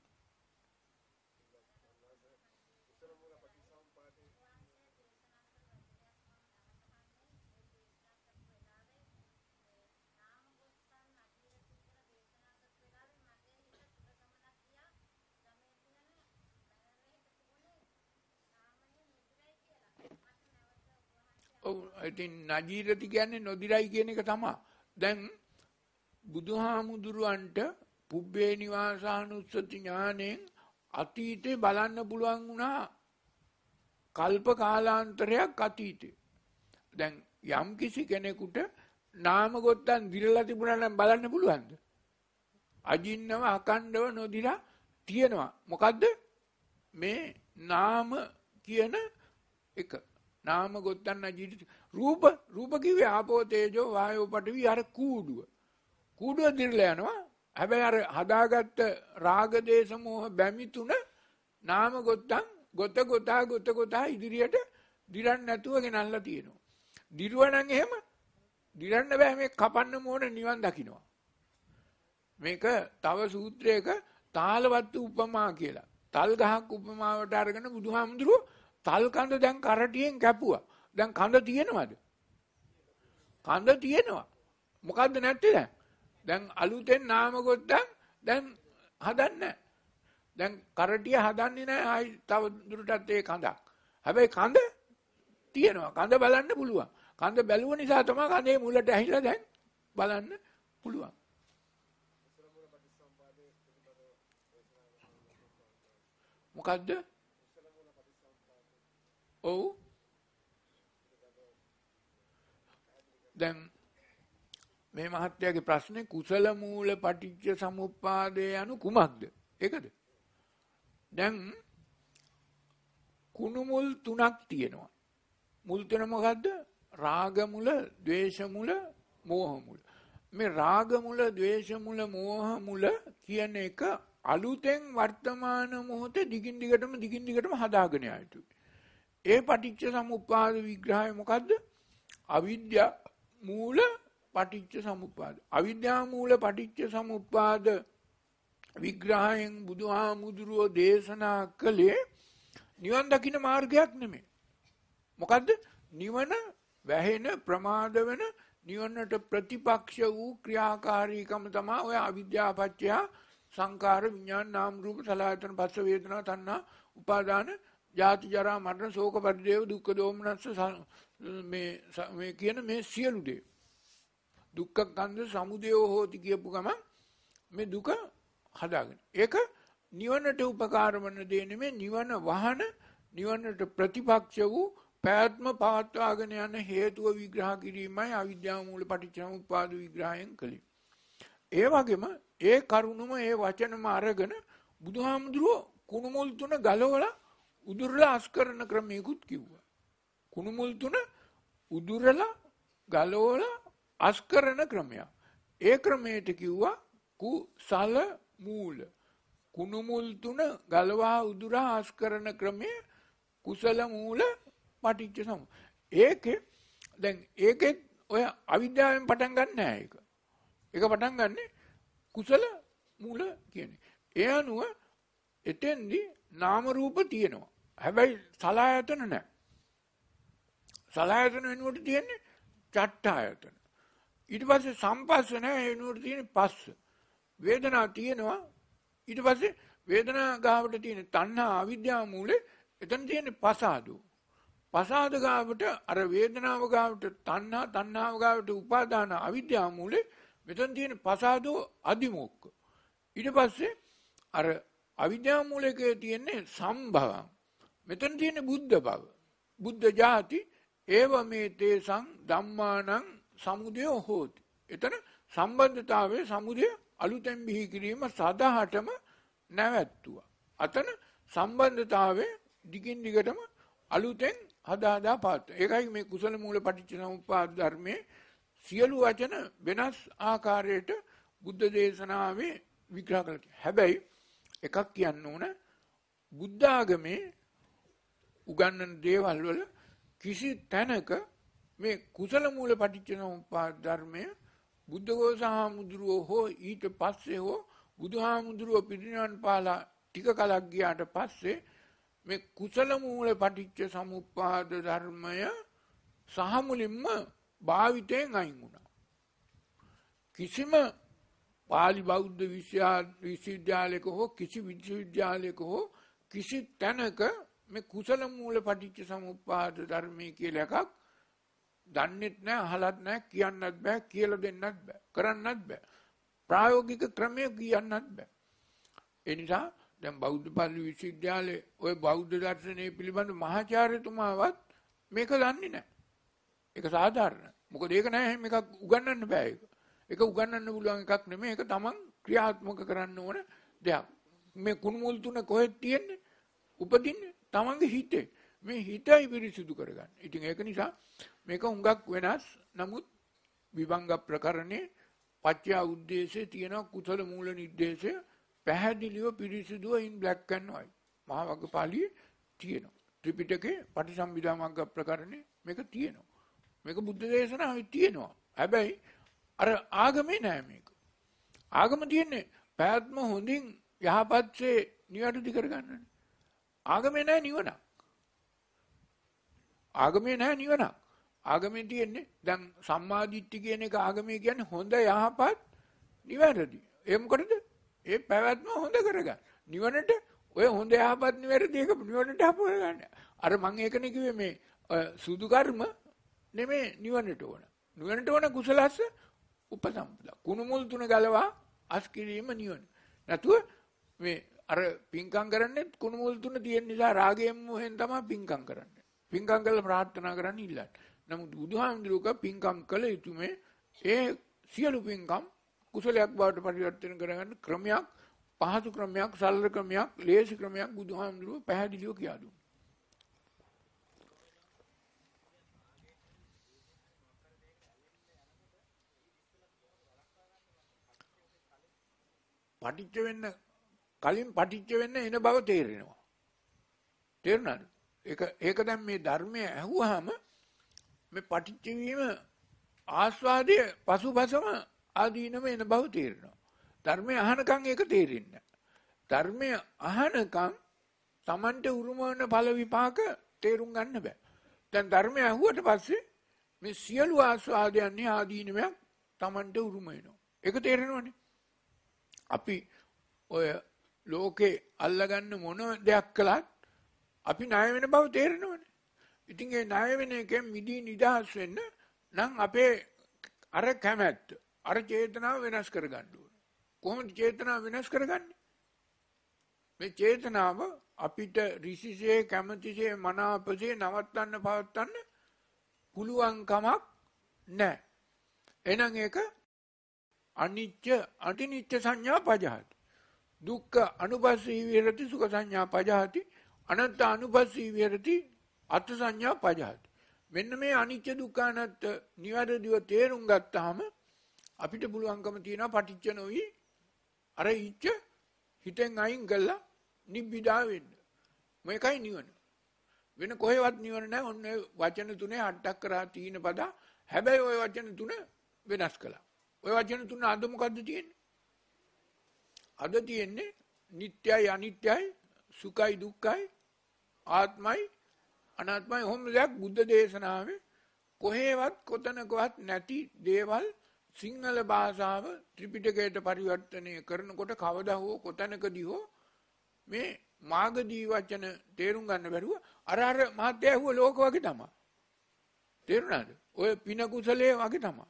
ඔව් ඉතින් නජීරති කියන්නේ නොදිරයි කියන එක තමයි. දැන් බුදුහාමුදුරුවන්ට පුබ්බේ නිවාසානුස්සති ඥාණයෙන් අතීතේ බලන්න පුළුවන් වුණා කල්ප කාලාන්තරයක් අතීතේ. දැන් යම් කිසි කෙනෙකුට නාම ගොත්තන් දිරලා තිබුණා නම් බලන්න පුළුවන්ද? අජින්නව අකණ්ඩව නොදිරා තියෙනවා. මොකද්ද? මේ නාම කියන එක. නාම ගොත්තන් අජිත රූප රූප කිව්වේ ආපෝ තේජෝ වායෝ පඨවි අර කූඩුව. කූඩුව දිරලා යනවා. හැබැයි අර හදාගත්ත රාග දේශ මොහ බැමි තුන නාම ගොත්තන් ගොත ගොතා ගොත ගොතා ඉදිරියට දිරන්න නැතුව ගෙනල්ලා තියෙනවා. දිරුවනම් එහෙම දිරන්න බෑ. මේ කපන්න මොන නිවන් දකින්නවා. මේක තව සූත්‍රයක තාලවත්තු උපමා කියලා. තල් ගහක් උපමාවට අරගෙන බුදුහාමුදුරුවෝ තල් කඳ දැන් කරටියෙන් කැපුවා. දැන් කඳ තියෙනවද? කඳ තියෙනවා. මොකද්ද නැත්තේ දැන්? දැන් අලුතෙන් නාම ගොත්තන් දැන් හදන්නේ. දැන් කරටිය හදන්නේ නැහැ. ආයි තව දුරටත් ඒ කඳක්. හැබැයි කඳ තියෙනවා. කඳ බලන්න පුළුවන්. කඳ බැලුව නිසා තමයි කඳේ මුලට ඇහිලා දැන් බලන්න පුළුවන්. මොකද්ද? ඔව් දැන් මේ මහත්යාගේ ප්‍රශ්නේ කුසල මූල පටිච්ච සමුප්පාදේ යනු කුමක්ද? ඒකද? දැන් කුණු මුල් තුනක් තියෙනවා. මුල් තුන මොකද්ද? රාග මුල, ද්වේෂ මුල, මෝහ මුල. මේ රාග මුල, ද්වේෂ මුල, මෝහ මුල කියන එක අලුතෙන් වර්තමාන මොහොතේ දිගින් දිගටම දිගින් දිගටම හදාගෙන යයි. ඒ පටිච්ච සමුප්පාද විග්‍රහය මොකද්ද? අවිද්‍යා මූල පටිච්ච සමුප්පාද. අවිද්‍යා මූල පටිච්ච සමුප්පාද විග්‍රහයෙන් බුදුහාමුදුරුවෝ දේශනා කළේ නිවන් දකින්න මාර්ගයක් නෙමෙයි. මොකද්ද? නිවන වැහෙන ප්‍රමාද වෙන නිවනට ප්‍රතිපක්ෂ වූ ක්‍රියාකාරීකම තමයි ඔය අවිද්‍යාව පත්‍ය සංකාර විඥාන නාම රූප සලආයතන පස්ස වේදනා තණ්හා උපාදාන ජාති ජරා මරණ ශෝක පරිදේව දුක්ඛ දෝමනස්ස මේ මේ කියන මේ සියලු දේ දුක්ඛ කන්ද සමුදය හෝති කියපු ගමන් මේ දුක හදාගෙන ඒක නිවනට උපකාර වන දේ නෙමෙයි නිවන වහන නිවනට ප්‍රතිපක්ෂ වූ පැවැත්ම පවත්වාගෙන යන හේතුව විග්‍රහ කිරීමයි අවිද්‍යාව මූල පටිච්චසමුප්පාද විග්‍රහයෙන් කළේ. ඒ වගේම ඒ කරුණම ඒ වචනම අරගෙන බුදුහාමුදුරුවෝ කුණු මුල් තුන ගලවලා උදුරලා අස් කරන ක්‍රමයකුත් කිව්වා. කුණු මුල් තුන උදුරලා ගලවලා අස් කරන ක්‍රමයක්. ඒ ක්‍රමයට කිව්වා කුසල මූල. කුණු මුල් තුන ගලවා උදුරා අස් කරන ක්‍රමය කුසල මූල පටිච්ච සමුප්පාද. ඒකේ දැන් ඒකෙත් ඔය අවිද්‍යාවෙන් පටන් ගන්න නෑ ඒක. ඒක පටන් ගන්නෙ කුසල මූල කියන්නේ. ඒ අනුව එතෙන්දී නාම රූප තියෙනවා. හැබැයි සලආයතන නැහැ. සලආයතන වෙනුවට තියෙන්නේ චට්ඨායතන. ඊට පස්සේ සම්පස්ස නැහැ වෙනුවට තියෙන්නේ පස්ස. වේදනා තියෙනවා. ඊට පස්සේ වේදනා ගාවට තියෙන තණ්හා අවිද්‍යාව මූලේ එතන තියෙන්නේ පසාදෝ. පසාද ගාවට අර වේදනාව ගාවට තණ්හා තණ්හාව ගාවට උපාදාන අවිද්‍යාව මූලේ මෙතන තියෙන පසාදෝ අදිමොක්ක. ඊට පස්සේ අර අවිද්‍යාව මූලකයේ තියෙන්නේ සම්භවං. මෙතන තියෙන්නේ බුද්ධ භව. බුද්ධ ජාති ඒව මේ තේසං ධම්මානං සමුදය හෝති. එතන සම්බන්ධතාවයේ සමුදය අලුතෙන් බිහි කිරීම සදාහටම නැවැත්තුවා. අතන සම්බන්ධතාවයේ දිගින් දිගටම අලුතෙන් හදා හදා පාත්. ඒකයි මේ කුසල මූල පටිච්චසමුප්පාද ධර්මයේ සියලු වචන වෙනස් ආකාරයට බුද්ධ දේශනාවේ විග්‍රහ කළා. හැබැයි එකක් කියන්න ඕන බුද්ධ ආගමේ උගන්වන දේවල් වල කිසි තැනක මේ කුසල මූල පටිච්චසමුප්පාද ධර්මය බුද්ධඝෝසහාමුදුරුවෝ හෝ ඊට පස්සේ හෝ බුදුහාමුදුරුවෝ පිරිනිවන් පාලා ටික කලක් ගියාට පස්සේ මේ කුසල මූල පටිච්ච සමුප්පාද ධර්මය සහ මුලින්ම භාවිතයෙන් අයින් වුණා. කිසිම පාලි බෞද්ධ විශ්වවිද්‍යාලයක හෝ කිසි විශ්වවිද්‍යාලයක හෝ කිසි තැනක මේ කුසල මූල පටිච්ච සමුප්පාද ධර්මයේ කියලා එකක් දන්නෙත් නැහැ, අහලත් නැහැ, කියන්නත් බෑ, කියලා දෙන්නත් බෑ, කරන්නත් බෑ. ප්‍රායෝගික ක්‍රමය කියන්නත් බෑ. ඒ නිසා දැන් බෞද්ධ පාලි විශ්වවිද්‍යාලයේ ওই බෞද්ධ දර්ශනය පිළිබඳ මහාචාර්යතුමාවත් මේක දන්නේ නැහැ. ඒක සාධාරණයි. මොකද ඒක නෑ මේක උගන්වන්න බෑ ඒක. ඒක උගන්වන්න පුළුවන් එකක් නෙමෙයි. ඒක තමන් ක්‍රියාත්මක කරන්න ඕන දෙයක්. මේ කුණු මුල් තුන කොහෙද තියෙන්නේ? උපදින්නේ තමන්ගේ හිතේ. මේ හිතයි පිරිසිදු කරගන්න. ඉතින් ඒක නිසා මේක හුඟක් වෙනස්. නමුත් විභංග ප්‍රකරණේ පත්‍ය උද්දේශයේ තියෙන කුසල මූල නිर्देशය පැහැදිලිව පිරිසිදුව in black and white. මහා වග්ගපාළියේ තියෙනවා. ත්‍රිපිටකේ පටිසම්භිදා මග්ග ප්‍රකරණේ මේක තියෙනවා. මේක බුද්ධ දේශනාවේ තියෙනවා. හැබැයි අර ආගමේ නෑ මේක. ආගම තියෙන්නේ පැවැත්ම හොඳින් යහපත්සේ නිවැරදි කරගන්නනේ. ආගමේ නෑ නිවනක්. ආගමේ නෑ නිවනක්. ආගමේ තියෙන්නේ දැන් සම්මාදිට්ඨි කියන එක ආගමේ කියන්නේ හොඳ යහපත් නිවැරදි. ඒ මොකටද? ඒ පැවැත්ම හොඳ කරගන්න. නිවනට ඔය හොඳ යහපත් නිවැරදි එක නිවනට හපු කරගන්න. අර මම ඒකනේ කිව්වේ මේ සුදු කර්ම නෙමෙයි නිවනට ඕන. නිවනට ඕන කුසලස්ස උපසම්පදා. කුණු මුල් තුන ගලවා අස් කිරීම නිවන. නැතුව මේ අර පින්කම් කරන්නේ කුණු මුල් තුන තියෙන නිසා රාගයෙන් මොහෙන් තමයි පින්කම් කරන්නේ. පින්කම් කරලා ප්‍රාර්ථනා කරන්නේ ඉල්ලන්නේ. නමුත් බුදුහාමුදුරුවෝ පින්කම් කළ යුතුමේ ඒ සියලු පින්කම් කුසලයක් බවට පරිවර්තන කරගන්න ක්‍රමයක්, පහසු ක්‍රමයක්, සරල ක්‍රමයක්, ලේසි ක්‍රමයක් බුදුහාමුදුරුවෝ පැහැදිලිව කියා දුන්නා. පටිච්ච වෙන්න කලින් පටිච්ච වෙන්න එන බව තේරෙනවා. තේරුණාද? ඒක ඒක දැන් මේ ධර්මය ඇහුවාම මේ පටිච්ච වීම ආස්වාදයේ පසුපසම ආදීනම එන බව තේරෙනවා. ධර්මය අහනකම් ඒක තේරෙන්නේ නැහැ. ධර්මය අහනකම් Tamante උරුම වන ඵල විපාක තේරුම් ගන්න බෑ. දැන් ධර්මය අහුවට පස්සේ මේ සියලු ආස්වාදයන් ආදීනමක් Tamante උරුම වෙනවා. ඒක තේරෙනවනේ. අපි ඔය ලෝකේ අල්ලගන්න මොන දෙයක් කළත් අපි ණය වෙන බව තේරෙනවනේ. ඉතින් ඒ ණය වෙන එකෙන් මිදී නිදහස් වෙන්න නම් අපේ අර කැමැත්ත, අර චේතනාව වෙනස් කරගන්න ඕනේ. කොහොමද චේතනාව වෙනස් කරගන්නේ? මේ චේතනාව අපිට ඍෂිසේ කැමැතිසේ මනාපසේ නවත්තන්න පවත්තන්න පුළුවන් කමක් නැහැ. එහෙනම් ඒක අනිච්ච අතිනිච්ච සංඥා පජහති. දුක්ඛ අනුපස්සී විහෙරති සුඛ සංඥා පජහති. අනත්ත අනුපස්සී විහෙරති අත්ථ සංඥා පජහති. මෙන්න මේ අනිච්ච දුක්ඛ අනත්ත නිවැරදිව තේරුම් ගත්තාම අපිට පුළුවන්කම තියෙනවා පටිච්ච නොවි අර ඉච්ඡ හිතෙන් අයින් කළා නිබ්බිදා වෙන්න. මේකයි නිවන. වෙන කොහෙවත් නිවන නැහැ. ඔන්න වචන තුනේ අට්ටක් කරා තීන පද. හැබැයි ওই වචන තුන වෙනස් කළා. ওই වචන තුන අද මොකද්ද තියෙන්නේ? අද තියෙන්නේ නිට්ටයයි අනිත්‍යයි සුඛයි දුක්ඛයි ආත්මයි අනාත්මයි හොම් දෙයක් බුද්ධ දේශනාවේ කොහෙවත් කොතනකවත් නැති දේවල් සිංහල භාෂාව ත්‍රිපිටකයට පරිවර්තනය කරනකොට කවදා හෝ කොතනකදී හෝ මේ මාගදී වචන තේරුම් ගන්න බැරුව අර අර මහත්ය ඇහුව ලෝක වගේ තමයි. තේරුණාද? ඔය පින කුසලයේ වගේ තමයි.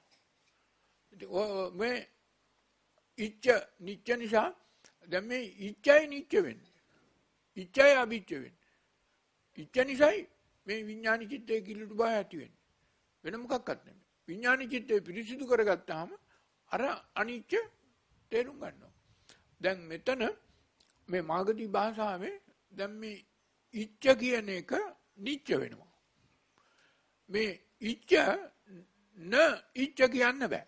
මේ ඉච්ඡ නිච්ච නිසා දැන් මේ ඉච්ඡයි නිච්ච වෙන්නේ. ඉච්ඡයි අවිච්ඡ වෙන්නේ. ඉච්ඡ නිසායි මේ විඥාන චිත්තයේ කිලුට බය ඇති වෙන්නේ. වෙන මොකක්වත් නෙමෙයි. විඥාන චිත්තය පිරිසිදු කරගත්තාම අර අනිච්ච තේරුම් ගන්නවා. දැන් මෙතන මේ මාගදී භාෂාවේ දැන් මේ ඉච්ඡ කියන එක නිච්ච වෙනවා. මේ ඉච්ඡ න ඉච්ඡ කියන්න බෑ.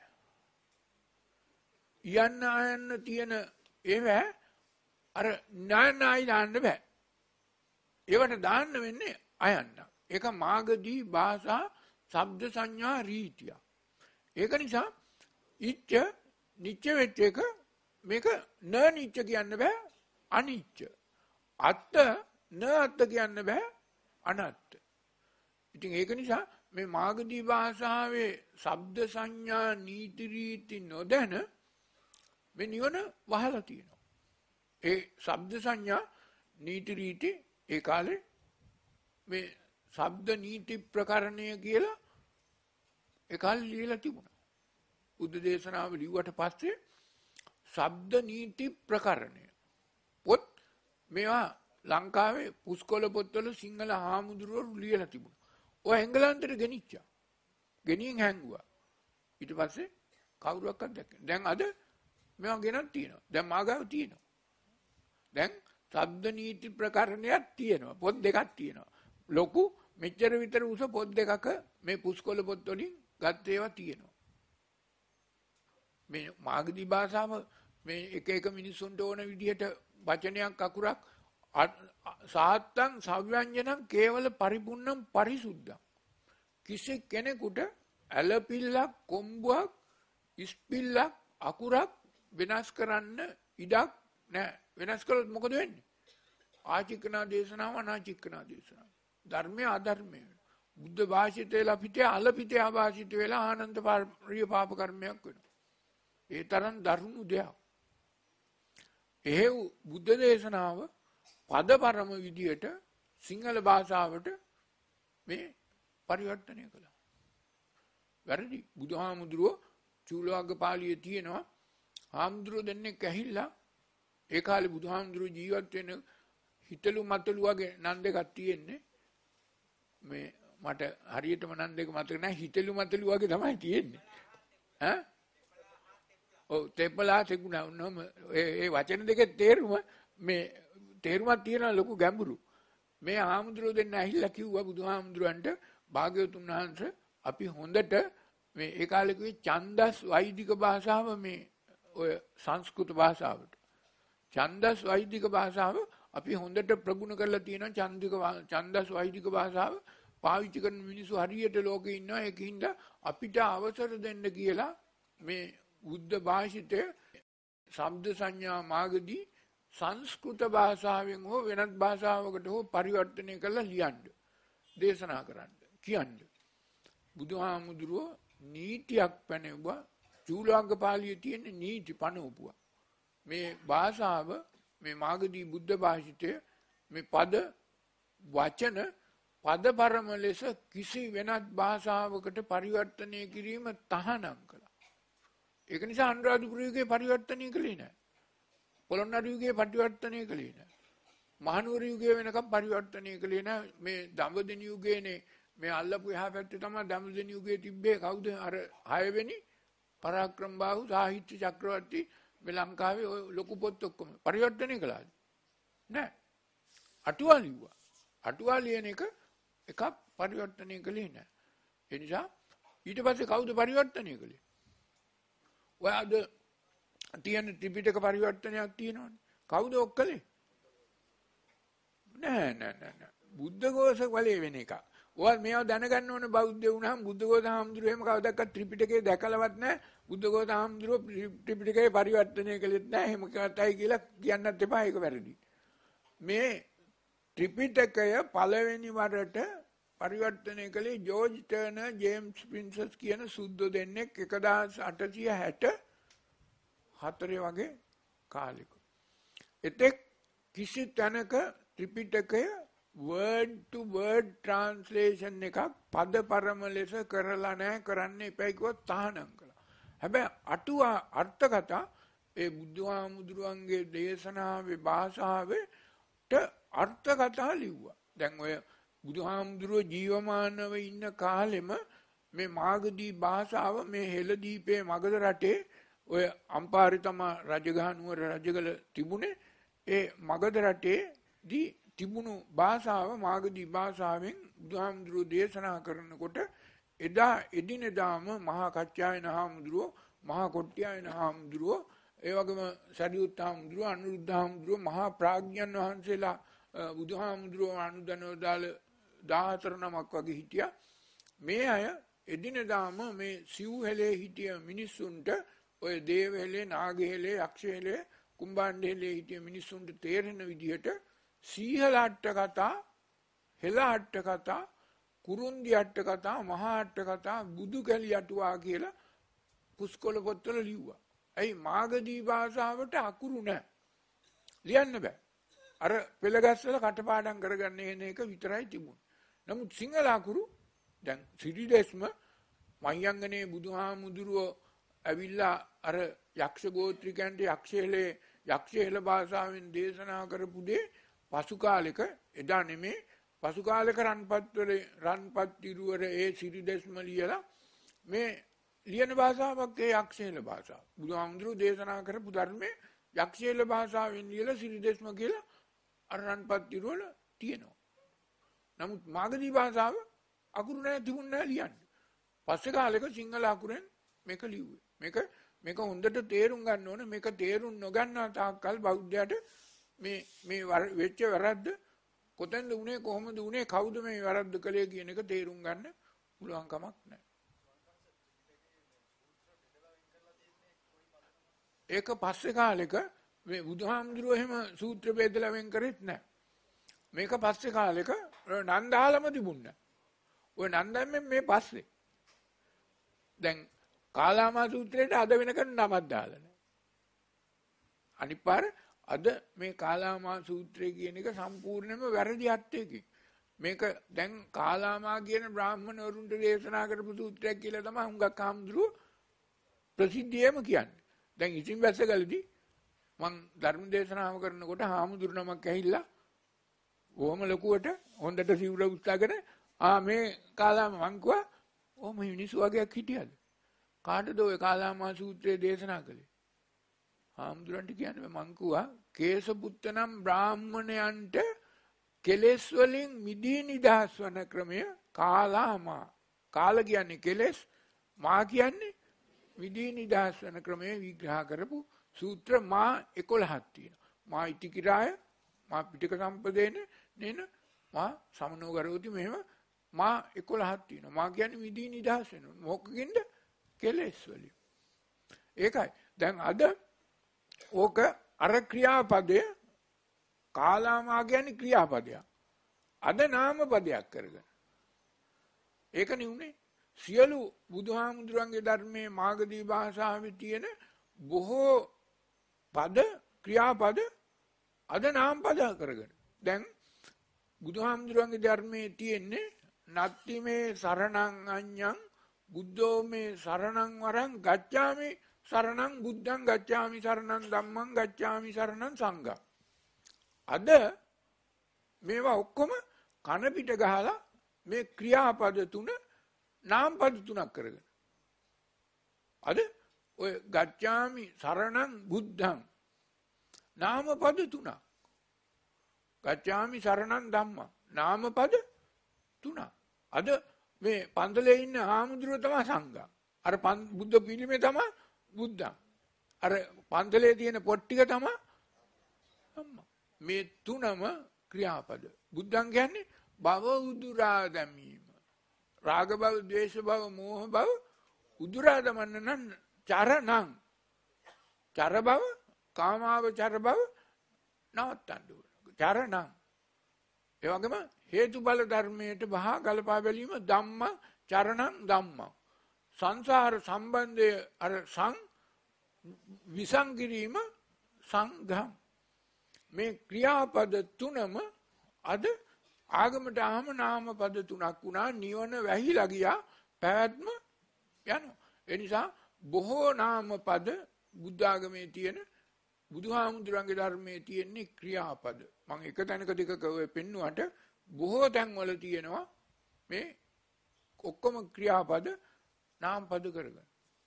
යන්න ආයන්න තියෙන ඒව අර නානයි දාන්න බෑ. ඒවට දාන්න වෙන්නේ අයන්න. ඒක මාගදී භාෂා ශබ්ද සංඥා රීතිය. ඒක නිසා ඉච්ඡ නිච්ච වෙච්ච එක මේක න නිච්ච කියන්න බෑ අනිච්ච. අත්ත න අත්ත කියන්න බෑ අනත්ත. ඉතින් ඒක නිසා මේ මාගදී භාෂාවේ ශබ්ද සංඥා නීති රීති නොදැන මේ නිවන වහලා තියෙනවා. ඒ ශබ්ද සංඥා නීති රීති ඒ කාලේ මේ ශබ්ද නීති ප්‍රකරණය කියලා ඒ කාලේ ලියලා තිබුණා. බුද්ධ දේශනාව ලිව්වට පස්සේ ශබ්ද නීති ප්‍රකරණය පොත් මේවා ලංකාවේ පුස්කොළ පොත්වල සිංහල හාමුදුරුවෝ ලියලා තිබුණා. ඔය එංගලන්තෙට ගෙනිච්චා. ගෙනියෙන් හැංගුවා. ඊට පස්සේ කවුරුවක්වත් දැක්කේ. දැන් අද මේවා ගෙනත් තියෙනවා. දැන් මාගාව තියෙනවා. දැන් ශබ්ද නීති ප්‍රකරණයක් තියෙනවා. පොත් දෙකක් තියෙනවා. ලොකු මෙච්චර විතර උස පොත් දෙකක මේ පුස්කොළ පොත් වලින් ගත්ත ඒවා තියෙනවා. මේ මාගදී භාෂාව මේ එක එක මිනිස්සුන්ට ඕන විදිහට වචනයක් අකුරක් සාත්තං සව්‍යංජනං කේවල පරිපූර්ණං පරිසුද්ධං. කිසි කෙනෙකුට ඇලපිල්ලක් කොම්බුවක් ඉස්පිල්ලක් අකුරක් වෙනස් කරන්න ඉඩක් නැහැ. වෙනස් කළොත් මොකද වෙන්නේ? ආචිකනා දේශනාව අනාචිකනා දේශනාව. ධර්මය අධර්මය. බුද්ධ භාෂිත වෙලා පිටේ අලපිටේ ආభాෂිත වෙලා ආනන්ද පාරිය පාප කර්මයක් වෙනවා. ඒ තරම් දරුණු දෙයක්. එහෙව් බුද්ධ දේශනාව පදපරම විදියට සිංහල භාෂාවට මේ පරිවර්තනය කළා. වැරදි. බුදුහාමුදුරුවෝ චූලවග්ග පාළියේ තියෙනවා. හාමුදුරුවෝ දෙන්නේ ඇහිලා ඒ කාලේ බුදුහාමුදුරුවෝ ජීවත් වෙන හිතලු මතලු වගේ නන් දෙකක් තියෙන්නේ. මේ මට හරියටම නන් දෙක මතක නැහැ. හිතලු මතලු වගේ තමයි තියෙන්නේ. ඈ? ඔව් තෙපලා තෙගුණා උනම ඒ වචන දෙකේ තේරුම මේ තේරුමක් තියෙන ලොකු ගැඹුරු. මේ හාමුදුරුවෝ දෙන්න ඇහිලා කිව්වා බුදුහාමුදුරන්ට භාග්‍යවතුන් වහන්සේ අපි හොඳට මේ ඒ කාලේ කිව්වේ ඡන්දස් වෛදික භාෂාව මේ ඔය සංස්කෘත භාෂාවට. ඡන්දස් වෛදික භාෂාව අපි හොඳට ප්‍රගුණ කරලා තියෙනවා. ඡන්දික ඡන්දස් වෛදික භාෂාව පාවිච්චි කරන මිනිස්සු හරියට ලෝකේ ඉන්නවා. ඒකින්ද අපිට අවසර දෙන්න කියලා මේ බුද්ධ භාෂිතයේ ශබ්ද සංඥා මාගදී සංස්කෘත භාෂාවෙන් හෝ වෙනත් භාෂාවකට හෝ පරිවර්තනය කරලා ලියන්න දේශනා කරන්න කියන්න. බුදුහාමුදුරුවෝ නීතියක් පැනෙවුවා. චූලවග්ග පාළියේ තියෙන නීති පනවපුවා. මේ භාෂාව මේ මාගදී බුද්ධ භාෂිතයේ මේ පද වචන පදපරම ලෙස කිසි වෙනත් භාෂාවකට පරිවර්තනය කිරීම තහනම් කළා. ඒක නිසා අනුරාධපුර යුගයේ පරිවර්තනය කළේ නැහැ. පොළොන්නරු යුගයේ පරිවර්තනය කළේ නැහැ. මහනුවර යුගයේ වෙනකම් පරිවර්තනය කළේ නෑ. මේ දඹදෙණි යුගයේනේ මේ අල්ලපු එහා පැත්තේ තමයි දඹදෙණි යුගයේ තිබ්බේ. කවුද අර හයවෙනි පරාක්‍රම බාහු සාහිත්‍ය චක්‍රවර්ති මේ ලංකාවේ ඔය ලොකු පොත් ඔක්කොම පරිවර්තනය කළාද? නෑ. අටුවා ලිව්වා. අටුවා ලියන එක එකක් පරිවර්තනය කළේ නෑ. ඒ නිසා ඊට පස්සේ කවුද පරිවර්තනය කළේ? ඔය අද තියෙන ත්‍රිපිටක පරිවර්තනයක් තියෙනවනේ. කවුද ඔක්කලේ? නෑ නෑ නෑ නෑ. බුද්ධඝෝෂ වලේ වෙන එක. ඔයාලා මේවා දැනගන්න ඕනේ බෞද්ධ වුණාම බුද්ධඝෝෂ හාමුදුරුවෝ එහෙම කවදාවත් ත්‍රිපිටකේ දැකලවත් නෑ. බුද්ධඝෝෂ හාමුදුරුවෝ ත්‍රිපිටකේ පරිවර්තනය කළෙත් නෑ. එහෙම කතායි කියලා කියන්නත් එපා. ඒක වැරදි. මේ ත්‍රිපිටකය පළවෙනි වරට පරිවර්තනය කළේ ජෝර්ජ් ටර්නර් ජේම්ස් ප්‍රින්සස් කියන සුද්දෝ දෙන්නෙක් එක්දාස් අටසිය හැට හතරේ වගේ කාලෙක. එතෙක් කිසි තැනක ත්‍රිපිටකය word to word translation එකක් පද පරම ලෙස කරලා නැහැ, කරන්න එපයි කිව්වොත් තහනම් කළා. හැබැයි අටුවා අර්ථ කතා ඒ බුදුහාමුදුරුවන්ගේ දේශනාවේ භාෂාවට අර්ථ කතා ලිව්වා. දැන් ඔය බුදුහාමුදුරුවෝ ජීවමානව ඉන්න කාලෙම මේ මාගදී භාෂාව මේ හෙළදීපේ මගධ රටේ ඔය අම්පාරි තමා රජගහ නුවර රජගල තිබුණේ. ඒ මගධ රටේදී තිබුණු භාෂාව මාගදී භාෂාවෙන් බුදුහාමුදුරුවෝ දේශනා කරනකොට එදා එදිනෙදාම මහා කච්චායන හාමුදුරුවෝ, මහා කොට්ටියායන හාමුදුරුවෝ, ඒ වගේම සරියුත් හාමුදුරුවෝ, අනුරුද්ධ හාමුදුරුවෝ, මහා ප්‍රඥාන් වහන්සේලා බුදුහාමුදුරුවෝ අනුදනව දාල දහහතර නමක් වගේ හිටියා. මේ අය එදිනෙදාම මේ සිව්හෙලේ හිටිය මිනිස්සුන්ට ඔය දේවහෙලේ, නාගහෙලේ, යක්ෂහෙලේ, කුම්භාණ්ඩහෙලේ හිටිය මිනිස්සුන්ට තේරෙන විදිහට සීහල අට කතා, හෙළ අට කතා, කුරුන්දි අට කතා, මහා අට කතා, බුදු කැලි අටුවා කියලා පුස්කොළ පොත්වල ලිව්වා. ඇයි මාගදී භාෂාවට අකුරු නැහැ. ලියන්න බෑ. අර පෙළගස්සල කටපාඩම් කරගන්න එන එක විතරයි තිබුණේ. නමුත් සිංහල අකුරු දැන් සිරිදෙස්ම මයංගනේ බුදුහාමුදුරුවෝ ඇවිල්ලා අර යක්ෂ ගෝත්‍රිකයන්ට යක්ෂහෙලේ යක්ෂහෙල භාෂාවෙන් දේශනා කරපු දේ පසු කාලෙක, එදා නෙමේ පසු කාලෙක රන්පත්වල රන්පත් ඉරුවර ඒ සිරිදෙස්ම ලියලා මේ ලියන භාෂාවක් ඒ යක්ෂහෙල භාෂාව. බුදුහාමුදුරුවෝ දේශනා කරපු ධර්මයේ යක්ෂහෙල භාෂාවෙන් ලියලා සිරිදෙස්ම කියලා අර රන්පත් ඉරුවල තියෙනවා. නමුත් මාගදී භාෂාව අකුරු නැහැ, තිබුණ නැහැ ලියන්න. පස්සේ කාලෙක සිංහල අකුරෙන් මේක ලිව්වේ. මේක මේක හොඳට තේරුම් ගන්න ඕනේ. මේක තේරුම් නොගන්නා තාක්කල් බෞද්ධයාට මේ මේ වෙච්ච වැරද්ද කොතෙන්ද උනේ, කොහොමද උනේ, කවුද මේ වැරද්ද කළේ කියන එක තේරුම් ගන්න පුළුවන් කමක් නැහැ. ඒක පස්සේ කාලෙක මේ බුදුහාමුදුරුවෝ එහෙම සූත්‍ර බෙදලා වෙන් කරෙත් නැහැ. මේක පස්සේ කාලෙක නන්දාලම තිබුණා. ඔය නන්දම්මෙන් මේ පස්සේ දැන් කාලාමා සූත්‍රයට අද වෙනකන් නමක් දාලා නැහැ. අනිත් පාර අද මේ කාලාමා සූත්‍රය කියන එක සම්පූර්ණයෙන්ම වැරදි අර්ථයකින්. මේක දැන් කාලාමා කියන බ්‍රාහ්මණවරුන්ට දේශනා කරපු සූත්‍රයක් කියලා තමයි හුඟක් හාමුදුරුවෝ ප්‍රසිද්ධියම කියන්නේ. දැන් ඉතින් වැස්සගලදී මං ධර්ම දේශනාව කරනකොට හාමුදුරු නමක් ඇහිලා ඕම ලකුවට හොඳට සිවුර උස්සගෙන ආ මේ කාලාම මං කිව්වා ඕම මිනිස්සු වගේක් හිටියද? කාටද ඔය කාලාමා සූත්‍රය දේශනා කළේ? හාමුදුරන්ට කියන්නේ මං කිව්වා කේසපුත්ත නම් බ්‍රාහ්මණයන්ට කෙලෙස් වලින් මිදී නිදහස් වන ක්‍රමය කාලාමා. කාල කියන්නේ කෙලෙස්, මා කියන්නේ මිදී නිදහස් වන ක්‍රමය විග්‍රහ කරපු සූත්‍ර මා එකොළහක් තියෙනවා. මා ඉතිකිරාය, මා පිටක සම්පදේන නේන, මා සමනෝ කරෝති, මෙහෙම මා එකොළහක් තියෙනවා. මා කියන්නේ මිදී නිදහස් වෙනවා. මොකකින්ද? කෙලෙස් වලින්. ඒකයි. දැන් අද ඕක අර ක්‍රියාපදය කාලාමා කියන්නේ ක්‍රියාපදයක්. අද නාම පදයක් කරගෙන. ඒක නෙුනේ. සියලු බුදුහාමුදුරන්ගේ ධර්මයේ මාගදී භාෂාවේ තියෙන බොහෝ පද ක්‍රියාපද අද නාම පද කරගෙන. දැන් බුදුහාමුදුරන්ගේ ධර්මයේ තියෙන්නේ නත්ති මේ සරණං අඤ්ඤං බුද්ධෝ මේ සරණං වරං ගච්ඡාමි සරණං බුද්ධං ගච්ඡාමි සරණං ධම්මං ගච්ඡාමි සරණං සංඝං. අද මේවා ඔක්කොම කන පිට ගහලා මේ ක්‍රියාපද තුන නාම පද තුනක් කරගෙන. අද ඔය ගච්ඡාමි සරණං බුද්ධං නාම පද තුනක්. ගච්ඡාමි සරණං ධම්මං නාම පද තුනක්. අද මේ පන්සලේ ඉන්න ආමුදුර තමයි සංඝා. අර බුද්ධ පිළිමේ තමයි බුද්ධං. අර පන්සලේ තියෙන පොත් ටික තමයි අම්මා. මේ තුනම ක්‍රියාපද. බුද්ධං කියන්නේ භව උදුරා දැමීම. රාග භව, ද්වේෂ භව, මෝහ භව උදුරා දමන්න නම් චරණං. චර භව, කාමාවචර භව නවත්තන්න ඕන. චරණං. ඒ වගේම හේතුඵල ධර්මයට බහා ගලපා බැලීම ධම්ම චරණං ධම්මං. සංසාර සම්බන්ධය අර සං විසංගිරීම සංඝම්. මේ ක්‍රියාපද තුනම අද ආගමට ආම නාම පද තුනක් වුණා. නිවන වැහිලා ගියා. පැවැත්ම යනවා. ඒ නිසා බොහෝ නාම පද බුද්ධ ආගමේ තියෙන බුදුහාමුදුරන්ගේ ධර්මයේ තියෙන්නේ ක්‍රියාපද. මම එක තැනක දෙකක ඔය පෙන්නුවට බොහෝ තැන්වල තියෙනවා මේ ඔක්කොම ක්‍රියාපද නාම පද කරගෙන.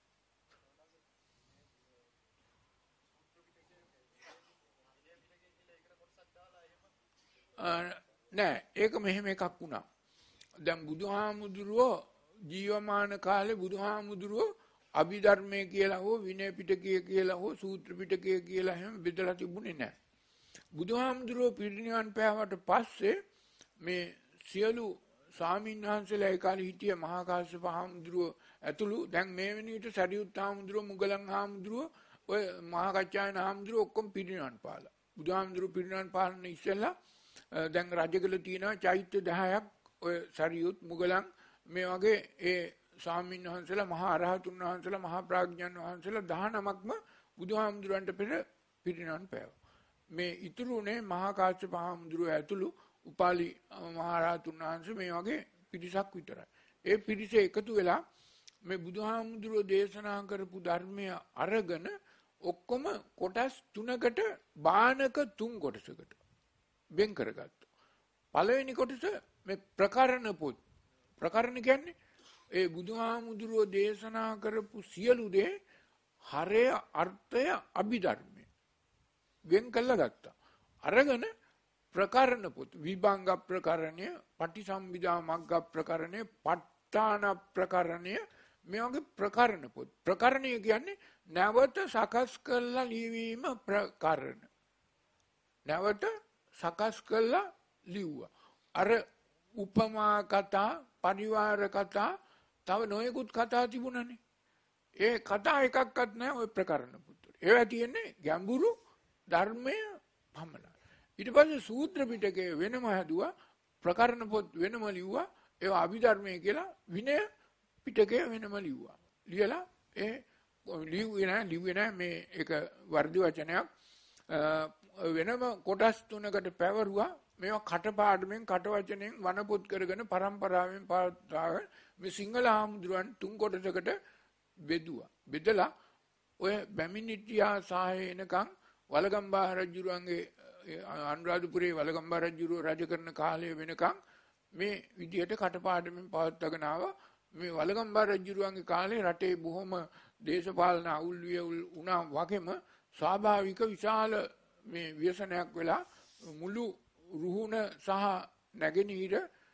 නෑ ඒක මෙහෙම එකක් වුණා. දැන් බුදුහාමුදුරුවෝ ජීවමාන කාලේ බුදුහාමුදුරුවෝ අභිධර්මයේ කියලා හෝ විනය පිටකය කියලා හෝ සූත්‍ර පිටකය කියලා එහෙම බෙදලා තිබුණේ නැහැ. බුදුහාමුදුරුවෝ පිරිනිවන් පෑවට පස්සේ මේ සියලු ස්වාමීන් වහන්සේලා ඒ කාලේ හිටිය මහා කාශ්‍යප හාමුදුරුවෝ ඇතුළු දැන් මේ වෙන විට සරියුත් හාමුදුරුවෝ මුගලන් හාමුදුරුවෝ ඔය මහා කච්චායන හාමුදුරුවෝ ඔක්කොම පිරිනිවන් පාලා. බුදුහාමුදුරුවෝ පිරිනිවන් පාලන ඉස්සෙල්ලා දැන් රජගල තියෙනවා චෛත්‍ය දහයක් ඔය සරියුත් මුගලන් මේ වගේ ඒ ස්වාමීන් වහන්සේලා මහා අරහතුන් වහන්සේලා මහා ප්‍රඥාන් වහන්සේලා දහනමක්ම බුදුහාමුදුරන්ට පෙර පිරිනිවන් පෑවා. මේ ඉතුරුනේ මහා කාශ්‍යප හාමුදුරුවෝ ඇතුළු උපාලි මහා රහතුන් වහන්සේ මේ වගේ පිරිසක් විතරයි. ඒ පිරිස එකතු වෙලා මේ බුදුහාමුදුරුවෝ දේශනා කරපු ධර්මය අරගෙන ඔක්කොම කොටස් තුනකට බානක තුන් කොටසකට වෙන් කරගත්තා. පළවෙනි කොටස මේ ප්‍රකරණ පොත්. ප්‍රකරණ කියන්නේ ඒ බුදුහාමුදුරුවෝ දේශනා කරපු සියලු දේ හරය අර්ථය අභිධර්මය වෙන් කළා ගත්තා. අරගෙන ප්‍රකරණ පොත් විභංග ප්‍රකරණය, පටිසම්භිදා මග්ග ප්‍රකරණය, ප ဋ ාණ ප්‍රකරණය මේ වගේ ප්‍රකරණ පොත්. ප්‍රකරණය කියන්නේ නැවත සකස් කරලා ලියවීම ප්‍රකරණ. නැවත සකස් කරලා ලිව්වා. අර උපමා කතා, පරිවාර කතා, තව නොයෙකුත් කතා තිබුණනේ. ඒ කතා එකක්වත් නැහැ ওই ප්‍රකරණ පුත්‍ර. ඒවා තියෙන්නේ ගැඹුරු ධර්මය පමණයි. ඊට පස්සේ සූත්‍ර පිටකේ වෙනම හැදුවා, ප්‍රකරණ පොත් වෙනම ලිව්වා. ඒවා අභිධර්මයේ කියලා විනය පිටකේ වෙනම ලිව්වා. ලියලා ඒ ලිව්වේ නැහැ, ලිව්වේ නැහැ මේ එක වර්ධි වචනයක්. වෙනම කොටස් තුනකට පැවරුවා. මේවා කටපාඩමෙන් කටවචනෙන් වනපොත් කරගෙන පරම්පරාවෙන් පාතාව මේ සිංහල ආමුදුරන් තුන් කොටසකට බෙදුවා. බෙදලා ඔය බැමිණිටියා සාහේ එනකන් වලගම්බා රජුරුවන්ගේ අනුරාධපුරේ වලගම්බා රජුරුව රජ කරන කාලය වෙනකන් මේ විදිහට කටපාඩමෙන් පවත්වාගෙන ආවා. මේ වලගම්බා රජුරුවන්ගේ කාලේ රටේ බොහොම දේශපාලන අවුල් වියවුල් වුණා වගේම ස්වාභාවික විශාල මේ ව්‍යසනයක් වෙලා මුළු රුහුණ සහ නැගෙනහිර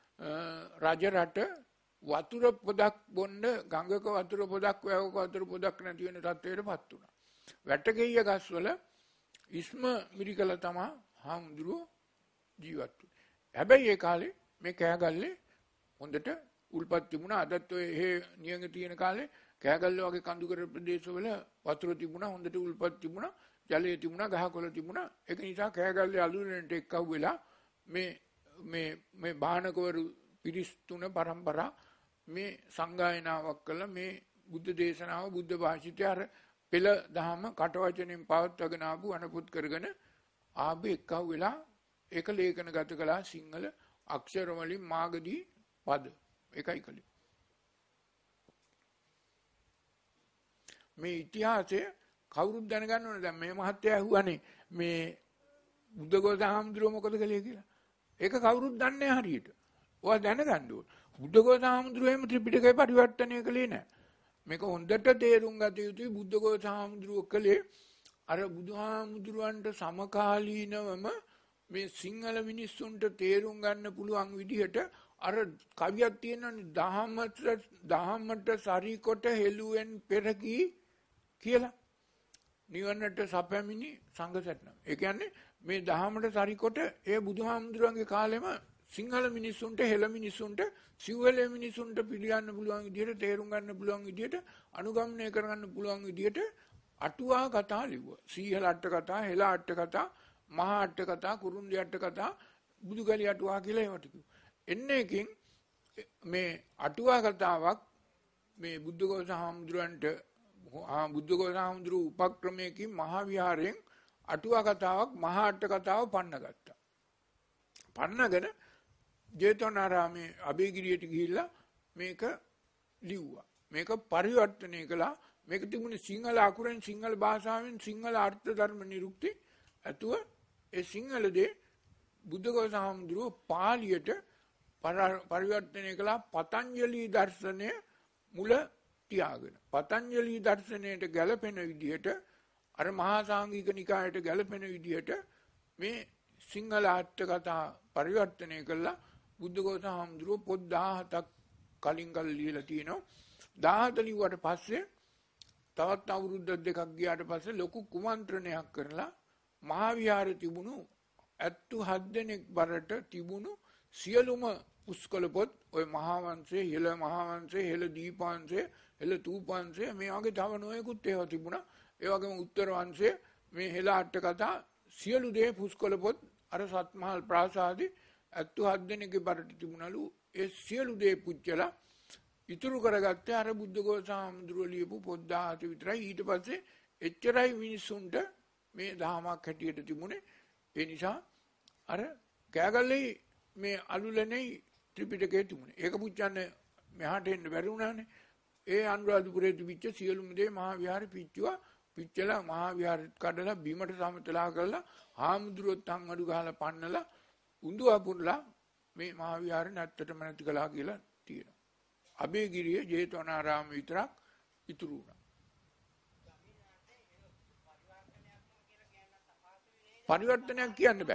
රජ රට වතුර පොදක් බොන්න ගඟක වතුර පොදක් වැවක වතුර පොදක් නැති වෙන තත්ත්වයටපත් වුණා. වැටගෙయ్య ගස්වල ඉස්ම මිරිකල තමයි හාමුදුරුවෝ ජීවත් වුනේ. හැබැයි ඒ කාලේ මේ කෑගල්ලේ හොඳට උල්පත් තිබුණා. අදත් ඔය එහෙ නියඟ තියෙන කාලේ කෑගල්ල වගේ කඳුකර ප්‍රදේශවල වතුර තිබුණා, හොඳට උල්පත් තිබුණා, ජලය තිබුණා, ගහකොළ තිබුණා. ඒක නිසා කෑගල්ලේ අලුරෙන්ට එක්කව වෙලා මේ මේ මේ බාහනකවරු පිරිස් තුන පරම්පරා මේ සංගායනාවක් කළා. මේ බුද්ධ දේශනාව බුද්ධ භාෂිතය අර පෙළ දහම කටවචනෙන් පවත්වාගෙන ආපු අනපුත් කරගෙන ආපු එක්කව වෙලා ඒක ලේඛනගත කළා සිංහල අක්ෂර වලින් මාගදී පද. ඒකයි කලේ. මේ ඉතිහාසය කවුරුත් දැනගන්න ඕනේ. දැන් මේ මහත්තයා අහුවානේ මේ බුද්ධඝෝෂ හාමුදුරුවෝ මොකද කළේ කියලා. ඒක කවුරුත් දන්නේ නැහැ හරියට. ඔයා දැනගන්න ඕන. බුද්ධඝෝෂ හාමුදුරුවෝ එහෙම ත්‍රිපිටකය පරිවර්තනය කළේ නැහැ. මේක හොඳට තේරුම් ගත යුතුයි. බුද්ධඝෝෂ හාමුදුරුවෝ කළේ අර බුදුහාමුදුරුවන්ට සමකාලීනවම මේ සිංහල මිනිස්සුන්ට තේරුම් ගන්න පුළුවන් විදිහට අර කවියක් තියෙනවානේ දහමට දහමට සරිකොට හෙළුවෙන් පෙරකී කියලා. නිවනට සපැමිණි සංඝසට්නම්. ඒ කියන්නේ මේ දහමට සරිකොට ඒ බුදුහාමුදුරුවන්ගේ කාලෙම සිංහල මිනිස්සුන්ට හෙළ මිනිස්සුන්ට සිව්හෙළ මිනිස්සුන්ට පිළිගන්න පුළුවන් විදිහට තේරුම් ගන්න පුළුවන් විදිහට අනුගමනය කරගන්න පුළුවන් විදිහට අටුවා කතා ලිව්වා. සීහල අට කතා, හෙළ අට කතා, මහා අට කතා, කුරුන්දි අට කතා, බුදුගලි අටුවා කියලා ඒවට කිව්වා. එන්නේ එකකින් මේ අටුවා කතාවක් මේ බුද්ධඝෝෂ හාමුදුරන්ට බුද්ධඝෝෂ හාමුදුරුවෝ උපක්‍රමයකින් මහා විහාරයෙන් අටුවා කතාවක් මහා අට කතාව පන්නගත්තා. පන්නගෙන ජේතවනාරාමේ අබේගිරියට ගිහිල්ලා මේක ලිව්වා. මේක පරිවර්තනය කළා. මේක තිබුණේ සිංහල අකුරෙන් සිංහල භාෂාවෙන් සිංහල අර්ථ ධර්ම නිරුක්ති ඇතුව ඒ සිංහල දේ බුද්ධඝෝෂ හාමුදුරුවෝ පාලියට පරිවර්තනය කළා පතංජලි දර්ශනය මුල තියාගෙන. පතංජලි දර්ශනයට ගැලපෙන විදිහට අර මහා සාංඝික නිකායට ගැලපෙන විදිහට මේ සිංහල අට කතා පරිවර්තනය කළා. බුද්ධඝෝෂ හාමුදුරුවෝ පොත් දහහතක් කලින් කල් ලියලා තියෙනවා. දහහත ලිව්වට පස්සේ තවත් අවුරුද්ද දෙකක් ගියාට පස්සේ ලොකු කුමන්ත්‍රණයක් කරලා මහා විහාරේ තිබුණු ඇත්තු හත් දෙනෙක් බරට තිබුණු සියලුම පුස්කොළ පොත් ඔය මහා වංශයේ, හෙළ මහා වංශයේ, හෙළ දීපවංශයේ, හෙළ තූපවංශයේ මේ වගේ තව නොයෙකුත් ඒවා තිබුණා. ඒ වගේම උත්තර වංශයේ මේ හෙළ අට කතා සියලු දේ පුස්කොළ පොත් අර සත්මහල් ප්‍රාසාදේ ඇත්තු හත් දෙනෙක්ගේ බරට තිබුණලු. ඒ සියලු දේ පුච්චලා ඉතුරු කරගත්තේ අර බුද්ධඝෝෂ හාමුදුරුවෝ ලියපු පොත් දහහත විතරයි. ඊට පස්සේ එච්චරයි මිනිස්සුන්ට මේ දහමක් හැටියට තිබුණේ. ඒ නිසා අර කෑගල්ලේ මේ අලුලනේ ත්‍රිපිටකයේ තිබුණේ. ඒක පුච්චන්න මෙහාට එන්න බැරි වුණානේ. ඒ අනුරාධපුරයේ තිබිච්ච සියලුම දේ මහා විහාරේ පිච්චුවා. පිච්චලා මහා විහාරෙත් කඩලා බිමට සමතලා කරලා හාමුදුරුවොත් අංගඩු ගහලා පන්නලා උඳුවා පුරලා මේ මහා විහාරේ නැත්තටම නැති කළා කියලා තියෙනවා. අබේගිරිය ජේතවනාරාම විතරක් ඉතුරු වුණා. පරිවර්තනයක් කියන්න බෑ.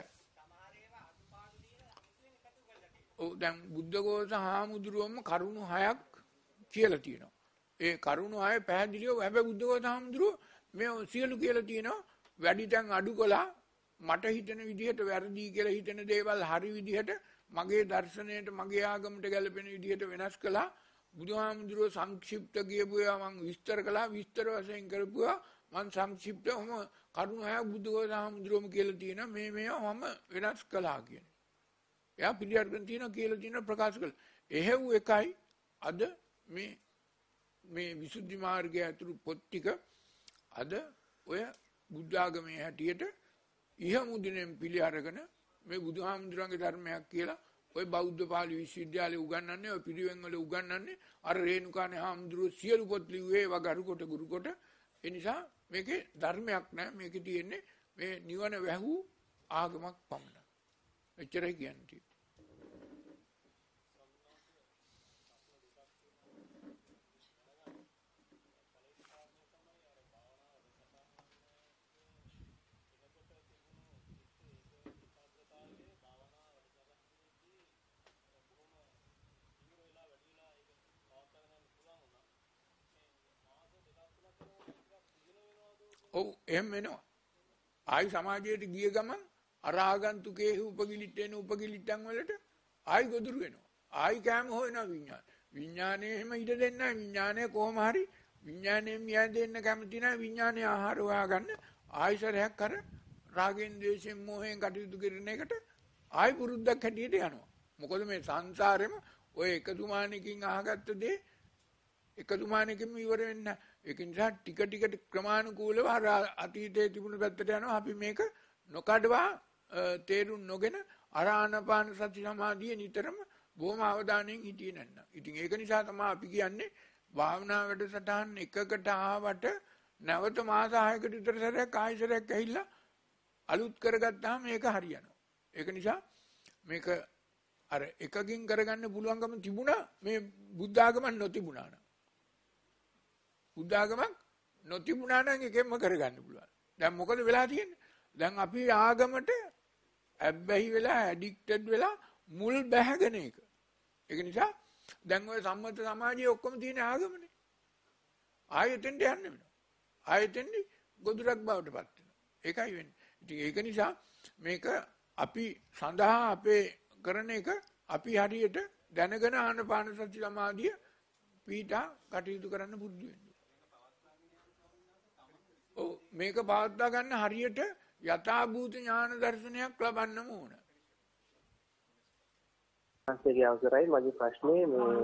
ඔව් දැන් බුද්ධඝෝෂ හාමුදුරුවෝම කරුණු හයක් කියලා තියෙනවා. ඒ කරුණු හය පැහැදිලිව හැබැයි බුද්ධඝෝෂ හාමුදුරුවෝ මේ සියලු කියලා තියෙනවා. වැඩි තැන් අඩු කළා. මට හිතෙන විදිහට වැරදි කියලා හිතෙන දේවල් හරි විදිහට මගේ දර්ශනයට මගේ ආගමට ගැලපෙන විදිහට වෙනස් කළා. බුදුහාමුදුරුවෝ සංක්ෂිප්ත කියපු ඒවා මම විස්තර කළා. විස්තර වශයෙන් කරපුවා මම සංක්ෂිප්තවම කරුණු හයක් බුද්ධඝෝෂ හාමුදුරුවෝම කියලා තියෙනවා. මේ මේවා මම වෙනස් කළා කියන්නේ. එයා පිළිඅරගෙන තියෙනවා කියලා තියෙන ප්‍රකාශ කළා. එහෙව් එකයි අද මේ මේ විසුද්ධි මාර්ගය ඇතුළු පොත් ටික අද ඔය බුද්ධ ආගමේ හැටියට ඉහමුදිනෙන් පිළි අරගෙන මේ බුදුහාමුදුරන්ගේ ධර්මයක් කියලා ඔය බෞද්ධ පාලි විශ්වවිද්‍යාලේ උගන්වන්නේ ඔය පිළිවෙන් වල උගන්වන්නේ අර රේණුකානේ හාමුදුරුවෝ සියලු පොත් ලිව්වේ ඒවා ගරුකොට ගුරුකොට. ඒ නිසා මේකේ ධර්මයක් නැහැ. මේකේ තියෙන්නේ මේ නිවන වැහූ ආගමක් පමණයි. එච්චරයි කියන්නේ. ඔව් එහෙම වෙනවා. ආයි සමාජයට ගිය ගමන් අර ආගන්තුකේ උපගිලිට එන උපගිලිටන් වලට ආයි ගොදුරු වෙනවා. ආයි කෑම හොයනවා විඥාන. විඥානේ එහෙම ඉඩ දෙන්නේ නැහැ. විඥානේ කොහොම හරි විඥානේ මිය දෙන්න කැමති නැහැ. විඥානේ ආහාර හොයාගන්න ආයිසරයක් අර රාගෙන් ද්වේෂයෙන් මොහෙන් කටයුතු කරන එකට ආයි පුරුද්දක් හැටියට යනවා. මොකද මේ සංසාරෙම ඔය එකතුමානකින් අහගත්ත දේ එකතුමානකින්ම ඉවර වෙන්න. ඒක නිසා ටික ටික ක්‍රමානුකූලව අර අතීතයේ තිබුණු පැත්තට යනවා. අපි මේක නොකඩවා තේරුම් නොගෙන අර ආනාපාන සති සමාධිය නිතරම බොහොම අවධානයෙන් හිටියේ නැත්නම්. ඉතින් ඒක නිසා තමයි අපි කියන්නේ භාවනා වැඩසටහන් එකකට ආවට නැවත මාස හයකට විතර සැරයක් ආයෙසරයක් ඇහිලා අලුත් කරගත්තාම මේක හරියනවා. ඒක නිසා මේක අර එකකින් කරගන්න පුළුවන්කම තිබුණා මේ බුද්ධ ආගමක් නොතිබුණා නම්. බුද්ධ ආගමක් නොතිබුණා නම් එකෙන්ම කරගන්න පුළුවන්. දැන් මොකද වෙලා තියෙන්නේ? දැන් අපි ආගමට ඇබ්බැහි වෙලා ඇඩික්ටඩ් වෙලා මුල් බැහැගෙන එක. ඒක නිසා දැන් ඔය සම්මත සමාජයේ ඔක්කොම තියෙන ආගමනේ. ආයෙතෙන්ට යන්න වෙනවා. ආයෙතෙන්ට ගොදුරක් බවට පත් වෙනවා. ඒකයි වෙන්නේ. ඉතින් ඒක නිසා මේක අපි සඳහා අපේ කරන එක අපි හරියට දැනගෙන ආනපාන සති සමාධිය පීඨා කටයුතු කරන්න පුරුදු වෙන්න. ඔව් මේක පවත්වා ගන්න හරියට යථාභූත ඥාන දර්ශනයක් ලබන්න ඕන. ආන්සර්ය අවසරයි මගේ ප්‍රශ්නේ මේ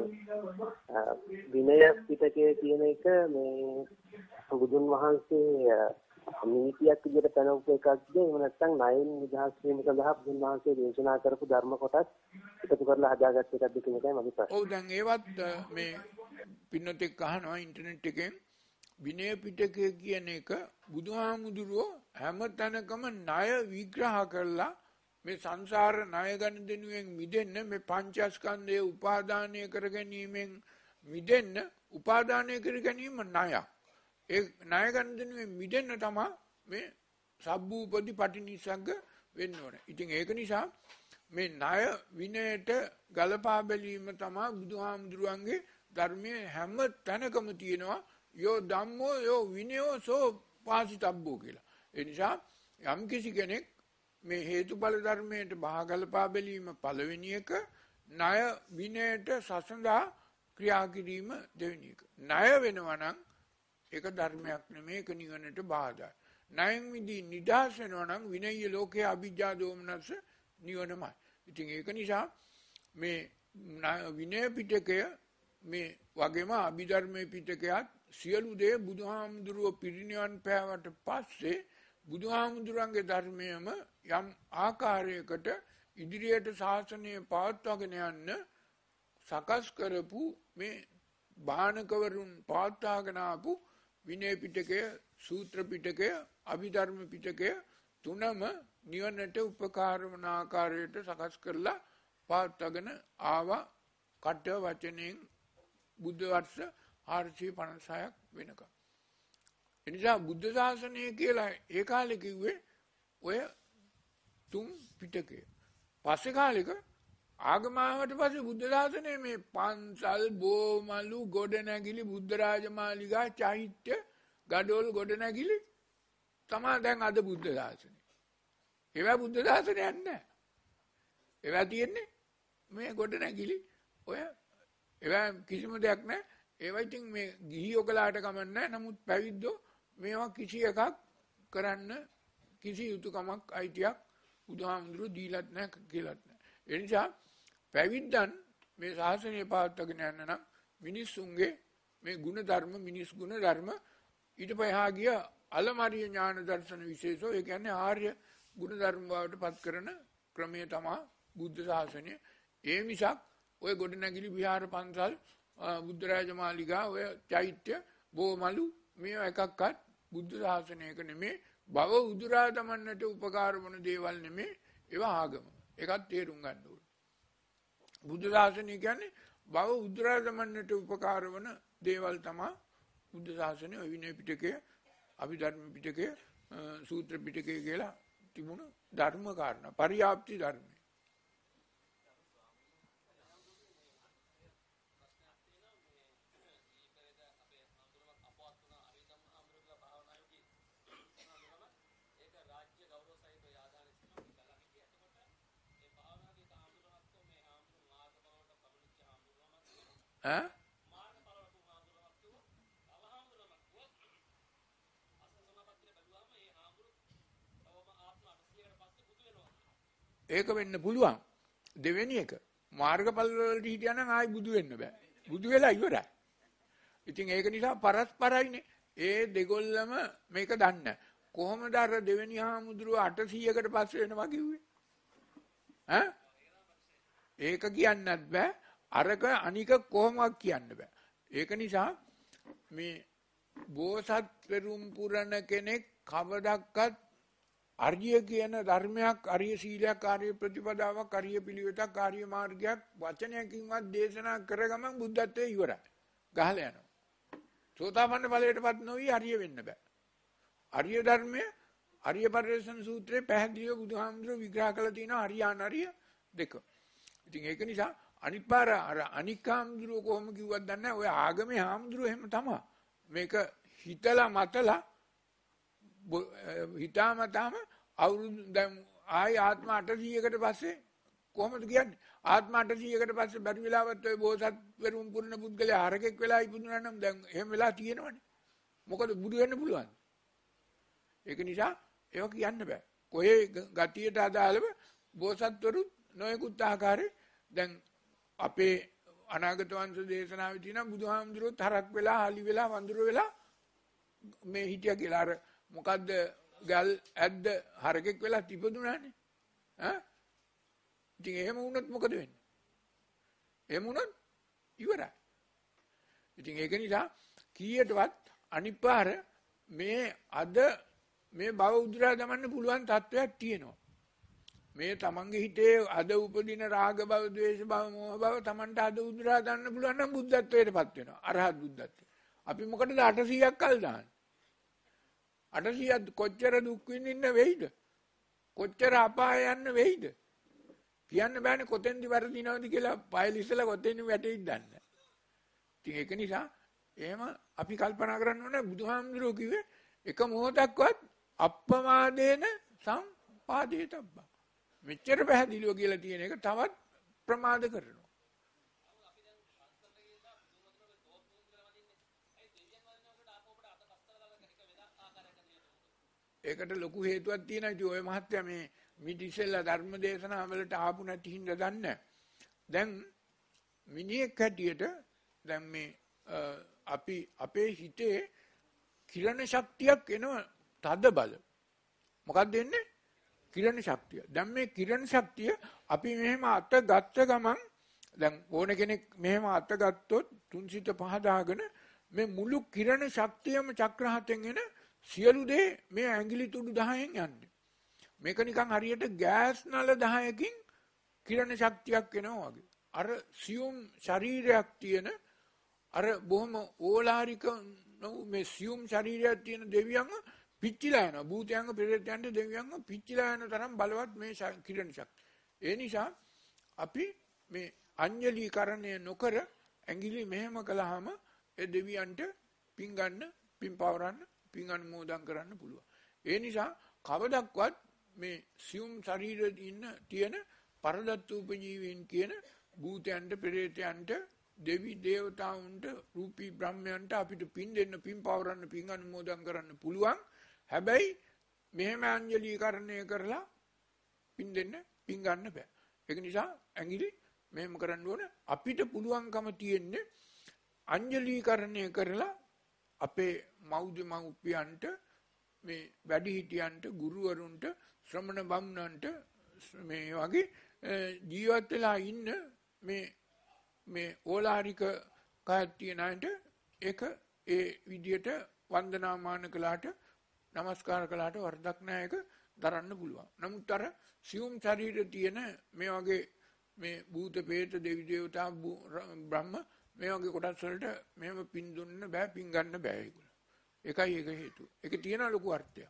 විනය පිටකය කියන එක මේ බුදුන් වහන්සේ නීතියක් විදිහට පැනවපු එකක්ද එහෙම නැත්නම් ණයෙන් නිදහස් වීම සඳහා බුදුන් වහන්සේ දේශනා කරපු ධර්ම කොටස් එකතු කරලා හදාගත්ත එකක්ද කියන එකයි මගේ ප්‍රශ්නේ. ඔව් දැන් ඒවත් මේ පින්නතෙක් අහනවා ඉන්ටර්නෙට් එකෙන් විනය පිටකය කියන එක බුදුහාමුදුරුවෝ හැම තැනකම ණය විග්‍රහ කරලා මේ සංසාර ණය ගනුදෙනුවෙන් මිදෙන්න මේ පංචස්කන්ධය උපාදානය කර ගැනීමෙන් මිදෙන්න උපාදානය කර ගැනීම ණයක්. ඒ ණය ගනුදෙනුවෙන් මිදෙන්න තමයි මේ සබ්බූපදි පටිනිස්සග්ග වෙන්න ඕන. ඉතින් ඒක නිසා මේ ණය විනයට ගලපා බැලීම තමයි බුදුහාමුදුරුවන්ගේ ධර්මයේ හැම තැනකම තියෙනවා යෝ ධම්මෝ යෝ විනයෝ සෝ පාසිතබ්බෝ කියලා. ඒ නිසා යම් කිසි කෙනෙක් මේ හේතුඵල ධර්මයට බහගලපා බැලීම පළවෙනි එක, ණය විනයට සසඳා ක්‍රියා කිරීම දෙවෙනි එක. ණය වෙනවා නම් ඒක ධර්මයක් නෙමෙයි, ඒක නිවනට බාධායි. ණයෙන් මිදී නිදහස් වෙනවා නම් විනය්‍ය ලෝකයේ අභිජ්ජා දෝමනස නිවනමයි. ඉතින් ඒක නිසා මේ විනය පිටකය මේ වගේම අභිධර්මයේ පිටකයත් සියලු දේ බුදුහාමුදුරුව පිරිනිවන් පෑවට පස්සේ බුදුහාමුදුරන්ගේ ධර්මයම යම් ආකාරයකට ඉදිරියට ශාසනය පවත්වාගෙන යන්න සකස් කරපු මේ බාහනකවරුන් පවත්වාගෙන ආපු විනය පිටකය, සූත්‍ර පිටකය, අභිධර්ම පිටකය තුනම නිවනට උපකාර වන ආකාරයට සකස් කරලා පවත්වාගෙන ආවා කට වචනෙන් බුද්ධ වර්ෂ හාරසිය පනසයක් වෙනකම්. එනිසා බුද්ධ ශාසනය කියලා ඒ කාලේ කිව්වේ ඔය තුන් පිටකය. පස්සේ කාලෙක ආගමාවට පස්සේ බුද්ධ ශාසනය මේ පන්සල්, බෝමලු, ගොඩනැගිලි, බුද්ධ රාජමාලිගා, චෛත්‍ය, ගඩොල් ගොඩනැගිලි තමයි දැන් අද බුද්ධ ශාසනය. ඒවා බුද්ධ ශාසනයක් නැහැ. ඒවා තියෙන්නේ මේ ගොඩනැගිලි ඔය ඒවා කිසිම දෙයක් නැහැ. ඒවා ඉතින් මේ ගිහියෝ කලාට කමක් නැහැ. නමුත් පැවිද්දෝ මේවා කිසි එකක් කරන්න කිසි යුතුයකමක් අයිතියක් බුදුහාමුදුරුවෝ දීලත් නැහැ කියලාත් නැහැ. ඒ නිසා පැවිද්දන් මේ ශාසනය පවත්වාගෙන යන්න නම් මිනිස්සුන්ගේ මේ ගුණ ධර්ම, මිනිස් ගුණ ධර්ම ඊට පහා ගිය අලමරිය ඥාන දර්ශන විශේෂෝ ඒ කියන්නේ ආර්ය ගුණ ධර්ම බවට පත් කරන ක්‍රමය තමයි බුද්ධ ශාසනය. ඒ මිසක් ඔය ගොඩනැගිලි විහාර පන්සල් බුද්ධ රාජමාලිගා ඔය චෛත්‍ය බෝමලු මේවා එකක්වත් බුද්ධ ශාසනයක නෙමේ. භව උදුරා දමන්නට උපකාර වන දේවල් නෙමේ. ඒවා ආගම. ඒකත් තේරුම් ගන්න ඕනේ. බුද්ධ ශාසනය කියන්නේ භව උදුරා දමන්නට උපකාර වන දේවල් තමයි බුද්ධ ශාසනය. විනය පිටකය, අභිධර්ම පිටකය, සූත්‍ර පිටකය කියලා තිබුණු ධර්ම කාරණා. පරියාප්ති ධර්ම. ඈ ඒක වෙන්න පුළුවන්. දෙවෙනි එක මාර්ගඵල වලට හිටියා නම් ආයි බුදු වෙන්න බෑ. බුදු වෙලා ඉවරයි. ඉතින් ඒක නිසා පරස්පරයිනේ. ඒ දෙගොල්ලම මේක දන්නේ. කොහොමද අර දෙවෙනි හාමුදුරුව අටසීයකට පස්සේ වෙනවා කිව්වේ? ඈ ඒක කියන්නත් බෑ. අරක අනික කොහොමවත් කියන්න බෑ. ඒක නිසා මේ බෝසත් පෙරුම් පුරණ කෙනෙක් කවදක්වත් අරිය කියන ධර්මයක්, අරිය සීලයක්, ආර්ය ප්‍රතිපදාවක්, ආර්ය පිළිවෙතක්, ආර්ය මාර්ගයක් වචනයකින්වත් දේශනා කරගමන් බුද්ධත්වයේ ඉවරයි. ගහලා යනවා. සෝතාපන්න ඵලයටපත් නොවි අරිය වෙන්න බෑ. අරිය ධර්මය අරිය පරිදේශන සූත්‍රයේ පැහැදිලිව බුදුහාමුදුරුවෝ විග්‍රහ කළා තියෙනවා අරිය අනරිය දෙක. ඉතින් ඒක නිසා අනිත් පාර අර අනික් හාමුදුරුවෝ කොහොම කිව්වත් දන්නේ නැහැ. ඔය ආගමේ හාමුදුරුවෝ එහෙම තමයි. මේක හිතලා මතලා හිතාමතාම අවුරුදු දැන් ආයි ආත්ම අටසීයකට පස්සේ කොහොමද කියන්නේ? ආත්ම අටසීයකට පස්සේ බැරි වෙලාවත් ඔය බෝසත් වරුන් පුරන පුද්ගලයා හරකෙක් වෙලා ඉපදුනා නම් දැන් එහෙම වෙලා තියෙනවනේ. මොකද බුදු වෙන්න පුළුවන්. ඒක නිසා ඒක කියන්න බෑ. කොහේ ගතියට අදාළව බෝසත්වරු නොයෙකුත් ආකාරයේ දැන් අපේ අනාගත වංශ දේශනාවේ තියෙන බුදුහාමුදුරුවෝ තරක් වෙලා හාලි වෙලා වඳුර වෙලා මේ හිටියා කියලා අර මොකද්ද ගල් ඇද්ද හරකෙක් වෙලා තිබුණානේ ඈ ඉතින් එහෙම වුණොත් මොකද වෙන්නේ? එහෙම වුණොත් ඉවරයි. ඉතින් ඒක නිසා කීයටවත් අනිපාර මේ අද මේ භව උදුරා දමන්න පුළුවන් තත්වයක් තියෙනවා. මේ තමන්ගේ හිතේ අද උපදින රාග භව, ද්වේෂ භව, මෝහ භව තමන්ට අද උදුරා ගන්න පුළුවන් නම් බුද්ධත්වයටපත් වෙනවා. අරහත් බුද්ධත්වය. අපි මොකටද අටසීයක් කල් දාන්නේ? අටසීයක් කොච්චර දුක් විඳින්න වෙයිද? කොච්චර අපාය යන්න වෙයිද? කියන්න බෑනේ කොතෙන්ද වරදිනවද කියලා පයලිස්සලා කොතෙන්ද වැටෙයිද දන්නේ. ඉතින් ඒක නිසා එහෙම අපි කල්පනා කරන්න ඕනේ බුදුහාමුදුරුවෝ කිව්වේ එක මොහොතක්වත් අප්පමාදේන සම්පාදේතබ්බා. මෙච්චර පැහැදිලිව කියලා තියෙන එක තවත් ප්‍රමාද කරනවා. ඒකට ලොකු හේතුවක් තියෙනවා. ඉතින් ඔය මහත්තයා මේ මිදිසෙල්ලා ධර්ම දේශනා වලට ආපු නැති හින්දා දන්නේ. දැන් මිනිහෙක් හැටියට දැන් මේ අපි අපේ හිතේ කිරණ ශක්තියක් එනවා තද බල. මොකක්ද එන්නේ? කිරණ ශක්තිය. දැන් මේ කිරණ ශක්තිය අපි මෙහෙම අත ගත්ත ගමන් දැන් ඕන කෙනෙක් මෙහෙම අත ගත්තොත් තුන්සිත පහදාගෙන මේ මුළු කිරණ ශක්තියම චක්‍ර හතෙන් එන සියලු දේ මේ ඇඟිලි තුඩු දහයෙන් යන්නේ. මේක නිකන් හරියට ගෑස් නල දහයකින් කිරණ ශක්තියක් එනවා වගේ. අර සියුම් ශරීරයක් තියෙන අර බොහොම ඕලාරික මේ සියුම් ශරීරයක් තියෙන දෙවියන්ව පිච්චිලා යනවා. භූතයන්ව පෙරේතයන්ට දෙවියන්ව පිච්චිලා යන තරම් බලවත් මේ කිරණ ශක්තිය. ඒ නිසා අපි මේ අංජලීකරණය නොකර ඇඟිලි මෙහෙම කළාම ඒ දෙවියන්ට පින් ගන්න, පින් පවරන්න, පින් අනුමෝදන් කරන්න පුළුවන්. ඒ නිසා කවදක්වත් මේ සියුම් ශරීරයේ ඉන්න තියෙන පරදත්තූපජීවීන් කියන භූතයන්ට, පෙරේතයන්ට, දෙවි දේවතාවුන්ට, රූපී බ්‍රහ්මයන්ට අපිට පින් දෙන්න, පින් පවරන්න, පින් අනුමෝදන් කරන්න පුළුවන්. හැබැයි මෙහෙම අංජලීකරණය කරලා පින් දෙන්න, පින් ගන්න බෑ. ඒක නිසා ඇඟිලි මෙහෙම කරන්න ඕන. අපිට පුළුවන්කම තියෙන්නේ අංජලීකරණය කරලා අපේ මෞද්‍ය මෞපියන්ට, මේ වැඩිහිටියන්ට, ගුරුවරුන්ට, ශ්‍රමණ බමුණන්ට මේ වගේ ජීවත් වෙලා ඉන්න මේ මේ ඕලාරික කායත් තියන අයට ඒක ඒ විදියට වන්දනාමාන කළාට, නමස්කාර කළාට වරදක් නැහැ. ඒක දරන්න පුළුවන්. නමුත් අර සියුම් ශරීරය තියෙන මේ වගේ මේ භූත, ප්‍රේත, දෙවි දේවතා, බ්‍රහ්ම මේ වගේ කොටස් වලට මෙහෙම පින් දුන්න බෑ, පින් ගන්න බෑ ඒගොල්ලෝ. ඒකයි ඒක හේතුව. ඒක තියෙන ලොකු අර්ථයක්.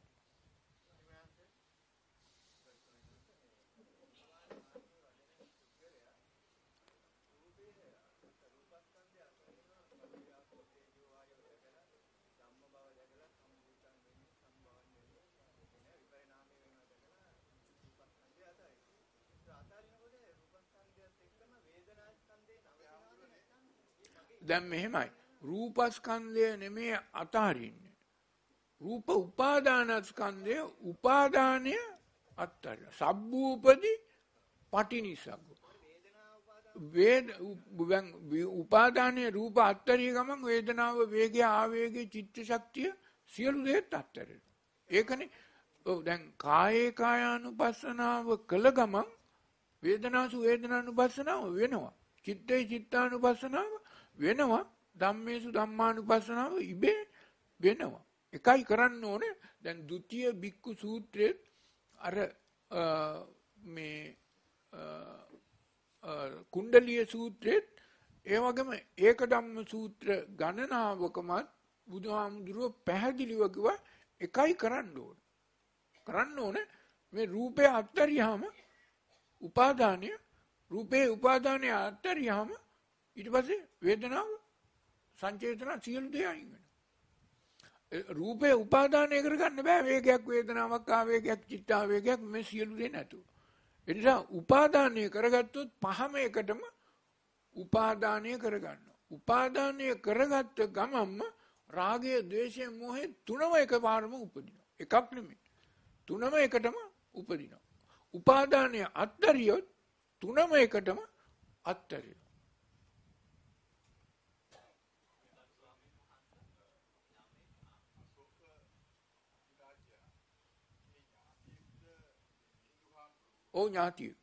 දැන් මෙහෙමයි. රූපස්කන්ධය නෙමේ අතහරින්නේ. රූප උපාදානස්කන්ධය උපාදානය අත්තරින. සබ්බූපදි පටිනිසග්ග. වේද උපාදානයේ රූප අත්තරිය ගමන් වේදනාව, වේගය, ආවේගය, චිත්ත ශක්තිය සියලු දේත් අත්තරින. ඒකනේ දැන් කායේ කායානුපස්සනාව කළ ගමන් වේදනාසු වේදනානුපස්සනාව වෙනවා. චිත්තේ චිත්තානුපස්සනාව වෙනවා. ධම්මේසු ධම්මානුපස්සනාව ඉබේ වෙනවා. එකයි කරන්න ඕනේ. දැන් ဒုတိ බික්කු සූත්‍රයේ අර මේ කුණ්ඩලීය සූත්‍රෙත් ඒ වගේම ඒක ධම්ම සූත්‍ර ගණනාවකමත් බුදුහාමුදුරුව පැහැදිලිව කිව්වා එකයි කරන්න ඕන. කරන්න ඕන මේ රූපය අත්තරියාම උපාදානය රූපේ උපාදානය අත්තරියාම ඊට පස්සේ වේදනාව සංචේතන සියලු දේ අයින් වෙනවා. රූපේ උපාදානය කරගන්න බෑ වේගයක් වේදනාවක් ආවේගයක් චිත්තාවේගයක් මේ සියලු දේ නැතුව. ඒ නිසා උපාදානය කරගත්තොත් පහම එකටම උපාදානය කරගන්නවා. උපාදානය කරගත්ත ගමන්ම රාගය, ද්වේෂය, මෝහය තුනම එකපාරම උපදිනවා. එකක් නෙමෙයි. තුනම එකටම උපදිනවා. උපාදානය අත්තරියොත් තුනම එකටම අත්තරිනවා. ඕ ඥාතිය.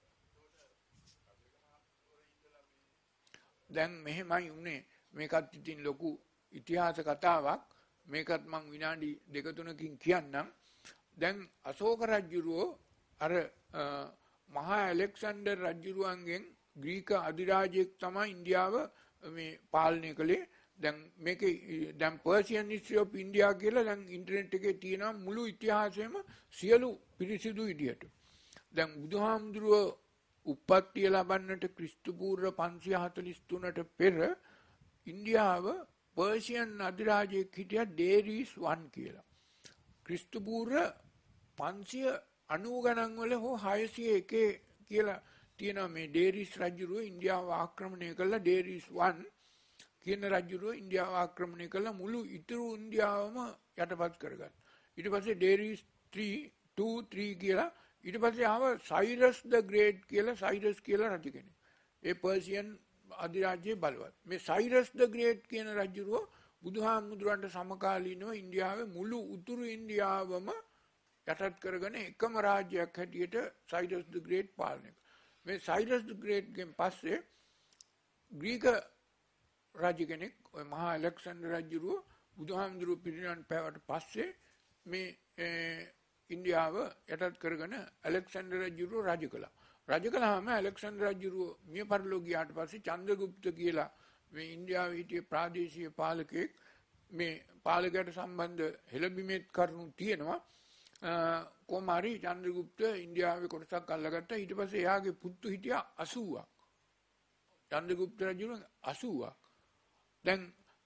දැන් මෙහෙමයි උනේ මේකත් ඉතින් ලොකු ඉතිහාස කතාවක්. මේකත් මං විනාඩි දෙක තුනකින් කියන්නම්. දැන් අශෝක රජුරෝ අර මහා ඇලෙක්සැන්ඩර් රජුරුවන්ගෙන් ග්‍රීක අධිරාජයෙක් තමයි ඉන්දියාව මේ පාලනය කළේ. දැන් මේකේ දැන් පර්සියන් හිස්ටරි ඔෆ් ඉන්දියා කියලා දැන් ඉන්ටර්නෙට් එකේ තියෙනවා මුළු ඉතිහාසයම සියලු පිරිසිදු විදියට. දැන් බුදුහාමුදුරුව උප්පත්තිය ලබන්නට ක්‍රිස්තු පූර්ව පන්සිය හතළිස් තුනට පෙර ඉන්දියාව පර්සියන් අධිරාජයෙක් හිටියා ඩේරිස් වන් කියලා. ක්‍රිස්තු පූර්ව පන්සිය අනූ ගණන් වල හෝ හයසිය එකේ කියලා තියෙනවා මේ ඩේරිස් රජුරුව ඉන්දියාව ආක්‍රමණය කළා. ඩේරිස් වන් කියන රජුරුව ඉන්දියාව ආක්‍රමණය කළා මුළු ඉතුරු ඉන්දියාවම යටපත් කරගත්තා. ඊට පස්සේ ඩේරිස් ත්‍රී ටූ ත්‍රී කියලා ඊට පස්සේ ආව සයිරස් ද ග්‍රේට් කියලා සයිරස් කියලා රජ කෙනෙක්. ඒ පර්සියන් අධිරාජ්‍යයේ බලවත්. මේ සයිරස් ද ග්‍රේට් කියන රජුරුව බුදුහාමුදුරන්ට සමකාලීනව ඉන්දියාවේ මුළු උතුරු ඉන්දියාවම යටත් කරගෙන එකම රාජ්‍යයක් හැටියට සයිරස් ද ග්‍රේට් පාලනය කළා. මේ සයිරස් ද ග්‍රේට්ගෙන් පස්සේ ග්‍රීක රජ කෙනෙක් ඔය මහා ඇලෙක්සැන්ඩර් රජුරුව බුදුහාමුදුරුව පිරිනිවන් පෑවට පස්සේ මේ ඉන්දියාව යටත් කරගෙන ඇලෙක්සැන්ඩර් රජුරුව රජ කළා. රජ කළාම ඇලෙක්සැන්ඩර් රජුරුව මිය පරලෝ ගියාට පස්සේ චන්ද්‍රගුප්ත කියලා මේ ඉන්දියාවේ හිටිය ප්‍රාදේශීය පාලකෙක් මේ පාලකයට සම්බන්ධ හෙළබිමෙත් කරුණු තියෙනවා. කොහොම හරි චන්ද්‍රගුප්ත ඉන්දියාවේ කොටසක් අල්ලගත්තා. ඊට පස්සේ එයාගේ පුතු හිටියා අසූවක්. චන්ද්‍රගුප්ත රජුරුව අසූවක්. දැන්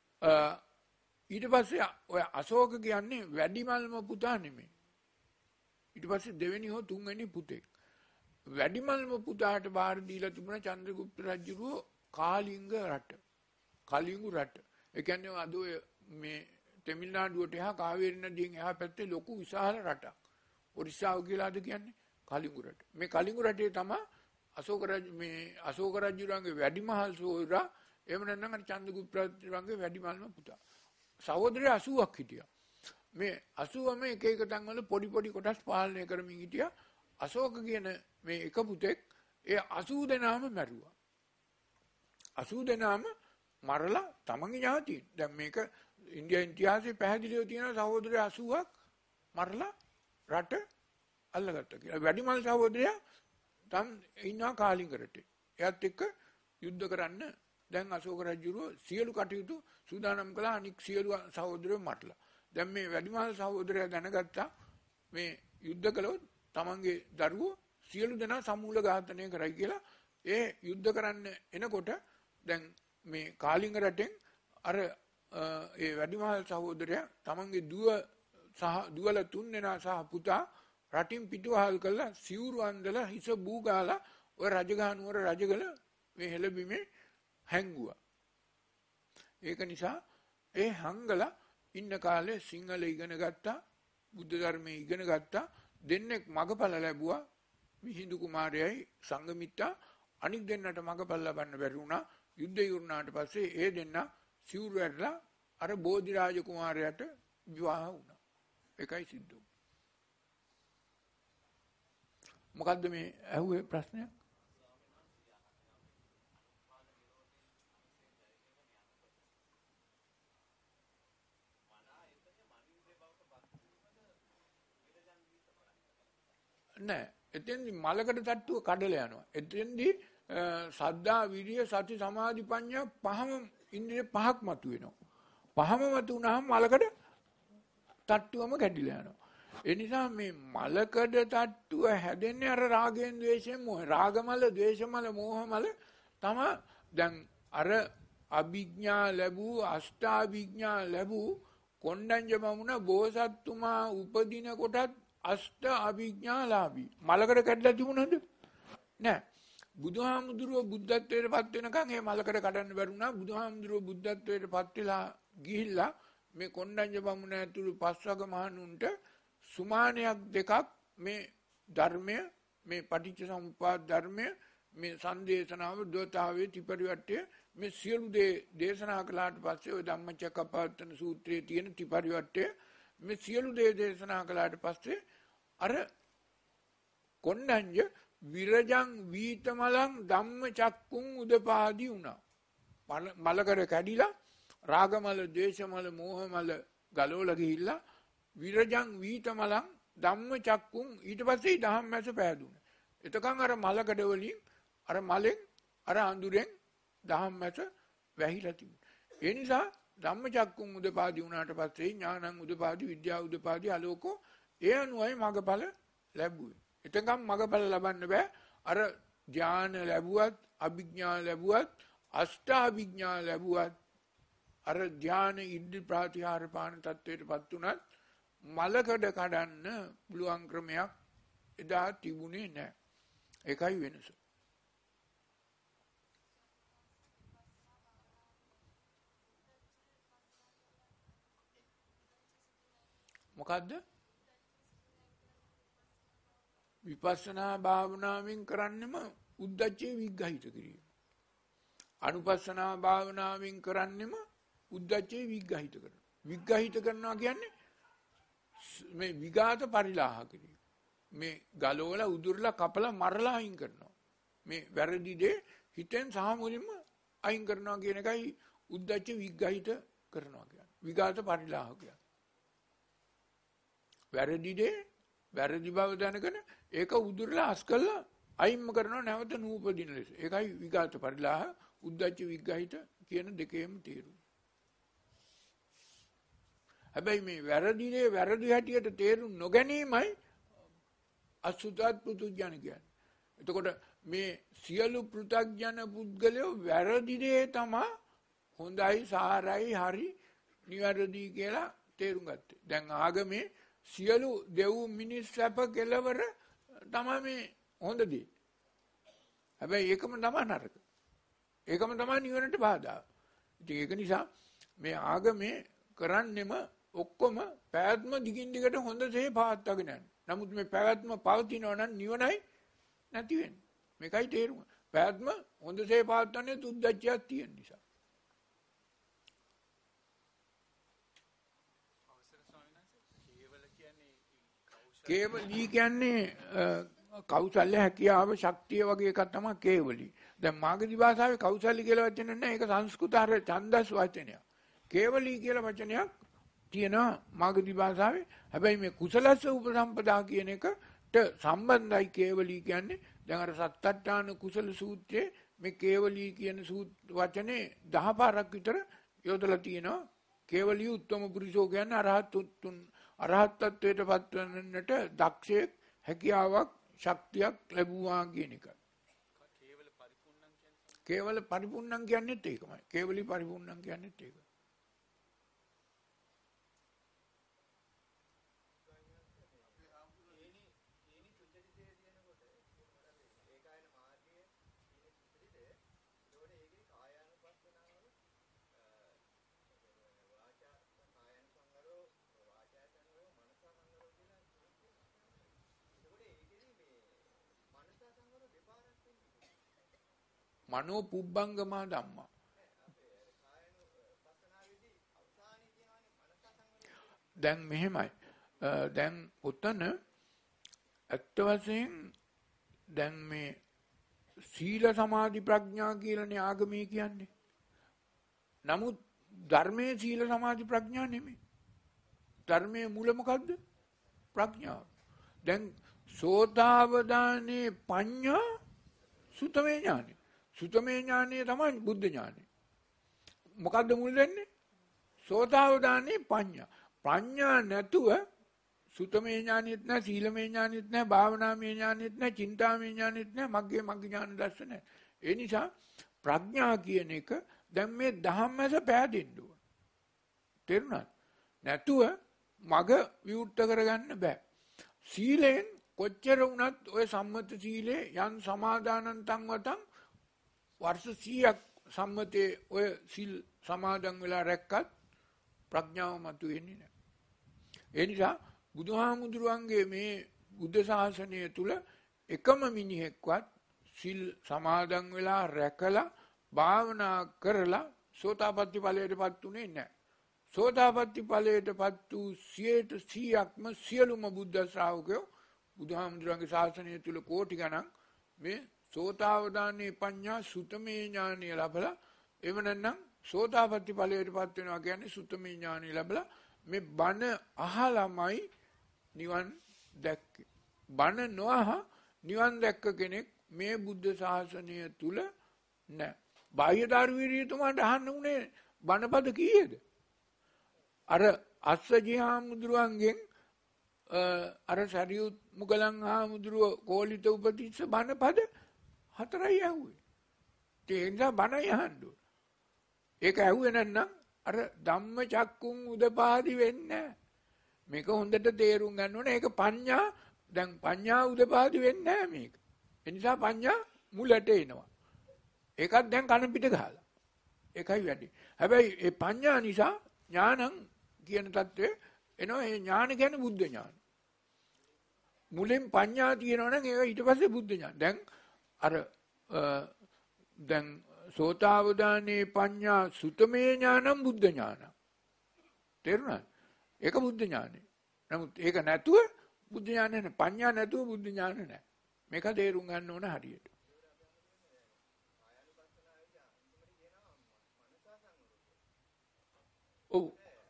ඊට පස්සේ ඔය අශෝක කියන්නේ වැඩිමල්ම පුතා නෙමෙයි. ඊට පස්සේ දෙවෙනි හෝ තුන්වෙනි පුතෙක්. වැඩිමල්ම පුතාට බාර දීලා තිබුණා චන්ද්‍රගුප්ත රජුරුව කාලිංග රට. කලිංගු රට. ඒ කියන්නේ අද ඔය මේ තමිල්නාඩුවට එහා කාවේරි නදියෙන් එහා පැත්තේ ලොකු විශාල රටක්. ඔරිස්සාව කියලා අද කියන්නේ කලිංගු රට. මේ කලිංගු රටේ තමයි අශෝක රජු මේ අශෝක රජුරන්ගේ වැඩිමහල් සෝදරා එහෙම නැත්නම් අර චන්ද්‍රගුප්ත රජුරන්ගේ වැඩිමල්ම පුතා. සහෝදරයෝ අසූවක් හිටියා. මේ අසූවම එක එක තැන්වල පොඩි පොඩි කොටස් පාලනය කරමින් හිටියා. අශෝක කියන මේ එක පුතෙක් ඒ අසූ දෙනාම මැරුවා. අසූ දෙනාම මරලා තමන්ගේ ඥාතීන්. දැන් මේක ඉන්දියා ඉතිහාසයේ පැහැදිලිව තියෙන සහෝදරයෝ අසූවක් මරලා රට අල්ලගත්තා කියලා. වැඩිමල් සහෝදරයා තම් ඉන්නවා කාලිංග රටේ. එයාත් එක්ක යුද්ධ කරන්න දැන් අශෝක රජුරෝ සියලු කටයුතු සූදානම් කළා. අනික් සියලු සහෝදරයෝ මරලා. දැන් මේ වැඩිමහල් සහෝදරයා දැනගත්තා මේ යුද්ධ කළොත් තමන්ගේ දරුවෝ සියලු දෙනා සමූල ඝාතනය කරයි කියලා. ඒ යුද්ධ කරන්න එනකොට දැන් මේ කාලිංග රටෙන් අර ඒ වැඩිමහල් සහෝදරයා තමන්ගේ දුව සහ දුවල තුන් දෙනා සහ පුතා රටින් පිටුවහල් කළා. සිවුරු අන්දලා හිස බූ ගාලා ඔය රජගහ නුවර රජගල මේ හෙළබිමේ හැංගුවා. ඒක නිසා ඒ හංගලා ඉන්න කාලේ සිංහල ඉගෙන ගත්තා. බුද්ධ ධර්මයේ ඉගෙන ගත්තා. දෙන්නෙක් මගපල ලැබුවා. මිහිඳු කුමාරයයි සංඝමිත්තා. අනික් දෙන්නට මගපල ලබන්න බැරි වුණා. යුද්ධය ඉවරනාට පස්සේ ඒ දෙන්න සිවුරු ඇරලා අර බෝධිරාජ කුමාරයාට විවාහ වුණා. ඒකයි සිද්ධ වුනේ. මොකද්ද මේ ඇහුවේ ප්‍රශ්නයක්? නෑ. එතෙන්දි මලකට තට්ටුව කඩලා යනවා. එතෙන්දි සද්ධා විරිය සති සමාධි ප්‍රඥා පහම ඉන්ද්‍රිය පහක් මතු වෙනවා. පහම මතු වුණාම මලකට තට්ටුවම කැඩිලා යනවා. ඒ නිසා මේ මලකඩ තට්ටුව හැදෙන්නේ අර රාගයෙන් ද්වේෂයෙන් මොහ. රාගමල, ද්වේෂමල, මෝහමල තමයි දැන් අර අභිඥා ලැබූ අෂ්ටාභිඥා ලැබූ කොණ්ඩඤ්ඤ බමුණ බෝසත්තුමා උපදින කොටත් අෂ්ට අභිඥාලාභී. මලකඩ කැඩලා තිබුණාද? නෑ. බුදුහාමුදුරුව බුද්ධත්වයට පත් වෙනකන් මේ මලකඩ කඩන්න බැරුණා. බුදුහාමුදුරුව බුද්ධත්වයට පත් වෙලා ගිහිල්ලා මේ කොණ්ඩඤ්ඤ බමුණ ඇතුළු පස්වග මහණුන්ට සුමානයක් දෙකක් මේ ධර්මය, මේ පටිච්ච සමුප්පාද ධර්මය, මේ සංදේශනාව, දෝතාවේ ත්‍රිපරිවර්තය මේ සියලු දේ දේශනා කළාට පස්සේ ওই ධම්මචක්කප්පවත්තන සූත්‍රයේ තියෙන ත්‍රිපරිවර්තය මේ සියලු දේ දේශනා කළාට පස්සේ අර කොණ්ඩඤ්ඤ විරජං වීතමලං ධම්මචක්කුං උදපාදි වුණා. මලකර කැඩිලා රාගමල, ද්වේෂමල, මෝහමල ගලවලා ගිහිල්ලා විරජං වීතමලං ධම්මචක්කුං ඊට පස්සේ ධම්මැස පෑදුණා. එතකන් අර මලකඩ වලින් අර මලෙන් අර අඳුරෙන් ධම්මැස වැහිලා තිබුණා. ඒ නිසා ධම්මචක්කුං උදපාදි වුණාට පස්සේ ඥානං උදපාදි, විද්‍යාව උදපාදි, ආලෝකෝ ඒ අනුවයි මගඵල ලැබුවේ. එතකම් මගඵල ලබන්න බෑ. අර ඥාන ලැබුවත්, අභිඥා ලැබුවත්, අෂ්ටාභිඥා ලැබුවත් අර ඥාන ඉද්ධි ප්‍රාතිහාර පාන තත්වයටපත් උනත් මලකඩ කඩන්න පුළුවන් ක්‍රමයක් එදා තිබුණේ නැහැ. ඒකයි වෙනස. මොකද්ද? විපස්සනා භාවනාවෙන් කරන්නෙම උද්දච්චේ විග්‍රහිත කිරීම. අනුපස්සනා භාවනාවෙන් කරන්නෙම උද්දච්චේ විග්‍රහිත කරනවා. විග්‍රහිත කරනවා කියන්නේ මේ විඝාත පරිලාහ කිරීම. මේ ගලවලා උදුරලා කපලා මරලා අයින් කරනවා. මේ වැරදි දේ හිතෙන් සහ මුලින්ම අයින් කරනවා කියන එකයි උද්දච්ච විග්‍රහිත කරනවා කියන්නේ. විඝාත පරිලාහ කියන්නේ. වැරදි දේ වැරදි බව දැනගෙන ඒක උදුරලා අස් කළා අයින්ම කරනවා නැවත නූපදින ලෙස. ඒකයි විඝාත පරිලාහ උද්දච්ච විග්‍රහිත කියන දෙකේම තේරුම. හැබැයි මේ වැරදි දේ වැරදි හැටියට තේරුම් නොගැනීමයි අසුතත් පෘතුජන කියන්නේ. එතකොට මේ සියලු පෘථග්ජන පුද්ගලයෝ වැරදි දේ තමයි හොඳයි, සාරයි, හරි, නිවැරදි කියලා තේරුම් ගත්තේ. දැන් ආගමේ සියලු දෙව් මිනිස් සැප කෙලවර තමයි මේ හොඳ දේ. හැබැයි ඒකම තමයි නරක. ඒකම තමයි නිවනට බාධා. ඉතින් ඒක නිසා මේ ආගමේ කරන්නෙම ඔක්කොම පැවැත්ම දිගින් දිගට හොඳසේ පවත්වාගෙන යන්න. නමුත් මේ පැවැත්ම පවතිනවා නම් නිවනයි නැති වෙන්නේ. මේකයි තේරුම. පැවැත්ම හොඳසේ පවත්වන්නේ උද්දච්චයක් තියෙන නිසා. කේවලී කියන්නේ කෞසල්‍ය, හැකියාව, ශක්තිය වගේ එකක් තමයි කේවලී. දැන් මාගධි භාෂාවේ කෞසල්‍ය කියලා වචන නැහැ. ඒක සංස්කෘත අර ඡන්දස් වචනයක්. කේවලී කියලා වචනයක් තියෙනවා මාගධි භාෂාවේ. හැබැයි මේ කුසලස්ස උපසම්පදා කියන එකට සම්බන්ධයි කේවලී කියන්නේ. දැන් අර සත්තට්ඨාන කුසල සූත්‍රයේ මේ කේවලී කියන වචනේ දහ පාරක් විතර යොදලා තියෙනවා. කේවලී උත්තම පුරුෂෝ කියන්නේ අරහත් තුන් අරහත් ත්වයට පත්වන්නට දක්ෂයෙක්, හැකියාවක්, ශක්තියක් ලැබුවා කියන එක. කේවල පරිපූර්ණං කියන්නේ කේවල පරිපූර්ණං කියන්නේත් ඒකමයි. කේවලී පරිපූර්ණං කියන්නේත් ඒක. මනෝ පුබ්බංගමා ධම්මා. දැන් මෙහෙමයි. දැන් උතන ඇත්ත වශයෙන් දැන් මේ සීල සමාධි ප්‍රඥා කියලානේ ආගමේ කියන්නේ. නමුත් ධර්මයේ සීල සමාධි ප්‍රඥා නෙමෙයි. ධර්මයේ මූල මොකද්ද? ප්‍රඥාව. දැන් සෝතාවදානේ පඤ්ඤා සුතමේ ඥානෙ. සුතමේ ඥානෙ තමයි බුද්ධ ඥානෙ. මොකද්ද මුල් වෙන්නේ? සෝතාවදානේ පඤ්ඤා. ප්‍රඥා නැතුව සුතමේ ඥානෙත් නැහැ, සීලමේ ඥානෙත් නැහැ, භාවනාමේ ඥානෙත් නැහැ, චින්තාමේ ඥානෙත් නැහැ, මග්ගේ මග්ග ඥාන දර්ශන නැහැ. ඒ නිසා ප්‍රඥා කියන එක දැන් මේ ධම්මස පෑදෙන්න ඕන. තේරුණාද? නැතුව මග විවුර්ත කරගන්න බෑ. සීලෙන් කොච්චර වුණත් ඔය සම්මත සීලේ යන් සමාදානං තංවතං වර්ෂ සීයක් සම්මතේ ඔය සීල් සමාදන් වෙලා රැක්කත් ප්‍රඥාව මතු වෙන්නේ නැහැ. ඒ නිසා බුදුහාමුදුරුවන්ගේ මේ බුද්ධ ශාසනය තුල එකම මිනිහෙක්වත් සීල් සමාදන් වෙලා රැකලා භාවනා කරලා සෝතාපට්ටි ඵලයටපත් උනේ නැහැ. සෝතාපට්ටි ඵලයටපත් වූ සියයට සීයක්ම සියලුම බුද්ධ ශ්‍රාවකයෝ බුදුහාමුදුරන්ගේ ශාසනය තුල කෝටි ගණන් මේ සෝතාවදානේ පඤ්ඤා සුතමේ ඥානය ලැබලා එව නැත්නම් සෝතාපට්ටි ඵලයටපත් වෙනවා කියන්නේ සුතමේ ඥානය ලැබලා මේ බණ අහලමයි නිවන් දැක්කේ. බණ නොඅහ නිවන් දැක්ක කෙනෙක් මේ බුද්ධ ශාසනය තුල නැහැ. බාහ්‍ය ධර්මීරියතුමාට අහන්න උනේ බණපද කීයද? අර අස්සජී හාමුදුරුවන්ගෙන් අර සරියුත් මුගලන් හාමුදුරුව කෝලිත උපතිස්ස බණපද හතරයි ඇහුවේ. ඒ නිසා බණයි අහන්න ඕන. ඒක ඇහුවේ නැත්නම් අර ධම්ම චක්කුන් උදපාදි වෙන්නේ මේක හොඳට තේරුම් ගන්න ඕනේ. ඒක පඤ්ඤා දැන් පඤ්ඤා උදපාදි වෙන්නේ නැහැ මේක. ඒ නිසා පඤ්ඤා මුලට එනවා. ඒකත් දැන් කන පිට ගහලා. ඒකයි වැඩි. හැබැයි ඒ පඤ්ඤා නිසා ඥානං කියන தත්ත්වය එනවා. ඒ ඥාන කියන්නේ බුද්ධ ඥාන. මුලින් පඤ්ඤා තියෙනවනම් ඒක ඊට පස්සේ බුද්ධ ඥාන. දැන් අර දැන් සෝතාවදානේ පඤ්ඤා සුතමේ ඥානං බුද්ධ ඥානං. තේරුණාද? ඒක බුද්ධ ඥානෙ. නමුත් ඒක නැතුව බුද්ධ ඥානෙ නැහැ. පඤ්ඤා නැතුව බුද්ධ ඥානෙ නැහැ. මේක තේරුම් ගන්න ඕන හරියට. ඔව්.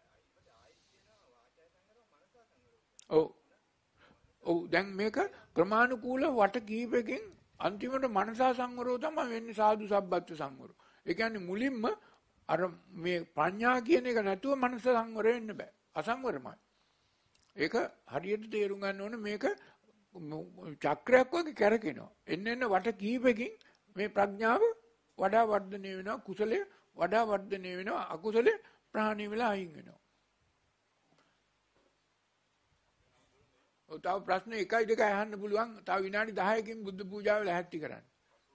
ඔව්. ඔව් දැන් මේක ක්‍රමානුකූල වට කීපකින් අන්තිමට මනසා සංවරෝ තමයි වෙන්නේ සාදු සබ්බත් සංවරෝ. ඒ කියන්නේ මුලින්ම අර මේ ප්‍රඥා කියන එක නැතුව මනස සංවර වෙන්න බෑ. අසංවරමයි. ඒක හරියට තේරුම් ගන්න ඕනේ මේක චක්‍රයක් වගේ කැරකෙනවා. එන්න එන්න වට කීපකින් මේ ප්‍රඥාව වඩා වර්ධනය වෙනවා. කුසලයේ වඩා වර්ධනය වෙනවා. අකුසලයේ ප්‍රහාණය වෙලා අයින් වෙනවා. තව ප්‍රශ්න එකයි දෙකයි අහන්න පුළුවන්. තව විනාඩි දහයකින් බුද්ධ පූජාව ලැහැත්ති කරන්න.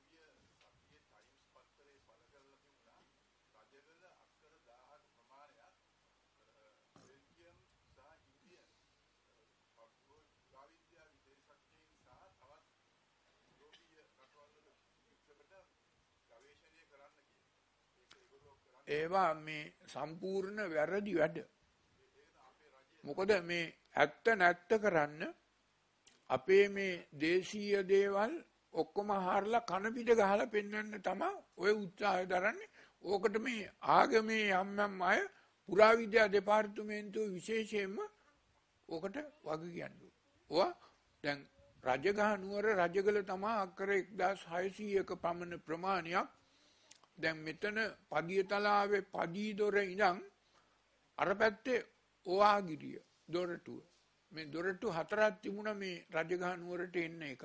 ඒවා මේ සම්පූර්ණ වැරදි වැඩ. මොකද මේ ඇත්ත නැත්ත කරන්න අපේ මේ දේශීය දේවල් ඔක්කොම හරලා කන පිට ගහලා පෙන්වන්න තමයි ඔය උත්සාහය දරන්නේ. ඕකට මේ ආගමේ යම් යම් අය පුරාවිද්‍යා දෙපාර්තමේන්තුව විශේෂයෙන්ම ඕකට වග කියන්නේ. ඔවා දැන් රජගහ නුවර රජගල තමයි අක්කර එක්දාස් හයසීයක පමණ ප්‍රමාණයක් දැන් මෙතන පදිය තලාවේ පදී දොර ඉඳන් අර පැත්තේ ඕආගිරිය දොරටුව මේ දොරටු හතරක් තිබුණා මේ රජගහ නුවරට එන්න එක.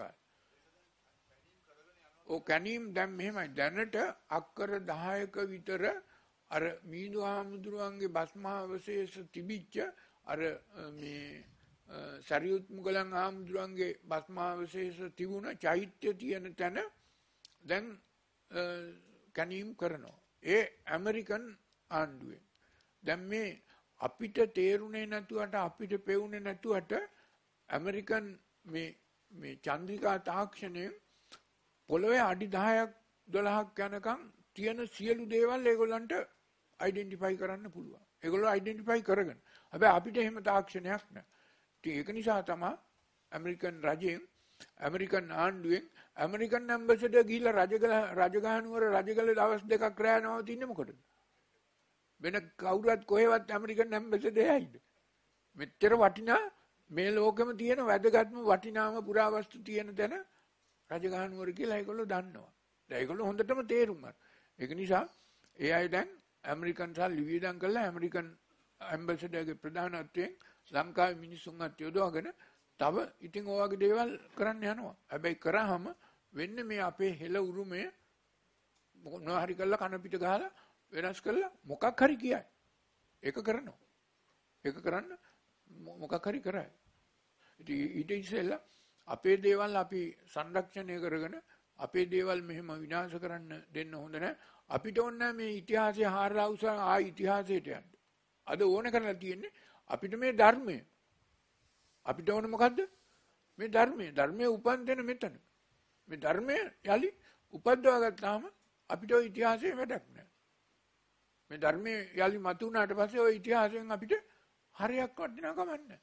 ඔව් කැණීම් දැන් මෙහෙමයි දැනට අක්කර දහයක විතර අර මීදු හාමුදුරුවන්ගේ භස්මාවශේෂ තිබිච්ච අර මේ සරියුත් මුගලන් හාමුදුරුවන්ගේ භස්මාවශේෂ තිබුණ චෛත්‍ය තියෙන තැන දැන් කැණීම් කරනවා. ඒ ඇමරිකන් ආණ්ඩුවෙන්. දැන් මේ අපිට තේරුනේ නැතුවට අපිට පෙවුනේ නැතුවට ඇමරිකන් මේ මේ චන්ද්‍රිකා තාක්ෂණයෙන් පොළොවේ අඩි දහයක් දොළහක් යනකම් තියෙන සියලු දේවල් ඒගොල්ලන්ට අයිඩෙන්ටිෆයි කරන්න පුළුවන්. ඒගොල්ලෝ අයිඩෙන්ටිෆයි කරගෙන. හැබැයි අපිට එහෙම තාක්ෂණයක් නැහැ. ඒක නිසා තමයි ඇමරිකන් රජයෙන් ඇමරිකන් ආණ්ඩුවෙන් ඇමරිකන් ඇම්බැසඩර් ගිහිල්ලා රජගල රජගහ නුවර රජගල දවස් දෙකක් රැ නවතින්නේ මොකටද? වෙන කවුරුත් කොහෙවත් ඇමරිකන් ඇම්බැසඩර් ඇයිද? මෙච්චර වටිනා මේ ලෝකෙම තියෙන වැදගත්ම වටිනාම පුරාවස්තු තියෙන තැන රජගහ නුවර කියලා ඒගොල්ලෝ දන්නවා. දැන් ඒගොල්ලෝ හොඳටම තේරුම් ගන්න. ඒක නිසා ඒ අය දැන් ඇමරිකන් සල්ලි වියදම් කරලා ඇමරිකන් ඇම්බැසඩර්ගේ ප්‍රධානත්වයෙන් ලංකාවේ මිනිස්සුන්වත් යොදවගෙන තව ඉතින් ඔය වගේ දේවල් කරන්න යනවා. හැබැයි කරාම වෙන්නේ මේ අපේ හෙළ උරුමය මොනවා හරි කරලා කන පිට ගහලා වෙනස් කරලා මොකක් හරි කියයි. ඒක කරනවා. ඒක කරන්න මොකක් හරි කරයි. ඉතින් ඊට ඉස්සෙල්ලා අපේ දේවල් අපි සංරක්ෂණය කරගෙන අපේ දේවල් මෙහෙම විනාශ කරන්න දෙන්න හොඳ නැහැ. අපිට ඕන මේ ඉතිහාසය හාරලා උසා ආ ඉතිහාසයට යන්න. අද ඕන කරලා තියෙන්නේ අපිට මේ ධර්මය. අපිට ඕන මොකද්ද? මේ ධර්මය. ධර්මයේ උපන් දෙන මෙතන. මේ ධර්මය යලි උපද්දවා ගත්තාම අපිට ওই ඉතිහාසයේ වැඩක් නැහැ. මේ ධර්මයේ යලි මතුණාට පස්සේ ওই ඉතිහාසයෙන් අපිට හරියක් වටිනා කමක් නැහැ.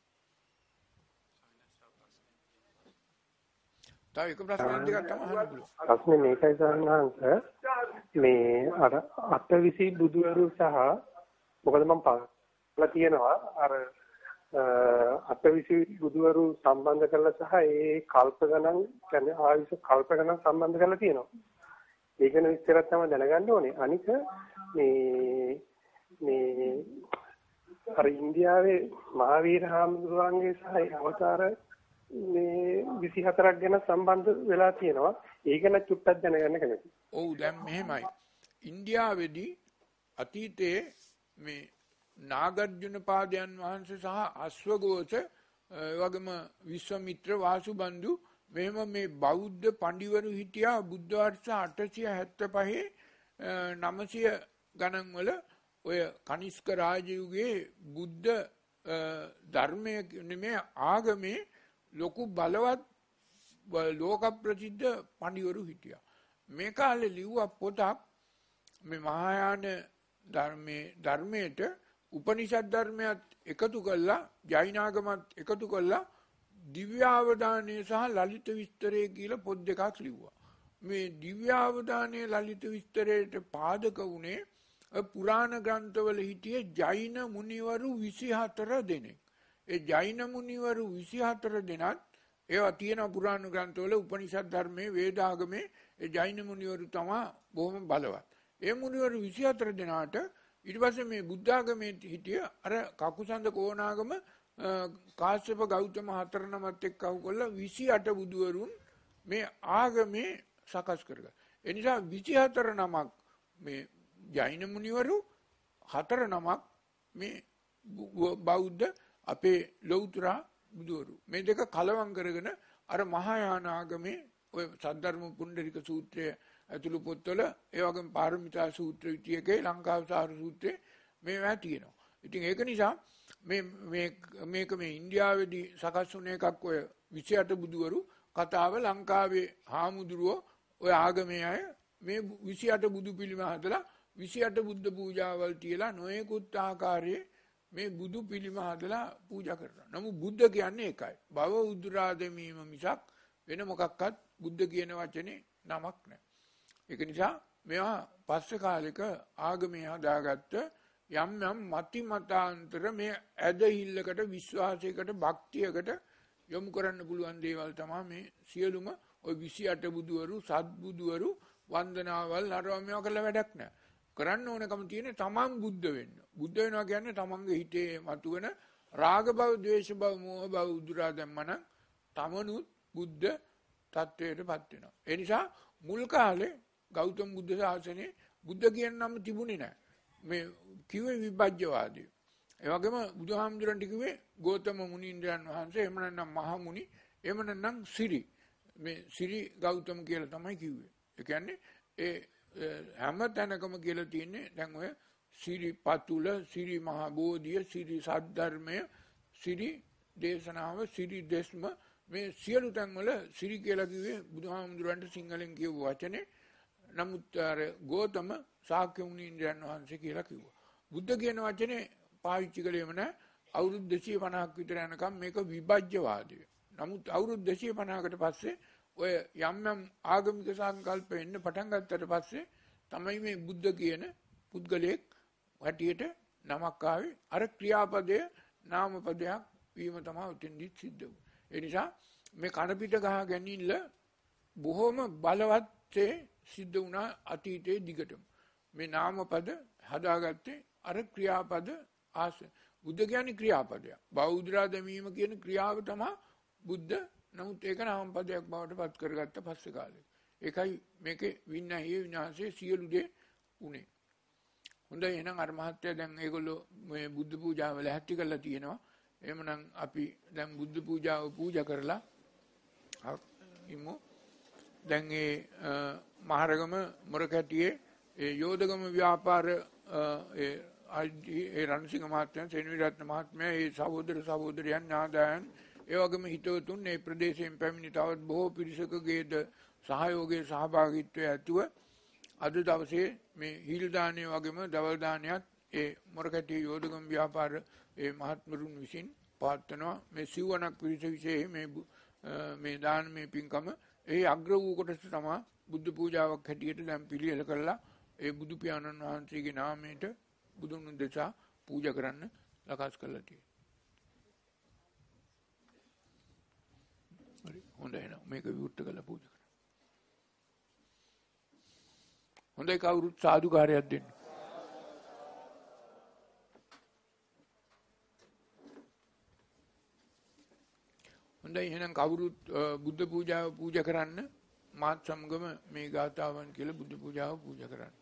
තව එක ප්‍රශ්නයක් දෙකක් තමයි අහන්න පුළුවන්. ප්‍රශ්නේ මේකයි සාරණාංශ මේ අර අටවිසි බුදුවරු සහ මොකද මම පහලා තියෙනවා අර අටවිසි බුදුවරු සම්බන්ධ කරලා සහ ඒ කල්ප ගණන් කියන්නේ ආයුෂ කල්ප ගණන් සම්බන්ධ කරලා තියෙනවා. ඒක ගැන විස්තරයක් තමයි දැනගන්න ඕනේ. අනික මේ මේ අර ඉන්දියාවේ මහාවීර හාමුදුරුවන්ගේ සහ අවතාර මේ විසිහතරක් ගැන සම්බන්ධ වෙලා තියෙනවා. ඒක ගැන චුට්ටක් දැනගන්න කැමතියි. ඔව් දැන් මෙහෙමයි. ඉන්දියාවේදී අතීතයේ මේ නාගර්ජුන පාදයන් වහන්සේ සහ අශ්වඝෝෂ වගේම විශ්වමිත්‍ර වාසුබන්දු මෙහෙම මේ බෞද්ධ පඬිවරු හිටියා බුද්ධ වර්ෂ අටසිය හැත්තෑ පහ නවසිය ගණන් වල ඔය කනිෂ්ක රාජයුගේ බුද්ධ ධර්මයේ නෙමෙයි ආගමේ ලොකු බලවත් ලෝක ප්‍රසිද්ධ පඬිවරු හිටියා. මේ කාලේ ලිව්වා පොතක් මේ මහායාන ධර්මයේ ධර්මයට උපනිෂද් ධර්මයක් එකතු කළා ජෛනාගමත් එකතු කළා දිව්‍යාවදානය සහ ලලිත විස්තරය කියලා පොත් දෙකක් ලිව්වා. මේ දිව්‍යාවදානයේ ලලිත විස්තරයට පාදක වුණේ පුරාණ ග්‍රන්ථවල හිටියේ ජෛන මුනිවරු විසිහතර දෙනෙක්. ඒ ජෛන මුනිවරු විසිහතර දෙනත් ඒවා තියෙන පුරාණ ග්‍රන්ථවල උපනිෂද් ධර්මයේ වේදාගමේ ඒ ජෛන මුනිවරු තමයි බොහොම බලවත්. ඒ මුනිවරු විසිහතර දෙනාට ඊට පස්සේ මේ බුද්ධාගමේ හිටිය අර කකුසඳ කෝණාගම කාශ්‍යප ගෞතම හතර නමත් එක්ක අහු කරලා විසිඅට බුදුවරුන් මේ ආගමේ සකස් කරගත්තා. ඒ නිසා විසිහතර නමක් මේ ජෛන මුනිවරු හතර නමක් මේ බෞද්ධ අපේ ලෞතර බුදුවරු මේ දෙක කලවම් කරගෙන අර මහායාන ආගමේ ඔය සද්ධර්ම පුණ්ඩරික සූත්‍රය ඇතුළු පොත්වල ඒ වගේම පාරමිතා සූත්‍ර විතියකේ ලංකාවසාර සූත්‍රයේ මේවා තියෙනවා. ඉතින් ඒක නිසා මේ මේ මේක මේ ඉන්දියාවේදී සකස් වුණ එකක් ඔය විසිඅට බුදුවරු කතාව ලංකාවේ හාමුදුරුවෝ ඔය ආගමේ අය මේ විසිඅට බුදු පිළිම හදලා විසිඅට බුද්ධ පූජාවල් තියලා නොයෙකුත් ආකාරයේ මේ බුදු පිළිම හදලා පූජා කරනවා. නමුත් බුද්ධ කියන්නේ ඒකයි. භව උද්දරා දෙමීම මිසක් වෙන මොකක්වත් බුද්ධ කියන වචනේ නමක් නැහැ. ඒක නිසා මේවා පස්සේ කාලෙක ආගමේ හදාගත්ත යම් යම් මති මතාන්තර මේ ඇදහිල්ලකට විශ්වාසයකට භක්තියකට යොමු කරන්න පුළුවන් දේවල් තමයි මේ සියලුම ඔය විසිඅට බුදුවරු සත් බුදුවරු වන්දනාවල් නරව මේවා කරලා වැඩක් නැහැ. කරන්න ඕනකම තියෙන්නේ තමන් බුද්ධ වෙන්න. බුද්ධ වෙනවා කියන්නේ තමන්ගේ හිතේ මතුවෙන රාග භව, ද්වේෂ භව, මෝහ භව උදුරා දැම්මනම් තමනුත් බුද්ධ තත්වයටපත් වෙනවා. ඒ නිසා මුල් කාලේ ගෞතම බුද්ධ ශාසනයේ බුද්ධ කියන නම තිබුණේ නැහැ. මේ කිව්වේ විභජ්‍යවාදී. ඒ වගේම බුදුහාමුදුරන්ට කිව්වේ ගෞතම මුනීන්ද්‍රයන් වහන්සේ, එහෙම නැත්නම් මහා මුනි, එහෙම නැත්නම් සිරි. මේ සිරි ගෞතම කියලා තමයි කිව්වේ. ඒ කියන්නේ ඒ හැම තැනකම කියලා තියෙන්නේ දැන් ඔය සිරි පතුල, සිරි මහා බෝධිය, සිරි සද්ධර්මය, සිරි දේශනාව, සිරි දෙස්ම මේ සියලු තැන්වල සිරි කියලා කිව්වේ බුදුහාමුදුරන්ට සිංහලෙන් කියව වචනේ. නමුත් අර ගෞතම ශාක්‍ය මුනීන්ද්‍රයන් වහන්සේ කියලා කිව්වා. බුද්ධ කියන වචනේ පාවිච්චි කළේම නැහැ. අවුරුදු දෙසිය පනහක් විතර යනකම් මේක විභජ්‍යවාදය. නමුත් අවුරුදු දෙසිය පනහකට පස්සේ ඔය යම් යම් ආගමික සංකල්ප එන්න පටන් ගත්තට පස්සේ තමයි මේ බුද්ධ කියන පුද්ගලයෙක් හැටියට නමක් ආවේ. අර ක්‍රියාපදය නාමපදයක් වීම තමයි උතෙන්දිත් සිද්ධ වුනේ. ඒ නිසා මේ කන පිට ගහ ගැනීමල බොහොම බලවත්සේ සිද්ධ වුණා අතීතයේ දිගටම. මේ නාමපද හදාගත්තේ අර ක්‍රියාපද ආස. බුද්ධ කියන්නේ ක්‍රියාපදයක්. බෞද්ධරා දැමීම කියන ක්‍රියාව තමයි බුද්ධ. නමුත් ඒක නාමපදයක් බවට පත් කරගත්ත පස්සේ කාලේ. ඒකයි මේකේ විඤ්ඤාහයේ විනාශයේ සියලු දේ උනේ. හොඳයි එහෙනම් අර මහත්තයා දැන් ඒගොල්ලෝ මේ බුද්ධ පූජාව ලැහැත්ති කරලා තියෙනවා. එහෙමනම් අපි දැන් බුද්ධ පූජාව පූජා කරලා ඉමු. දැන් ඒ මහරගම මොරකැටියේ ඒ යෝධගම ව්‍යාපාර ඒ ඒ රණසිංහ මහත්මයා සෙනවිරත්න මහත්මයා ඒ සහෝදර සහෝදරයන් ඥාදායන් ඒ වගේම හිතවතුන් මේ ප්‍රදේශයෙන් පැමිණි තවත් බොහෝ පිරිසකගේද සහයෝගයේ සහභාගීත්වය ඇතුව අද දවසේ මේ හිල් දානය වගේම දවල් දානයත් ඒ මොරකැටියේ යෝධගම ව්‍යාපාර ඒ මහත්මරුන් විසින් පවත්වනවා. මේ සිව්වනක් පිරිස විශේෂ මේ මේ දානමය පින්කම ඒ අග්‍ර වූ කොටස තමයි බුද්ධ පූජාවක් හැටියට දැන් පිළියෙල කරලා ඒ බුදු පියාණන් වහන්සේගේ නාමයට බුදුන් දෙසා පූජා කරන්න ලකස් කරලා තියෙනවා. හරි හොඳයි නේද? මේක විවෘත කරලා පූජා කරන්න. හොඳයි කවුරුත් සාදුකාරයක් දෙන්න. හොඳයි එහෙනම් කවුරුත් බුද්ධ පූජාව පූජා කරන්න මාත් සමගම මේ ගාථාවන් කියලා බුද්ධ පූජාව පූජා කරන්න.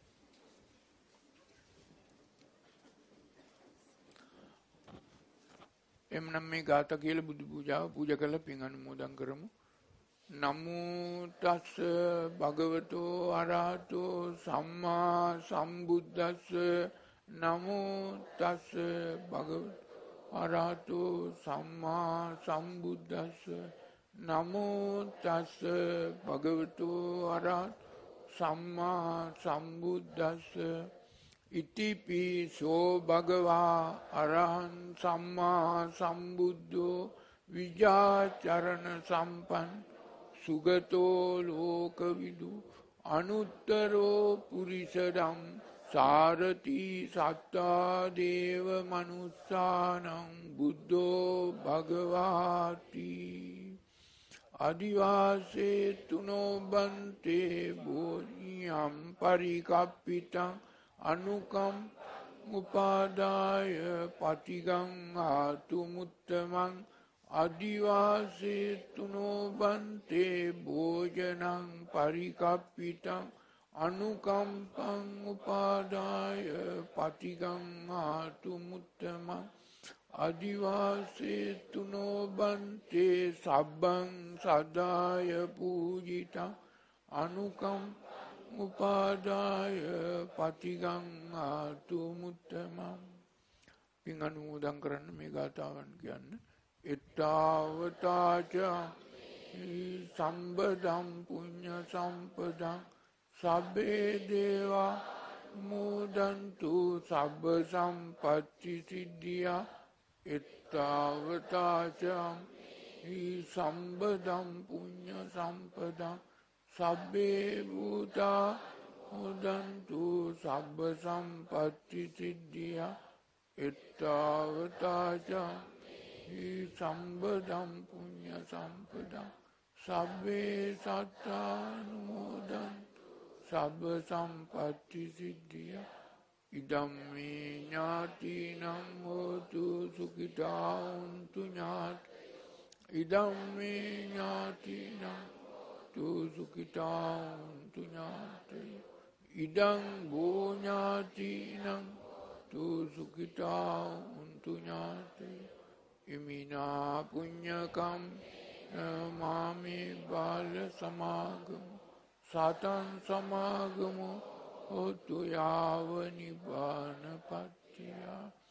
එම්නම් මේ ගාථා කියලා බුදු පූජාව පූජා කරලා පින් අනුමෝදන් කරමු. නමෝ තස්ස භගවතෝ අරහතෝ සම්මා සම්බුද්දස්ස නමෝ තස්ස භගවතෝ අරහතෝ සම්මා සම්බුද්දස්ස නමෝ තස්ස භගවතෝ අරහතෝ සම්මා සම්බුද්දස්ස ඉතිපිසෝ භගවා අරහං සම්මා සම්බුද්ධෝ විජාචරණ සම්පන්න සුගතෝ ලෝකවිදු අනුත්තරෝ පුරිසදම් සාරති සත්තා දේව මනුස්සානං බුද්ධෝ භගවාති අදිවාසේ තුනෝ බන්තේ බෝධියම් පරිකප්පිතං අනුකම් උපාදාය පටිගං ආතු මුත්තමං අදිවාසේ තුනෝ බන්තේ භෝජනං පරිකප්පිතං අනුකම්පං උපාදාය පටිගං ආතු මුත්තමං අදිවාසේ තුනෝ බන්තේ සබ්බං සදාය පූජිතං අනුකම් උපාදාය පටිගං ආතු මුත්තමං. පින් අනුමෝදන් කරන්න මේ ගාථාවන් කියන්න. එත්තාවතාච සම්බදම් පුඤ්ඤ සම්පදං සබ්බේ දේවා මෝදන්තු සබ්බ සම්පත්ති සිද්ධියා. එත්තාවතාච සම්බදම් පුඤ්ඤ සම්පදං සබ්බේ භූතා මෝදන්තු සබ්බ සම්පත්ති සිද්ධියා. එත්තාවතාච සම්බදම් පුඤ්ඤ සම්පදං සබ්බේ සත්තානුමෝදන්තු සබ්බ සම්පත්ති සිද්ධියා. ඉදම්මේ ඥාතිනං හෝතු සුඛිතා හොන්තු ඥාති. ඉදම්මේ ඥාතිනං තු සුඛිතා හොන්තු ඥාති. ඉදං භෝ ඥාතිනං තු සුඛිතා හොන්තු ඥාති. ඉමිනා පුඤ්ඤකම් මාමේ බාල සමාගම සතං සමාගමු හෝතු යාව නිබ්බානපත්තිය.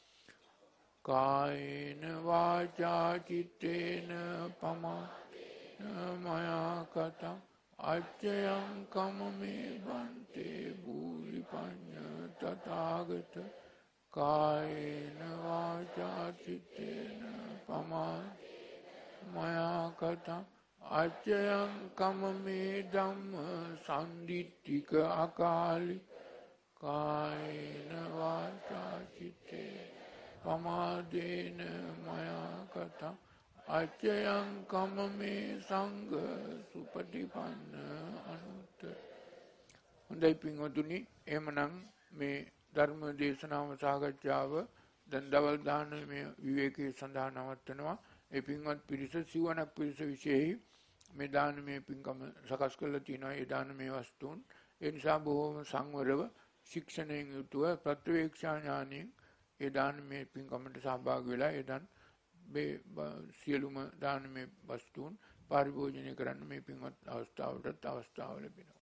කායේන වාචා චිත්තේන පමාදේන මයා කතං අච්චයං කමමේ බන්තේ භූරි පඤ්ඤ තථාගත. කායේන වාචා චිත්තේන පමාදේන මයා කතං අච්චයං කමමේ ධම්ම සම්දිට්ඨික අකාලි. කායේන වාචා චිත්තේන පමාදේන මයා කතා අච්චයං කමමේ සංඝ සුපටිපන්න අනුත්තර. හොඳයි පින්වතුනි, එහෙමනම් මේ ධර්ම දේශනාව සාකච්ඡාව දැන් දවල් දානමය විවේකයේ සඳහා නවත්වනවා. ඒ පින්වත් පිරිස සිවණක් පිරිස විශේෂයි මේ දානමය පින්කම සකස් කරලා තියෙනවා. ඒ දානමය වස්තුන් ඒ නිසා බොහෝම සංවරව ශික්ෂණයෙන් යුතුව ප්‍රත්‍යවේක්ෂා ඥානයෙන් ඒ දානමය පින්කමට සහභාගී වෙලා ඒ දන් මේ සියලුම දානමය වස්තුන් පරිභෝජනය කරන්න මේ පින්වත් අවස්ථාවටත් අවස්ථාව ලැබෙනවා.